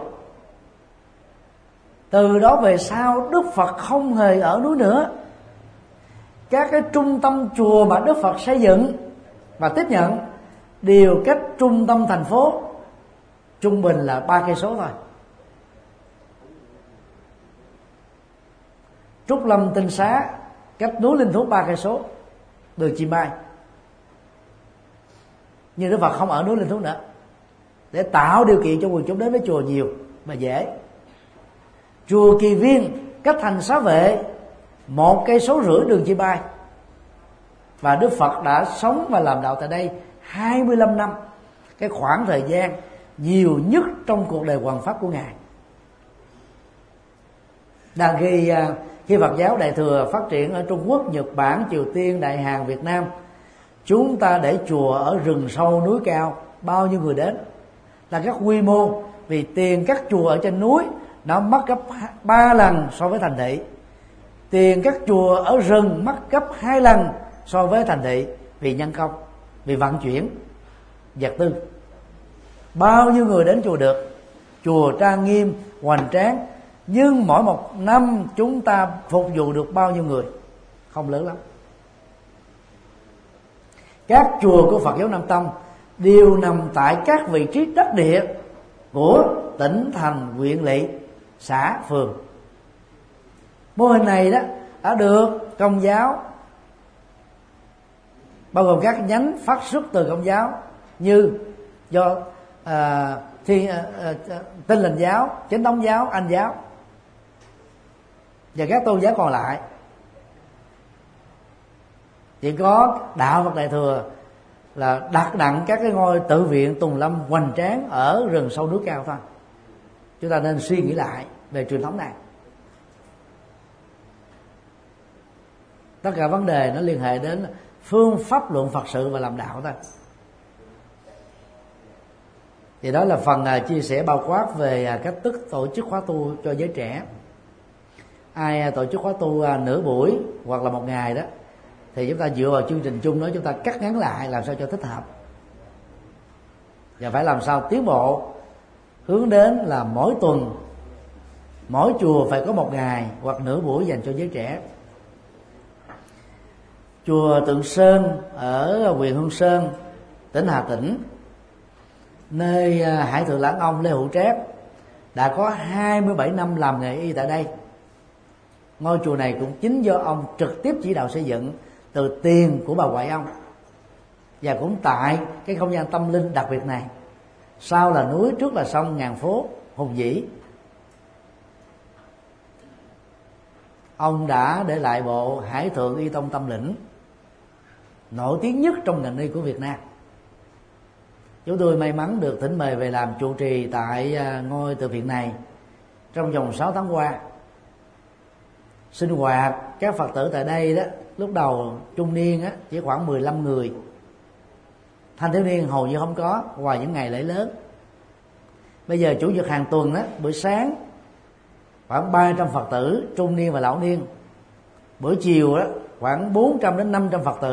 Từ đó về sau Đức Phật không hề ở núi nữa. Các cái trung tâm chùa mà Đức Phật xây dựng và tiếp nhận đều cách trung tâm thành phố trung bình là ba cây số thôi. Trúc Lâm Tinh Xá cách núi Linh Thú ba cây số đường chim bay. Nhưng Đức Phật không ở núi Linh Thú nữa, để tạo điều kiện cho quần chúng đến với chùa nhiều và dễ. Chùa Kỳ Viên cách thành Xá Vệ một cây số rưỡi đường chim bay, và Đức Phật đã sống và làm đạo tại đây hai mươi lăm năm, cái khoảng thời gian nhiều nhất trong cuộc đời hoằng pháp của Ngài. Đang khi khi Phật giáo Đại thừa phát triển ở Trung Quốc, Nhật Bản, Triều Tiên, Đại Hàn, Việt Nam, chúng ta để chùa ở rừng sâu núi cao, bao nhiêu người đến, là các quy mô. Vì tiền các chùa ở trên núi nó mất gấp ba lần so với thành thị, tiền các chùa ở rừng mất gấp hai lần so với thành thị, vì nhân công, vì vận chuyển vật tư. Bao nhiêu người đến chùa được, chùa trang nghiêm hoành tráng, nhưng mỗi một năm chúng ta phục vụ được bao nhiêu người? Không lớn lắm. Các chùa của Phật giáo Nam Tông đều nằm tại các vị trí đắc địa của tỉnh, thành, huyện, lỵ, xã, phường. Mô hình này đó đã được Công giáo, bao gồm các nhánh phát xuất từ Công giáo như do à, thiên à, à, Tin Lành giáo, Chánh Thống giáo, Anh giáo và các tôn giáo còn lại. Chỉ có đạo Phật Đại thừa là đặt nặng các cái ngôi tự viện tùng lâm hoành tráng ở rừng sâu núi cao thôi. Chúng ta nên suy nghĩ lại về truyền thống này. Tất cả vấn đề nó liên hệ đến phương pháp luận Phật sự và làm đạo thôi. Thì đó là phần uh, chia sẻ bao quát về uh, cách thức tổ chức khóa tu cho giới trẻ. Ai uh, tổ chức khóa tu uh, nửa buổi hoặc là một ngày đó, thì chúng ta dựa vào chương trình chung đó, chúng ta cắt ngắn lại làm sao cho thích hợp, và phải làm sao tiến bộ hướng đến là mỗi tuần mỗi chùa phải có một ngày hoặc nửa buổi dành cho giới trẻ. Chùa Tượng Sơn ở huyện Hương Sơn, tỉnh Hà Tĩnh, nơi Hải Thượng Lãng Ông Lê Hữu Trác đã có hai mươi bảy năm làm nghề y tại đây. Ngôi chùa này cũng chính do ông trực tiếp chỉ đạo xây dựng từ tiền của bà ngoại ông, và cũng tại cái không gian tâm linh đặc biệt này. Sau là núi, trước là sông ngàn phố hùng vĩ. Ông đã để lại bộ Hải Thượng Y Tông Tâm Lĩnh, nổi tiếng nhất trong ngành y của Việt Nam. Chúng tôi may mắn được thỉnh mời về làm trụ trì tại ngôi từ viện này trong vòng sáu tháng qua. Sinh hoạt các Phật tử tại đây đó, lúc đầu trung niên á, chỉ khoảng mười lăm người, thanh thiếu niên hầu như không có, ngoài những ngày lễ lớn. Bây giờ chủ nhật hàng tuần đó, buổi sáng khoảng ba trăm Phật tử trung niên và lão niên, buổi chiều đó khoảng bốn trăm đến năm trăm Phật tử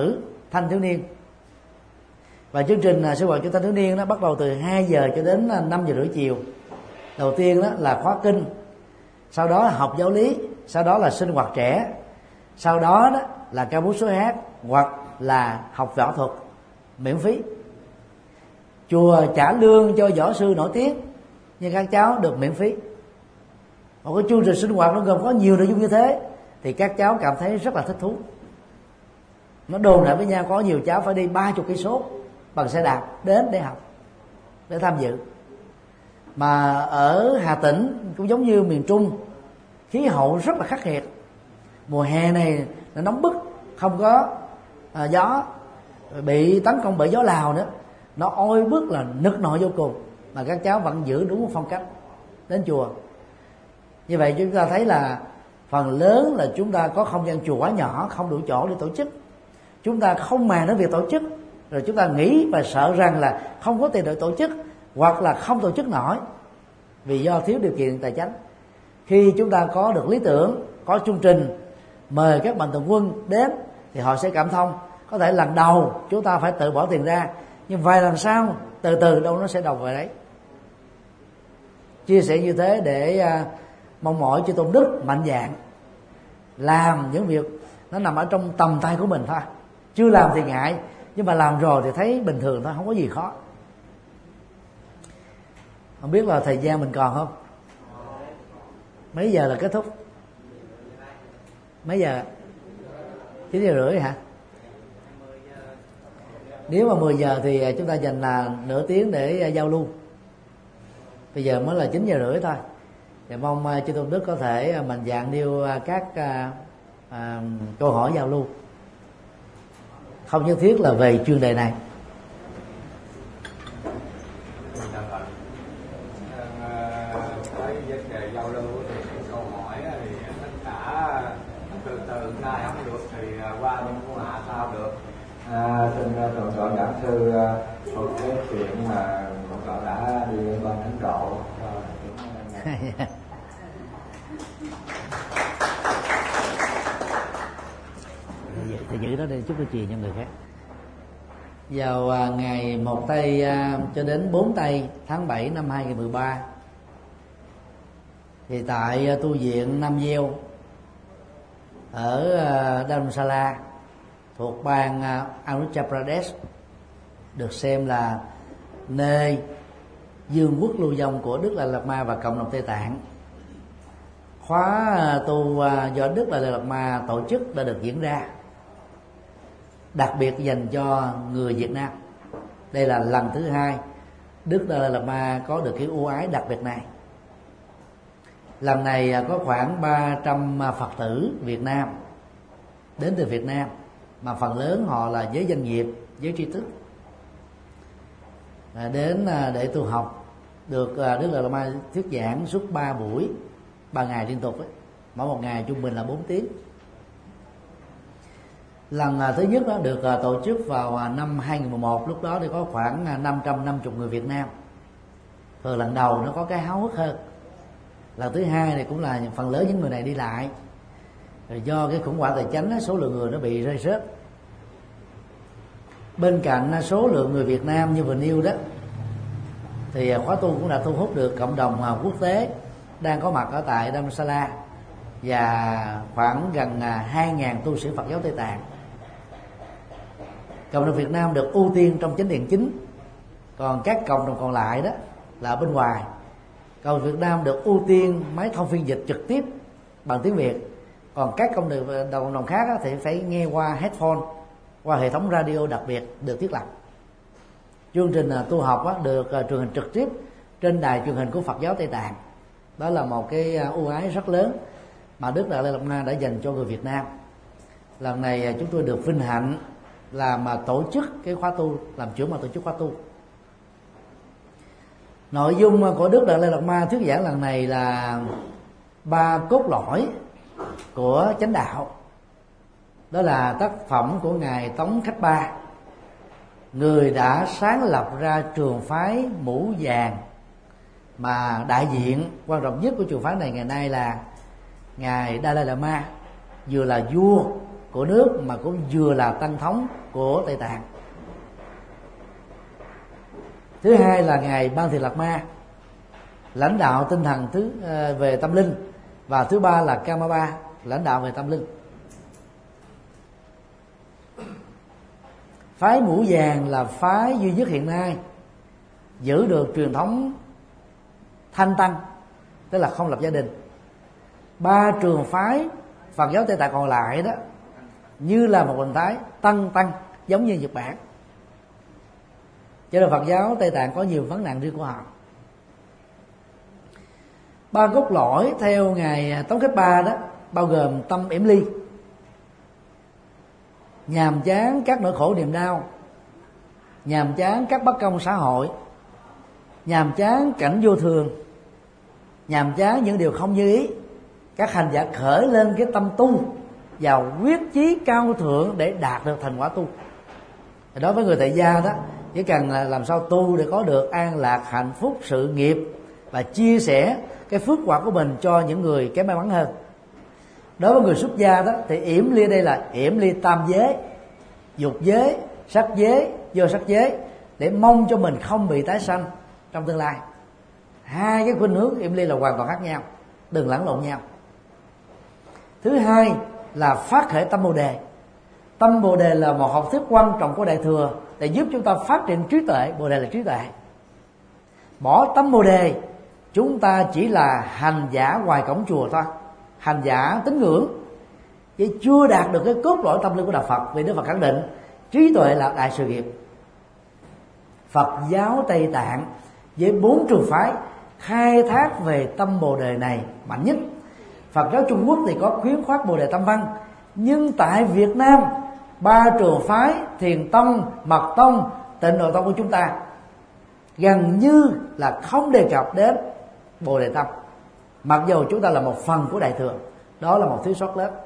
thanh thiếu niên. Và chương trình sinh hoạt cho thanh thiếu niên nó bắt đầu từ hai giờ cho đến năm giờ rưỡi chiều. Đầu tiên đó là khóa kinh, sau đó là học giáo lý, sau đó là sinh hoạt trẻ, sau đó đó là ca múa số hát hoặc là học võ thuật miễn phí. Chùa trả lương cho võ sư nổi tiếng nhưng các cháu được miễn phí. Một cái chương trình sinh hoạt nó gồm có nhiều nội dung như thế thì các cháu cảm thấy rất là thích thú. Nó đồn lại với nhau, có nhiều cháu phải đi ba chục cây số bằng xe đạp đến để học, để tham dự. Mà ở Hà Tĩnh cũng giống như miền Trung, khí hậu rất là khắc nghiệt. Mùa hè này nó nóng bức, không có à, gió, bị tấn công bởi gió Lào nữa, nó oi bức là nực nội vô cùng, mà các cháu vẫn giữ đúng một phong cách đến chùa. Như vậy chúng ta thấy là phần lớn là chúng ta có không gian chùa quá nhỏ, không đủ chỗ để tổ chức. Chúng ta không màng đến việc tổ chức, rồi chúng ta nghĩ và sợ rằng là không có tiền để tổ chức, hoặc là không tổ chức nổi vì do thiếu điều kiện tài chính. Khi chúng ta có được lý tưởng, có chương trình, mời các mạnh thường quân đến thì họ sẽ cảm thông. Có thể lần đầu chúng ta phải tự bỏ tiền ra, nhưng vài lần sau từ từ đâu nó sẽ đồng về đấy. Chia sẻ như thế để uh, mong mỏi chư Tôn Đức mạnh dạn làm những việc nó nằm ở trong tầm tay của mình thôi. Chưa làm thì ngại, nhưng mà làm rồi thì thấy bình thường thôi, không có gì khó. Không biết là thời gian mình còn không? Mấy giờ là kết thúc? Mấy giờ? chín giờ rưỡi hả? Nếu mà mười giờ thì chúng ta dành là nửa tiếng để giao lưu. Bây giờ mới là chín giờ rưỡi thôi. Thì mong chư Tôn Đức có thể mạnh dạn nêu các à, à, câu hỏi giao lưu, không nhất thiết là về chuyên đề này. Với vấn đề giao lưu thì câu hỏi thì tất cả từ từ nay không được thì qua bên của hạ sao được. À, xin thượng tọa giảng sư một cái chuyện mà thượng tọa đã đi lên ban Ấn Độ. Thì giữ đó để chút tôi truyền cho người khác. Vào à, ngày một tây à, cho đến bốn tây tháng bảy năm hai nghìn mười ba, thì tại à, tu viện Nam Gieo ở à, Dharamsala thuộc bang à, Arunachal Pradesh, được xem là nơi dương quốc lưu vong của Đức Đại Lạt Ma và cộng đồng Tây Tạng. Khóa à, tu à, do Đức Đại Lạt Ma tổ chức đã được diễn ra, đặc biệt dành cho người Việt Nam. Đây là lần thứ hai Đức Dalai Lama có được cái ưu ái đặc biệt này. Lần này có khoảng ba trăm Phật tử Việt Nam đến từ Việt Nam, mà phần lớn họ là giới doanh nghiệp, giới tri thức, đến để tu học. Được Đức Dalai Lama thuyết giảng suốt ba buổi, ba ngày liên tục ấy. Mỗi một ngày trung bình là bốn tiếng. Lần thứ nhất đó được tổ chức vào năm hai nghìn mười một, lúc đó thì có khoảng năm trăm năm mươi người Việt Nam. Thường lần đầu nó có cái háo hức hơn. Lần thứ hai này cũng là phần lớn những người này đi lại. Rồi do cái khủng hoảng tài chính, số lượng người nó bị rơi rớt. Bên cạnh số lượng người Việt Nam như vừa nêu đó, thì khóa tu cũng đã thu hút được cộng đồng quốc tế đang có mặt ở tại Dharamsala, và khoảng gần hai nghìn tu sĩ Phật giáo Tây Tạng. Cộng đồng Việt Nam được ưu tiên trong chánh điện chính, còn các cộng đồng còn lại đó là ở bên ngoài. Cộng đồng Việt Nam được ưu tiên máy thông phiên dịch trực tiếp bằng tiếng Việt, còn các cộng đồng, cộng đồng khác thì phải nghe qua headphone, qua hệ thống radio đặc biệt được thiết lập. Chương trình tu học được truyền hình trực tiếp trên đài truyền hình của Phật giáo Tây Tạng. Đó là một cái ưu ái rất lớn mà Đức Đại Lạt Ma đã dành cho người Việt Nam. Lần này chúng tôi được vinh hạnh là mà tổ chức cái khóa tu, làm trưởng ban tổ chức khóa tu. Nội dung của Đức Đại Lạt Ma thuyết giảng lần này là ba cốt lõi của chánh đạo. Đó là tác phẩm của ngài Tống Khách Ba, người đã sáng lập ra trường phái Mũ Vàng, mà đại diện quan trọng nhất của trường phái này ngày nay là ngài Dalai Lama, vừa là vua của nước mà cũng vừa là tăng thống của Tây Tạng. Thứ hai là ngài Ban Thị Lạt Ma, lãnh đạo tinh thần thứ về tâm linh, và thứ ba là Karmapa, lãnh đạo về tâm linh. Phái Mũ Vàng là phái duy nhất hiện nay giữ được truyền thống thanh tăng, tức là không lập gia đình. Ba trường phái Phật giáo Tây Tạng còn lại đó như là một hình thái tăng tăng, giống như Nhật Bản. Cho nên Phật giáo Tây Tạng có nhiều vấn nạn riêng của họ. Ba cốt lõi theo ngài Tống Khép Ba đó bao gồm tâm yểm ly, nhàm chán các nỗi khổ niềm đau, nhàm chán các bất công xã hội, nhàm chán cảnh vô thường, nhàm chán những điều không như ý. Các hành giả khởi lên cái tâm tu và quyết chí cao thượng để đạt được thành quả tu. Đối với người tại gia đó, chỉ cần làm sao tu để có được an lạc, hạnh phúc, sự nghiệp và chia sẻ cái phước quả của mình cho những người kém may mắn hơn. Đối với người xuất gia đó thì yểm ly đây là yểm ly tam giới, dục giới, sắc giới, vô sắc giới, để mong cho mình không bị tái sanh trong tương lai. Hai cái khuynh hướng yểm ly là hoàn toàn khác nhau, đừng lẫn lộn nhau. Thứ hai là phát khởi tâm Bồ Đề. Tâm Bồ Đề là một học thuyết quan trọng của Đại Thừa để giúp chúng ta phát triển trí tuệ. Bồ Đề là trí tuệ. Bỏ tâm Bồ Đề, chúng ta chỉ là hành giả ngoài cổng chùa thôi, hành giả tín ngưỡng, chứ chưa đạt được cái cốt lõi tâm linh của đạo Phật. Vì Đức Phật khẳng định trí tuệ là đại sự nghiệp. Phật giáo Tây Tạng với bốn trường phái khai thác về tâm Bồ Đề này mạnh nhất. Phật giáo Trung Quốc thì có khuyến khoác Bồ Đề Tâm Văn, nhưng tại Việt Nam ba trường phái Thiền Tông, Mật Tông, Tịnh Độ Tông của chúng ta gần như là không đề cập đến Bồ Đề Tâm, mặc dù chúng ta là một phần của Đại Thừa. Đó là một thiếu sót lớn.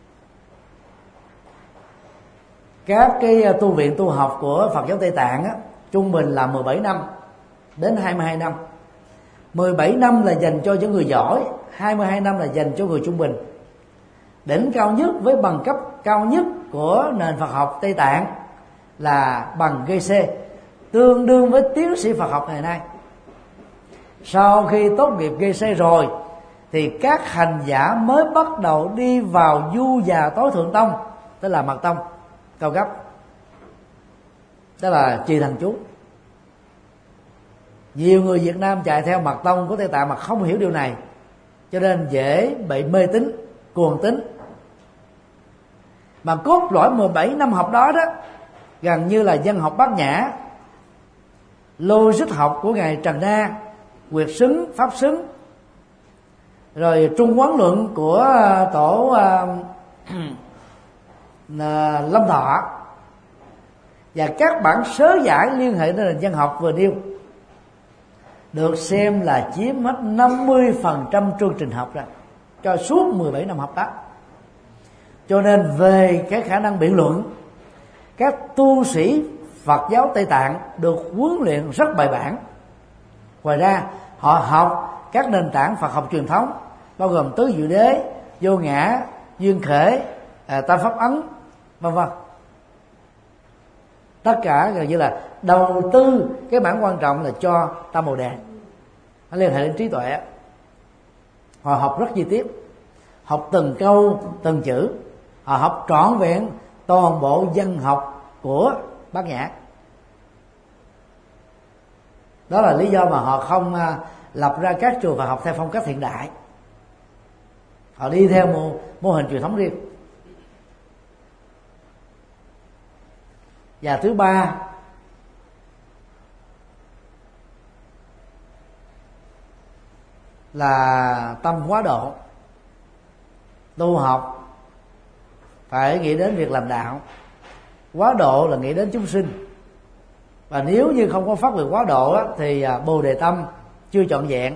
Các cái tu viện tu học của Phật giáo Tây Tạng á, trung bình là mười bảy năm đến hai mươi hai năm. mười bảy năm là dành cho những người giỏi, hai mươi hai năm là dành cho người trung bình. Đỉnh cao nhất với bằng cấp cao nhất của nền Phật học Tây Tạng là bằng giê xê, tương đương với tiến sĩ Phật học ngày nay. Sau khi tốt nghiệp giê xê rồi thì các hành giả mới bắt đầu đi vào du già tối thượng tông, tức là Mật Tông cao cấp, tức là Trì Thành Chú. Nhiều người Việt Nam chạy theo Mật Tông của Tây Tạng mà không hiểu điều này, cho nên dễ bị mê tín, cuồng tín. Mà cốt lõi mười bảy năm học đó đó gần như là văn học Bát Nhã, logic học của ngài Trần Na, Quyệt Xứng, Pháp Xứng, rồi Trung Quán Luận của tổ uh, Lâm Thọ, và các bản sớ giải liên hệ đến nền văn học vừa nêu được xem là chiếm hết năm mươi phần trăm chương trình học ra cho suốt mười bảy năm học đó. Cho nên về cái khả năng biện luận, các tu sĩ Phật giáo Tây Tạng được huấn luyện rất bài bản. Ngoài ra họ học các nền tảng Phật học truyền thống bao gồm tứ diệu đế, vô ngã, duyên khởi, à, tam pháp ấn, vân vân. Tất cả gần như là đầu tư cái bản quan trọng là cho tâm Bồ Đề, nó liên hệ đến trí tuệ. Họ học rất chi tiết, học từng câu từng chữ, họ học trọn vẹn toàn bộ văn học của Bát Nhã. Đó là lý do mà họ không lập ra các trường Phật học theo phong cách hiện đại, họ đi theo mô, mô hình truyền thống riêng. Và thứ ba là tâm quá độ. Tu học phải nghĩ đến việc làm đạo, quá độ là nghĩ đến chúng sinh. Và nếu như không có phát huy quá độ đó, thì Bồ Đề Tâm chưa trọn vẹn,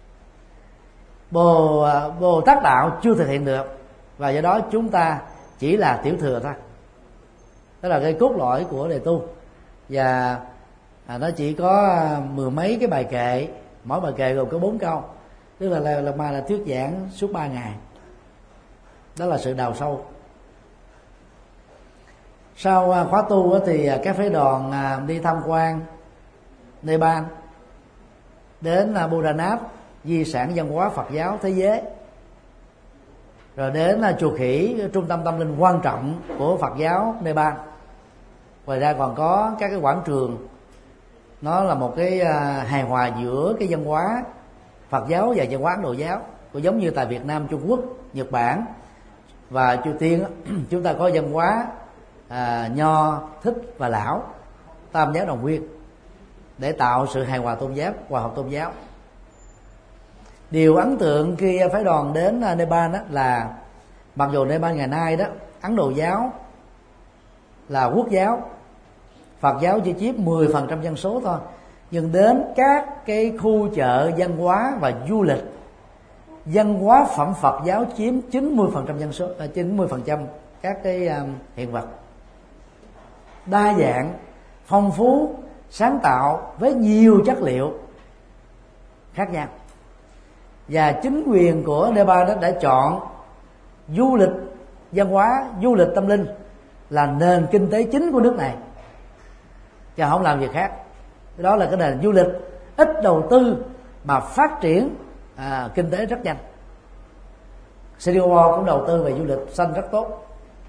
Bồ, Bồ Tát Đạo chưa thực hiện được, và do đó chúng ta chỉ là tiểu thừa thôi. Đó là cái cốt lõi của đề tu. Và à, nó chỉ có mười mấy cái bài kệ, mỗi bài kệ gồm có bốn câu, tức là là, là mà là thuyết giảng suốt ba ngày. Đó là sự đào sâu. Sau khóa tu thì các phái đoàn đi tham quan Nepal, đến Buddhanath, di sản văn hóa Phật giáo thế giới, rồi đến chùa Khỉ, trung tâm tâm linh quan trọng của Phật giáo Nepal. Ngoài ra còn có các cái quảng trường, nó là một cái hài hòa giữa cái văn hóa Phật giáo và văn hóa Ấn Độ giáo, cũng giống như tại Việt Nam, Trung Quốc, Nhật Bản và Triều Tiên. Chúng ta có văn hóa à, Nho, Thích và Lão, tam giáo đồng nguyên, để tạo sự hài hòa tôn giáo, hòa hợp tôn giáo. Điều ấn tượng khi phái đoàn đến Nepal đó là mặc dù Nepal ngày nay đó Ấn Độ giáo là quốc giáo, Phật giáo chỉ chiếm mười phần trăm dân số thôi, nhưng đến các cái khu chợ văn hóa và du lịch, văn hóa phẩm Phật giáo chiếm chín mươi phần trăm dân số, chín mươi phần trăm các cái um, hiện vật, đa dạng, phong phú, sáng tạo với nhiều chất liệu khác nhau. Và chính quyền của Nepal đó đã chọn du lịch văn hóa, du lịch tâm linh là nền kinh tế chính của nước này, chứ không làm việc khác. Đó là cái nền du lịch ít đầu tư mà phát triển à, kinh tế rất nhanh. Singapore cũng đầu tư về du lịch xanh rất tốt.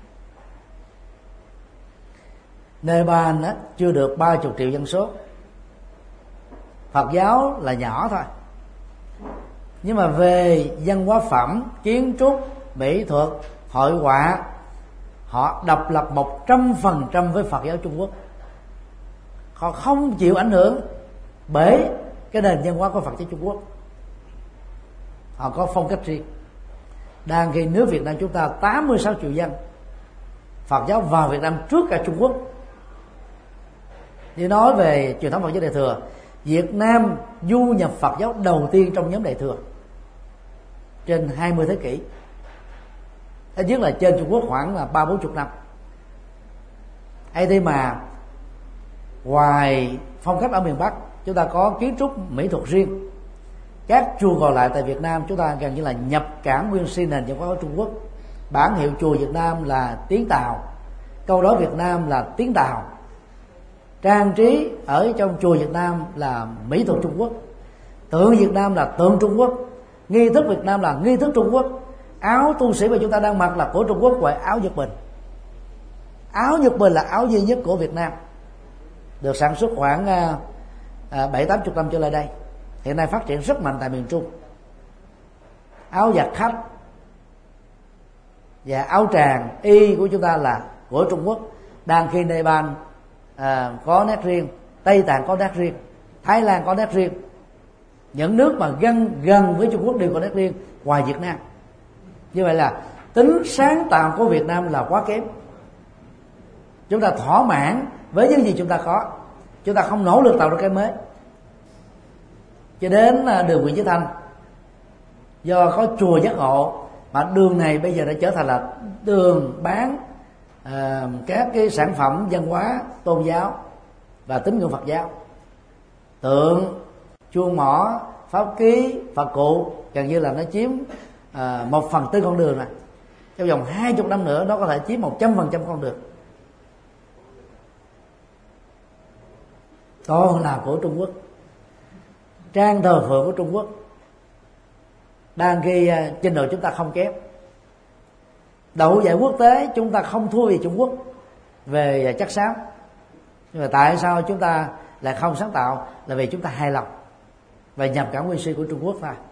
Nepal á, chưa được ba mươi triệu dân số, Phật giáo là nhỏ thôi, nhưng mà về văn hóa phẩm, kiến trúc, mỹ thuật, hội họa, họ độc lập một trăm phần trăm với Phật giáo Trung Quốc. Họ không chịu ảnh hưởng bởi cái nền văn hóa của Phật giáo Trung Quốc. Họ có phong cách riêng. Đang khi nước Việt Nam chúng ta tám mươi sáu triệu dân, Phật giáo vào Việt Nam trước cả Trung Quốc. Như nói về truyền thống Phật giáo Đại thừa, Việt Nam du nhập Phật giáo đầu tiên trong nhóm Đại thừa trên hai mươi thế kỷ, ít nhất là trên Trung Quốc khoảng là ba bốn chục năm. ấy thế mà ngoài phong cách ở miền Bắc, chúng ta có kiến trúc mỹ thuật riêng. Các chùa còn lại tại Việt Nam chúng ta gần như là nhập cảng nguyên si nền văn hóa của Trung Quốc. Bản hiệu chùa Việt Nam là tiếng Tàu, câu đối Việt Nam là tiếng Tàu, trang trí ở trong chùa Việt Nam là mỹ thuật Trung Quốc, tượng Việt Nam là tượng Trung Quốc, nghi thức Việt Nam là nghi thức Trung Quốc, áo tu sĩ mà chúng ta đang mặc là của Trung Quốc, gọi áo Nhật Bình. Áo Nhật Bình là áo duy nhất của Việt Nam, được sản xuất khoảng bảy tám chục năm trở lại đây, hiện nay phát triển rất mạnh tại miền Trung. Áo giặt khách và áo tràng y của chúng ta là của Trung Quốc, đang khi Nepal à, có nét riêng, Tây Tạng có nét riêng, Thái Lan có nét riêng. Những nước mà gần gần với Trung Quốc đều có nét riêng ngoài Việt Nam. Như vậy là tính sáng tạo của Việt Nam là quá kém. Chúng ta thỏa mãn với những gì chúng ta có, chúng ta không nỗ lực tạo ra cái mới. Cho đến đường Nguyễn Chí Thanh, do có chùa Giác Ngộ mà đường này bây giờ đã trở thành là đường bán à, các cái sản phẩm văn hóa tôn giáo và tín ngưỡng Phật giáo, tượng, chuông mỏ, pháp ký, Phật cụ, gần như là nó chiếm à, một phần tư con đường này. Trong vòng hai chục năm nữa nó có thể chiếm một trăm phần trăm con đường. Toàn là của Trung Quốc, trang thờ phượng của Trung Quốc, đang khi uh, trình độ chúng ta không kém. Đấu giải quốc tế chúng ta không thua gì Trung Quốc về chất xám, nhưng mà tại sao chúng ta lại không sáng tạo? Là vì chúng ta hài lòng và nhập cả nguyên si của Trung Quốc thôi.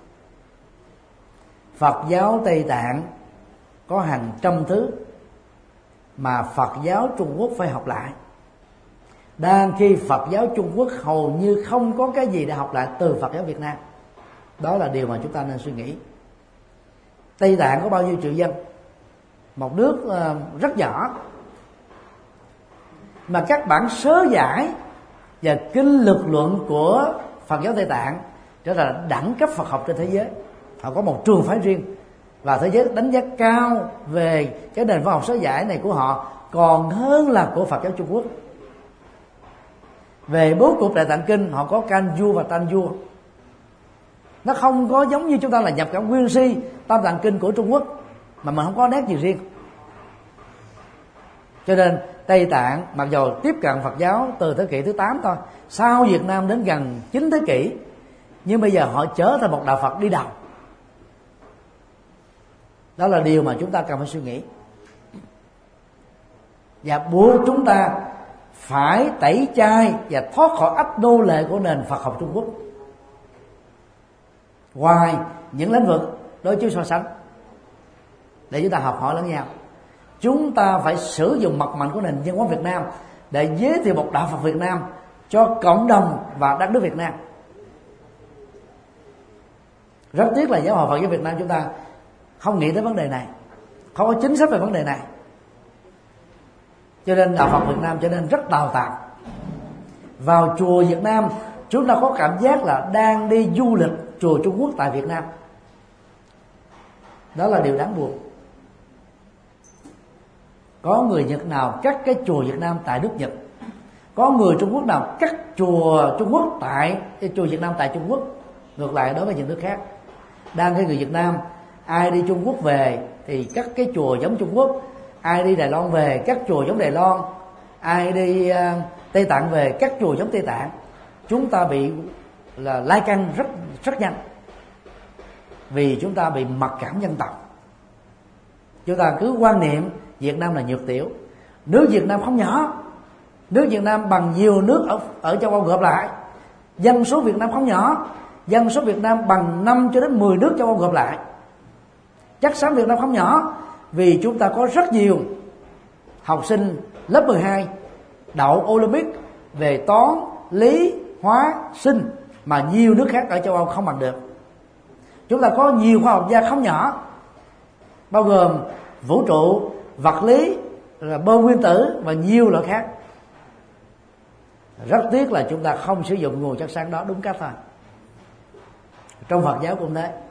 Phật giáo Tây Tạng có hàng trăm thứ mà Phật giáo Trung Quốc phải học lại, đang khi Phật giáo Trung Quốc hầu như không có cái gì để học lại từ Phật giáo Việt Nam. Đó là điều mà chúng ta nên suy nghĩ. Tây Tạng có bao nhiêu triệu dân, một nước uh, rất nhỏ, mà các bản sớ giải và kinh lực luận của Phật giáo Tây Tạng trở thành là đẳng cấp Phật học trên thế giới. Họ có một trường phái riêng và thế giới đánh giá cao về cái nền văn học sớ giải này của họ còn hơn là của Phật giáo Trung Quốc. Về bố cục Đại Tạng Kinh, họ có Kanju và Tanju. Nó không có giống như chúng ta là nhập cả nguyên si Tam Tạng Kinh của Trung Quốc, mà mình không có nét gì riêng. Cho nên Tây Tạng mặc dù tiếp cận Phật giáo từ thế kỷ thứ tám thôi, sau Việt Nam đến gần chín thế kỷ, nhưng bây giờ họ trở thành một đạo Phật đi đầu. Đó là điều mà chúng ta cần phải suy nghĩ, và buộc chúng ta phải tẩy chay và thoát khỏi ách nô lệ của nền Phật học Trung Quốc. Ngoài những lĩnh vực đối chiếu so sánh để chúng ta học hỏi lẫn nhau, chúng ta phải sử dụng mặt mạnh của nền văn hóa Việt Nam để giới thiệu một đạo Phật Việt Nam cho cộng đồng và đất nước Việt Nam. Rất tiếc là giáo hội Phật giáo Việt Nam chúng ta không nghĩ tới vấn đề này, không có chính sách về vấn đề này, cho nên đạo Phật Việt Nam trở nên rất đào tạo. Vào chùa Việt Nam, chúng ta có cảm giác là đang đi du lịch chùa Trung Quốc tại Việt Nam. Đó là điều đáng buồn. Có người Nhật nào cắt cái chùa Việt Nam tại nước Nhật, có người Trung Quốc nào cắt chùa Trung Quốc tại chùa Việt Nam tại Trung Quốc. Ngược lại đối với những nước khác, đang cái người Việt Nam ai đi Trung Quốc về thì cắt cái chùa giống Trung Quốc, ai đi Đài Loan về cắt chùa giống Đài Loan, ai đi uh, Tây Tạng về cắt chùa giống Tây Tạng. Chúng ta bị là lai căng rất rất nhanh, vì chúng ta bị mặc cảm dân tộc. Chúng ta cứ quan niệm Việt Nam là nhược tiểu. Nước Việt Nam không nhỏ, nước Việt Nam bằng nhiều nước ở, ở châu Âu gộp lại. Dân số Việt Nam không nhỏ, dân số Việt Nam bằng năm cho đến mười nước châu Âu gộp lại. Chắc chắn Việt Nam không nhỏ, vì chúng ta có rất nhiều học sinh lớp mười hai đậu Olympic về toán, lý, hóa, sinh mà nhiều nước khác ở châu Âu không bằng được. Chúng ta có nhiều khoa học gia không nhỏ, bao gồm vũ trụ, vật lý, bơm nguyên tử và nhiều loại khác. Rất tiếc là chúng ta không sử dụng nguồn chất xám đó đúng cách thôi. Trong Phật giáo cũng thế.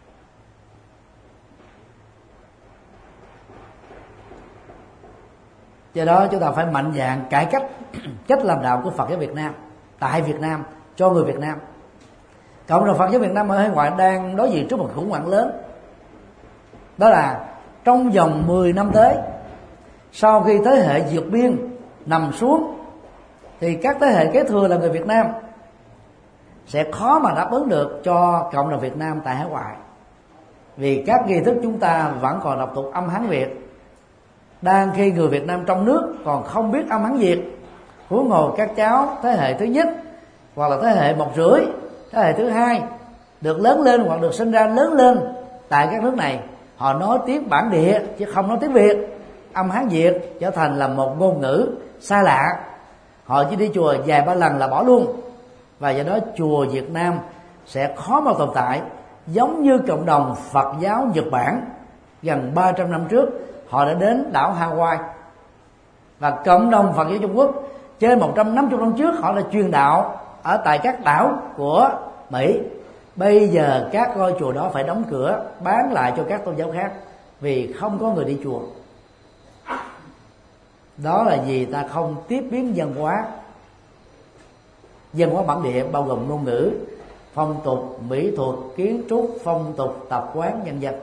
Do đó chúng ta phải mạnh dạn cải cách cách làm đạo của Phật giáo Việt Nam tại Việt Nam cho người Việt Nam. Cộng đồng Phật giáo Việt Nam ở hải ngoại đang đối diện trước một khủng hoảng lớn. Đó là trong vòng mười năm tới, sau khi thế hệ vượt biên nằm xuống, thì các thế hệ kế thừa là người Việt Nam sẽ khó mà đáp ứng được cho cộng đồng Việt Nam tại hải ngoại, vì các nghi thức chúng ta vẫn còn đọc tục âm Hán Việt, đang khi người Việt Nam trong nước còn không biết âm Hán Việt, huống hồ các cháu thế hệ thứ nhất hoặc là thế hệ một rưỡi, thế hệ thứ hai được lớn lên hoặc được sinh ra lớn lên tại các nước này, họ nói tiếng bản địa chứ không nói tiếng Việt. Âm Hán Việt trở thành là một ngôn ngữ xa lạ, họ chỉ đi chùa vài ba lần là bỏ luôn, và do đó chùa Việt Nam sẽ khó mà tồn tại. Giống như cộng đồng Phật giáo Nhật Bản gần ba trăm năm trước, họ đã đến đảo Hawaii, và cộng đồng Phật giáo Trung Quốc trên một trăm năm mươi năm trước họ đã truyền đạo ở tại các đảo của Mỹ. Bây giờ các ngôi chùa đó phải đóng cửa, bán lại cho các tôn giáo khác vì không có người đi chùa. Đó là vì ta không tiếp biến văn hóa. Văn hóa bản địa bao gồm ngôn ngữ, phong tục, mỹ thuật, kiến trúc, phong tục, tập quán, vân vân.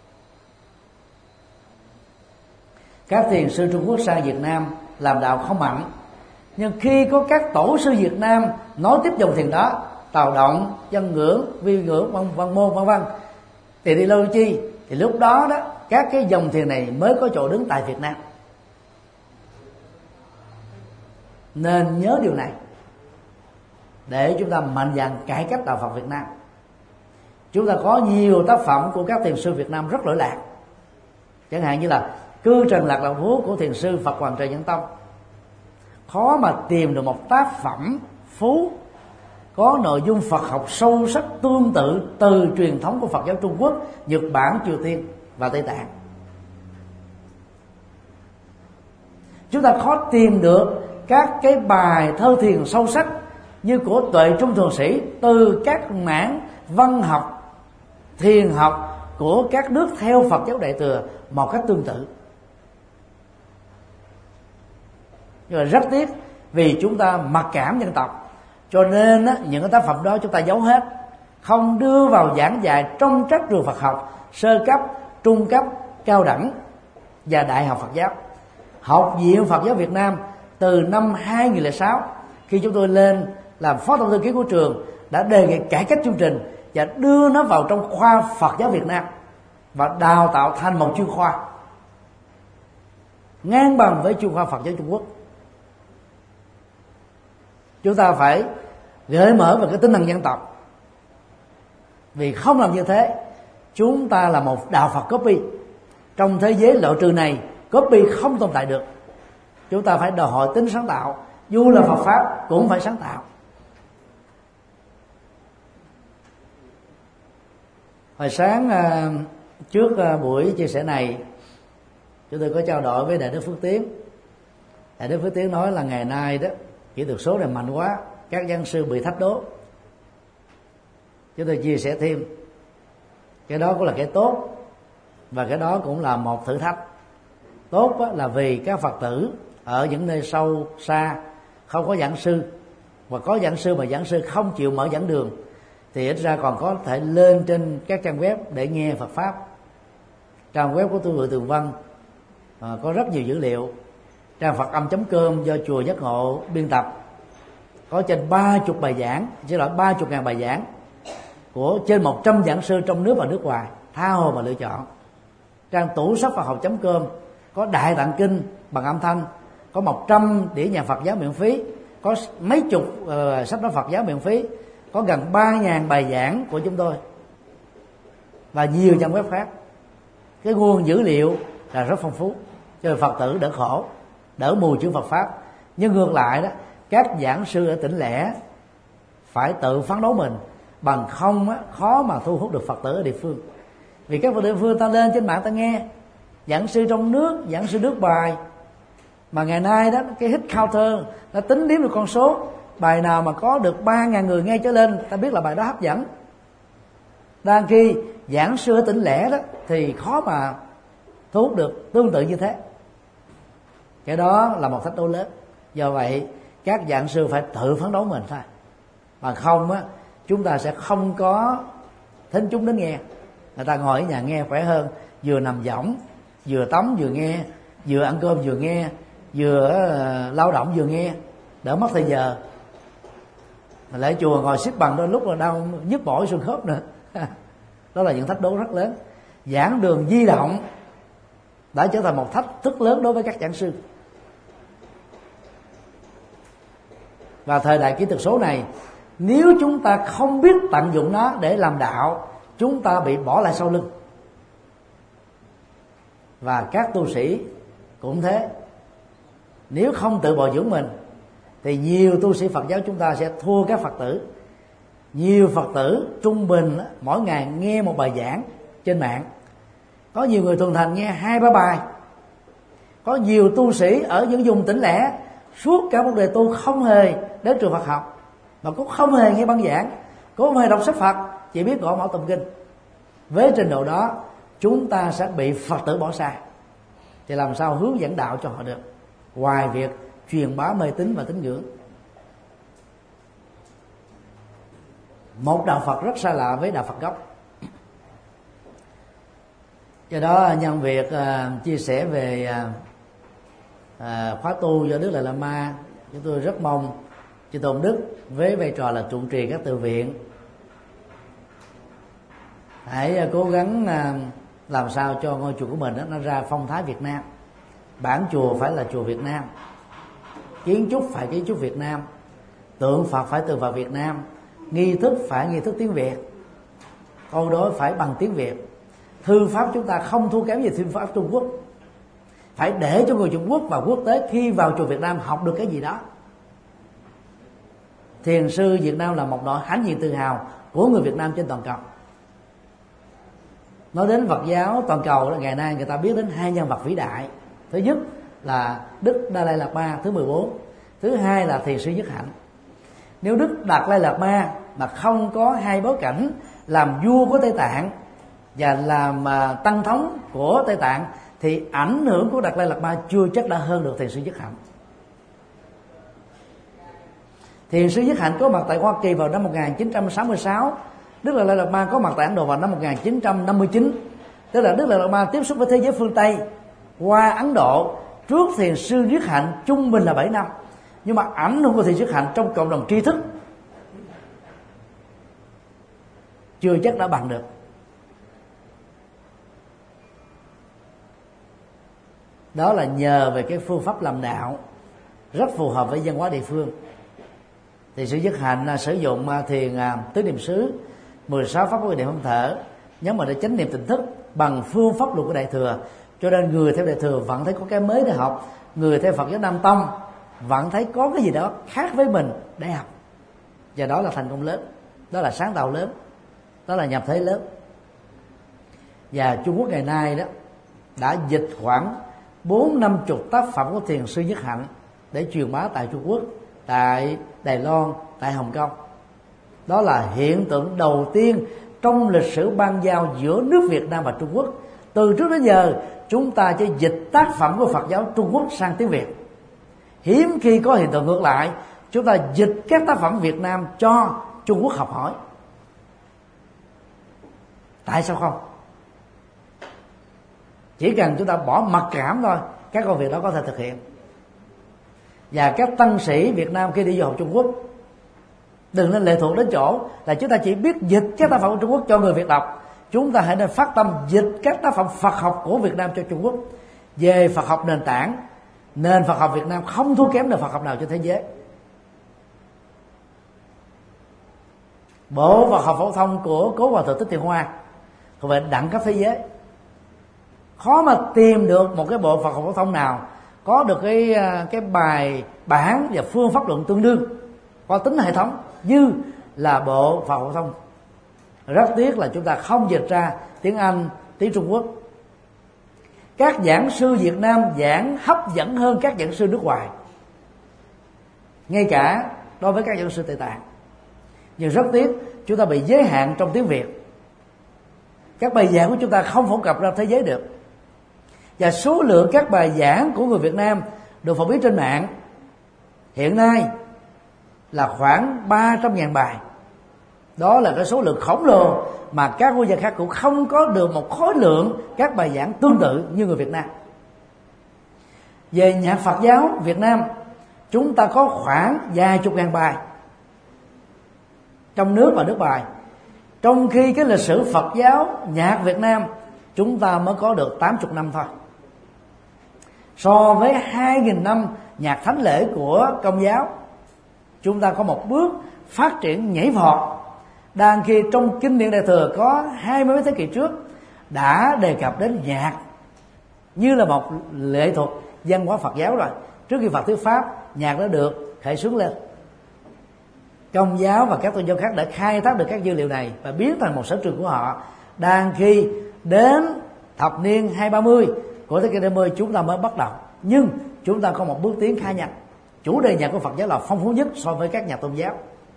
Các thiền sư Trung Quốc sang Việt Nam làm đạo không mạnh, nhưng khi có các tổ sư Việt Nam nói tiếp dòng thiền đó, Tào Động, Dân Ngưỡng, Vi Ngưỡng, Văn, Văn Môn, vân vân, thì đi lâu chi, thì lúc đó đó các cái dòng thiền này mới có chỗ đứng tại Việt Nam. Nên nhớ điều này để chúng ta mạnh dạn cải cách đạo Phật Việt Nam. Chúng ta có nhiều tác phẩm của các thiền sư Việt Nam rất lỗi lạc, chẳng hạn như là Cư Trần Lạc Đạo Thú của thiền sư Phật Hoàng Trời Nhân Tông. Khó mà tìm được một tác phẩm phú có nội dung Phật học sâu sắc tương tự từ truyền thống của Phật giáo Trung Quốc, Nhật Bản, Triều Tiên và Tây Tạng. Chúng ta khó tìm được các cái bài thơ thiền sâu sắc như của Tuệ Trung Thượng Sĩ từ các mảng văn học, thiền học của các nước theo Phật giáo Đại Thừa một cách tương tự. Nhưng mà rất tiếc vì chúng ta mặc cảm dân tộc, cho nên á, những cái tác phẩm đó chúng ta giấu hết, không đưa vào giảng dạy trong các trường Phật học sơ cấp, trung cấp, cao đẳng và đại học Phật giáo. Học viện Phật giáo Việt Nam từ năm hai không không sáu, khi chúng tôi lên làm phó tổng thư ký của trường, đã đề nghị cải cách chương trình và đưa nó vào trong khoa Phật giáo Việt Nam và đào tạo thành một chuyên khoa ngang bằng với chuyên khoa Phật giáo Trung Quốc. Chúng ta phải gợi mở về cái tinh thần dân tộc, vì không làm như thế chúng ta là một đạo Phật copy. Trong thế giới loại trừ này, copy không tồn tại được. Chúng ta phải đòi hỏi tính sáng tạo, dù là Phật pháp cũng phải sáng tạo. Hồi sáng trước buổi chia sẻ này, chúng tôi có trao đổi với Đại đức Phước Tiến. Đại đức Phước Tiến nói là ngày nay đó kỹ thuật số này mạnh quá, các giảng sư bị thách đố. Chúng tôi chia sẻ thêm, cái đó cũng là cái tốt, và cái đó cũng là một thử thách. Tốt là vì các Phật tử ở những nơi sâu xa không có giảng sư, và có giảng sư mà giảng sư không chịu mở giảng đường, thì ít ra còn có thể lên trên các trang web để nghe Phật pháp. Trang web của tu viện Tường Vân à, có rất nhiều dữ liệu. Trang Phật âm chấm com do chùa Giác Ngộ biên tập có trên ba chục bài giảng, chứ là ba chục ngàn bài giảng của trên một trăm giảng sư trong nước và nước ngoài, tha hồ mà lựa chọn. Trang tủ sách Phật học chấm com có Đại Tạng Kinh bằng âm thanh, có một trăm đĩa nhạc Phật giáo miễn phí, có mấy chục uh, sách nói Phật giáo miễn phí, có gần ba ngàn bài giảng của chúng tôi, và nhiều trang web khác. Cái nguồn dữ liệu là rất phong phú, cho Phật tử đỡ khổ, đỡ mù chữ Phật pháp. Nhưng ngược lại đó, các giảng sư ở tỉnh lẻ phải tự phấn đấu mình, bằng không á, khó mà thu hút được Phật tử ở địa phương. Vì các Phật tử địa phương ta lên trên mạng ta nghe giảng sư trong nước, giảng sư nước bài, mà ngày nay đó cái hit counter nó tính đếm được con số, bài nào mà có được ba ngàn người nghe trở lên, ta biết là bài đó hấp dẫn. Đang khi giảng sư ở tỉnh lẻ đó thì khó mà thu hút được tương tự như thế. Cái đó là một thách đố lớn. Do vậy các giảng sư phải tự phấn đấu mình thôi, bằng không á chúng ta sẽ không có thính chúng đến nghe. Người ta ngồi ở nhà nghe khỏe hơn, vừa nằm võng vừa tắm vừa nghe, vừa ăn cơm vừa nghe, vừa uh, lao động vừa nghe, đỡ mất thời giờ. Mà lại chùa ngồi xếp bằng đôi lúc là đau nhức mỏi xương khớp nữa. Đó là những thách đố rất lớn. Giảng đường di động đã trở thành một thách thức lớn đối với các giảng sư. Và thời đại kỹ thuật số này, nếu chúng ta không biết tận dụng nó để làm đạo, chúng ta bị bỏ lại sau lưng. Và các tu sĩ cũng thế. Nếu không tự bồi dưỡng mình thì nhiều tu sĩ Phật giáo chúng ta sẽ thua các Phật tử. Nhiều Phật tử trung bình mỗi ngày nghe một bài giảng trên mạng, có nhiều người tuần thành nghe hai ba bài. Có nhiều tu sĩ ở những vùng tỉnh lẻ suốt cả một đời tu không hề đến trường Phật học, mà cũng không hề nghe băng giảng, cũng không hề đọc sách Phật, chỉ biết gõ mõ tụng kinh. Với trình độ đó chúng ta sẽ bị Phật tử bỏ xa, thì làm sao hướng dẫn đạo cho họ được, ngoài việc truyền bá mê tín và tín ngưỡng. Một đạo Phật rất xa lạ với đạo Phật gốc. Do đó nhân việc uh, chia sẻ về uh, uh, khóa tu do Đức Đạt Lai Ma, chúng tôi rất mong Chư Tôn Đức với vai trò là trụ trì các tự viện hãy uh, cố gắng uh, làm sao cho ngôi chùa của mình đó, nó ra phong thái Việt Nam. Bản chùa phải là chùa Việt Nam, kiến trúc phải kiến trúc Việt Nam, tượng Phật phải tượng Phật Việt Nam, nghi thức phải nghi thức tiếng Việt, câu đối phải bằng tiếng Việt, thư pháp chúng ta không thua kém gì thư pháp Trung Quốc. Phải để cho người Trung Quốc và quốc tế khi vào chùa Việt Nam học được cái gì đó. Thiền sư Việt Nam là một nỗi hãnh diện tự hào của người Việt Nam trên toàn cầu. Nói đến Phật giáo toàn cầu là ngày nay người ta biết đến hai nhân vật vĩ đại. Thứ nhất là Đức Đa Lai Lạt Ma thứ mười bốn, thứ hai là Thiền sư Nhất Hạnh. Nếu Đức Đạt Lai Lạt Ma mà không có hai bối cảnh làm vua của Tây Tạng và làm tăng thống của Tây Tạng, thì ảnh hưởng của Đạt Lai Lạt Ma chưa chắc đã hơn được Thiền sư Nhất Hạnh. Thiền sư Nhất Hạnh có mặt tại Hoa Kỳ vào năm một nghìn chín trăm sáu mươi sáu, Đức Đạt Lai Lạt Ma có mặt tại Ấn Độ vào năm một nghìn chín trăm năm mươi chín. Tức là Đức Đạt Lai Lạt Ma tiếp xúc với thế giới phương Tây qua Ấn Độ trước thiền sư Nhất Hạnh trung bình là bảy năm, nhưng mà ảnh hưởng của thiền sư Nhất Hạnh trong cộng đồng tri thức chưa chắc đã bằng được. Đó là nhờ về cái phương pháp làm đạo rất phù hợp với văn hóa địa phương. Thì sư Nhất Hạnh sử dụng thiền tứ niệm xứ, mười sáu pháp của niệm hơi thở, nhấn mạnh để chánh niệm tỉnh thức bằng phương pháp luật của Đại Thừa. Cho nên người theo Đại Thừa vẫn thấy có cái mới để học, người theo Phật giáo Nam Tông vẫn thấy có cái gì đó khác với mình để học. Và đó là thành công lớn, đó là sáng tạo lớn, đó là nhập thế lớn. Và Trung Quốc ngày nay đó đã dịch khoảng bốn năm chục tác phẩm của thiền sư Nhất Hạnh để truyền bá tại Trung Quốc, tại Đài Loan, tại Hồng Kông. Đó là hiện tượng đầu tiên trong lịch sử ban giao giữa nước Việt Nam và Trung Quốc. Từ trước đến giờ chúng ta chỉ dịch tác phẩm của Phật giáo Trung Quốc sang tiếng Việt. Hiếm khi có hiện tượng ngược lại, chúng ta dịch các tác phẩm Việt Nam cho Trung Quốc học hỏi. Tại sao không? Chỉ cần chúng ta bỏ mặc cảm thôi, các công việc đó có thể thực hiện. Và các tăng sĩ Việt Nam khi đi du học Trung Quốc đừng nên lệ thuộc đến chỗ là chúng ta chỉ biết dịch các tác phẩm của Trung Quốc cho người Việt đọc. Chúng ta hãy nên phát tâm dịch các tác phẩm Phật học của Việt Nam cho Trung Quốc. Về Phật học nền tảng, nền Phật học Việt Nam không thua kém nền Phật học nào trên thế giới. Bộ Phật học phổ thông của Cố Hòa Thượng Thích Thiện Hoa thuộc về đẳng cấp thế giới. Khó mà tìm được một cái bộ Phật học phổ thông nào có được cái cái bài bản và phương pháp luận tương đương, có tính hệ thống như là bộ Phật học phổ thông. Rất tiếc là chúng ta không dịch ra tiếng Anh, tiếng Trung Quốc. Các giảng sư Việt Nam giảng hấp dẫn hơn các giảng sư nước ngoài, ngay cả đối với các giảng sư Tây Tạng. Nhưng rất tiếc chúng ta bị giới hạn trong tiếng Việt. Các bài giảng của chúng ta không phổ cập ra thế giới được. Và số lượng các bài giảng của người Việt Nam được phổ biến trên mạng hiện nay là khoảng ba trăm nghìn bài. Đó là cái số lượng khổng lồ mà các quốc gia khác cũng không có được một khối lượng các bài giảng tương tự như người Việt Nam. Về nhạc Phật giáo Việt Nam, chúng ta có khoảng vài chục ngàn bài trong nước và nước ngoài, trong khi cái lịch sử Phật giáo nhạc Việt Nam chúng ta mới có được tám mươi năm thôi. So với hai nghìn năm nhạc thánh lễ của Công giáo, chúng ta có một bước phát triển nhảy vọt. Đang khi trong kinh điển Đại Thừa có hai mươi mấy thế kỷ trước đã đề cập đến nhạc như là một lệ thuật văn hóa Phật giáo rồi. Trước khi Phật thuyết pháp, nhạc đã được khởi xướng lên. Công giáo và các tôn giáo khác đã khai thác được các dữ liệu này và biến thành một sở trường của họ. Đang khi đến thập niên hai ba mươi của thế kỷ hai mươi chúng ta mới bắt đầu, nhưng chúng ta có một bước tiến khá nhanh. Chủ đề nhạc của Phật giáo là phong phú nhất so với các nhà tôn giáo,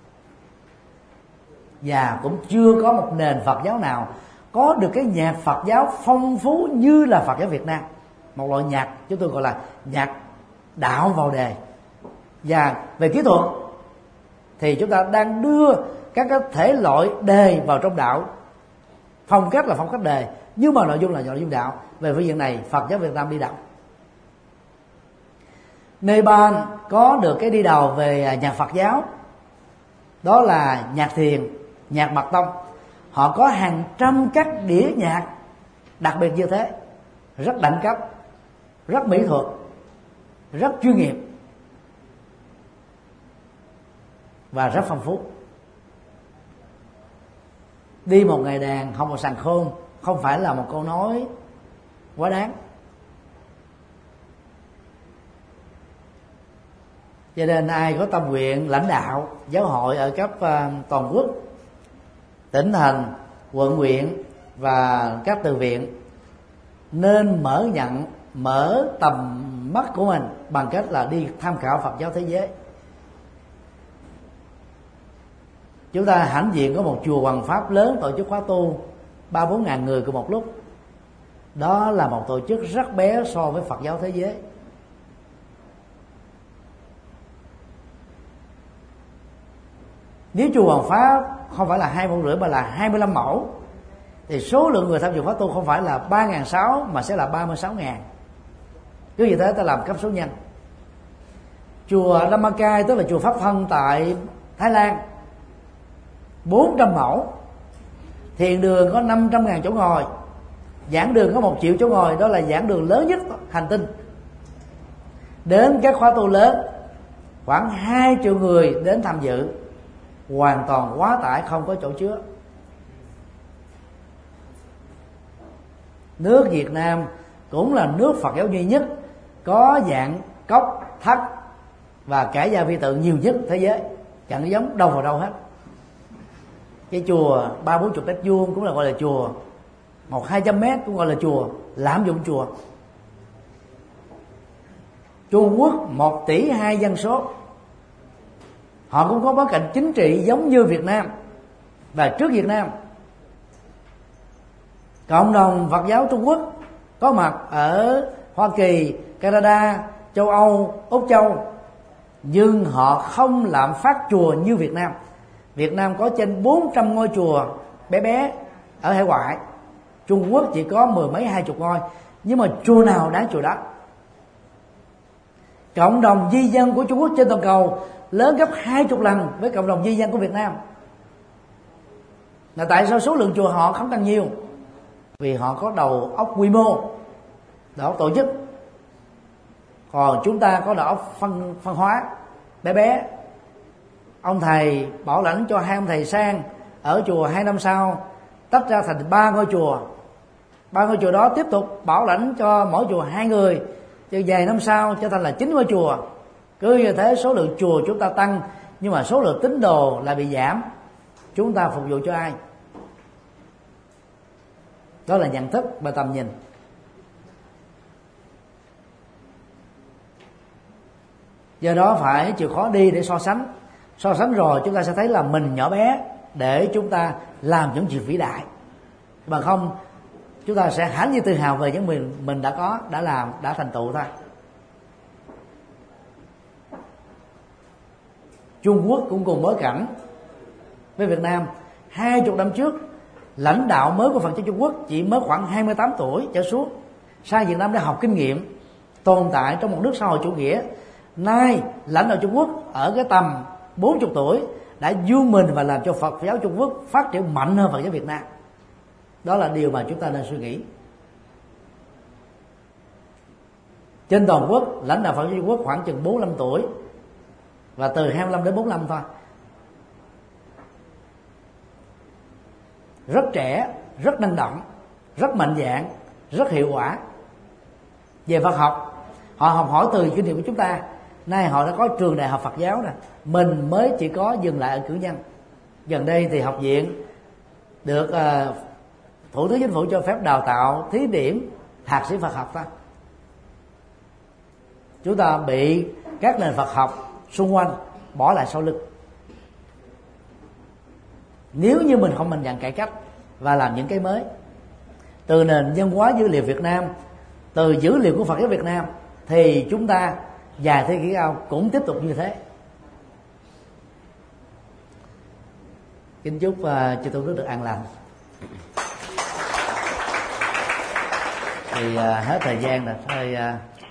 và cũng chưa có một nền Phật giáo nào có được cái nhạc Phật giáo phong phú như là Phật giáo Việt Nam. Một loại nhạc chúng tôi gọi là nhạc đạo vào đề. Và về kỹ thuật thì chúng ta đang đưa các cái thể loại đề vào trong đạo. Phong cách là phong cách đề, nhưng mà nội dung là nội dung đạo. Về phương diện này Phật giáo Việt Nam đi đầu. Nepal có được cái đi đầu về nhạc Phật giáo, đó là nhạc thiền, nhạc mật tông. Họ có hàng trăm các đĩa nhạc đặc biệt như thế, rất đẳng cấp, rất mỹ thuật, rất chuyên nghiệp và rất phong phú. Đi một ngày đàn học một sàn khôn không phải là một câu nói quá đáng. Cho nên ai có tâm nguyện lãnh đạo giáo hội ở cấp uh, toàn quốc, tỉnh thành, quận huyện và các từ viện nên mở nhận, mở tầm mắt của mình bằng cách là đi tham khảo Phật giáo thế giới. Chúng ta hãnh diện có một chùa Hoằng Pháp lớn tổ chức khóa tu ba bốn ngàn người cùng một lúc. Đó là một tổ chức rất bé so với Phật giáo thế giới. Nếu chùa Hoằng Pháp không phải là hai mẫu rưỡi mà là hai mươi lăm mẫu, thì số lượng người tham dự khóa tu không phải là ba nghìn sáu trăm mà sẽ là ba mươi sáu nghìn. cứ như thế ta làm cấp số nhân. Chùa Dhammakai tức là chùa Pháp Thân tại Thái Lan, bốn trăm mẫu, thiền đường có năm trăm ngàn chỗ ngồi, giảng đường có một triệu chỗ ngồi, đó là giảng đường lớn nhất hành tinh. Đến các khóa tu lớn khoảng hai triệu người đến tham dự, hoàn toàn quá tải, không có chỗ chứa. Nước Việt Nam cũng là nước Phật giáo duy nhất có dạng cốc thất và cả gia vi tự nhiều nhất thế giới, chẳng giống đâu vào đâu hết. Cái chùa ba bốn chục mét vuông cũng là gọi là chùa, một hai trăm mét cũng gọi là chùa, lạm dụng chùa. Trung Quốc một tỷ hai dân số, họ cũng có bối cảnh chính trị giống như Việt Nam và trước Việt Nam. Cộng đồng Phật giáo Trung Quốc có mặt ở Hoa Kỳ, Canada, châu Âu, Úc Châu, nhưng họ không lạm phát chùa như Việt Nam. Việt Nam có trên bốn trăm ngôi chùa bé bé ở hải ngoại, Trung Quốc chỉ có mười mấy hai chục ngôi, nhưng mà chùa nào đáng chùa đó. Cộng đồng di dân của Trung Quốc trên toàn cầu lớn gấp hai chục lần với cộng đồng di dân của Việt Nam. Là tại sao số lượng chùa họ không tăng nhiều? Vì họ có đầu óc quy mô, đầu óc tổ chức. Còn chúng ta có đầu óc phân, phân hóa bé bé. Ông thầy bảo lãnh cho hai ông thầy sang ở chùa hai năm sau tách ra thành ba ngôi chùa. Ba ngôi chùa đó tiếp tục bảo lãnh cho mỗi chùa hai người, chứ vài năm sau trở thành là chín ngôi chùa. Cứ như thế số lượng chùa chúng ta tăng, nhưng mà số lượng tín đồ lại bị giảm. Chúng ta phục vụ cho ai? Đó là nhận thức và tầm nhìn. Do đó phải chịu khó đi để so sánh. So sánh rồi chúng ta sẽ thấy là mình nhỏ bé để chúng ta làm những chuyện vĩ đại. Bằng không chúng ta sẽ hãnh diện tự hào về những mình mình đã có, đã làm, đã thành tựu thôi. Trung Quốc cũng cùng bối cảnh với Việt Nam. Hai chục năm trước, lãnh đạo mới của Phật giáo Trung Quốc chỉ mới khoảng hai mươi tám tuổi trở xuống, sang Việt Nam để học kinh nghiệm tồn tại trong một nước xã hội chủ nghĩa. Nay lãnh đạo Trung Quốc ở cái tầm bốn mươi tuổi đã vươn mình và làm cho Phật giáo Trung Quốc phát triển mạnh hơn Phật giáo Việt Nam. Đó là điều mà chúng ta nên suy nghĩ. Trên toàn quốc, lãnh đạo Phật giáo Trung Quốc khoảng chừng bốn mươi lăm tuổi, và từ hai mươi lăm đến bốn mươi lăm thôi. Rất trẻ, rất năng động, rất mạnh dạn, rất hiệu quả. Về Phật học, họ học hỏi từ kinh nghiệm của chúng ta. Nay họ đã có trường đại học Phật giáo nè, mình mới chỉ có dừng lại ở cử nhân. Gần đây thì học viện được uh, Thủ tướng Chính phủ cho phép đào tạo thí điểm thạc sĩ Phật học ta. Chúng ta bị các nền Phật học xung quanh bỏ lại sau lưng. Nếu như mình không mạnh dạn cải cách và làm những cái mới, từ nền văn hóa dữ liệu Việt Nam, từ dữ liệu của Phật giáo Việt Nam, thì chúng ta vài thế kỷ sau cũng tiếp tục như thế. Kính chúc uh, chư tôn đức được an lành. Thì uh, hết thời gian rồi, thôi uh,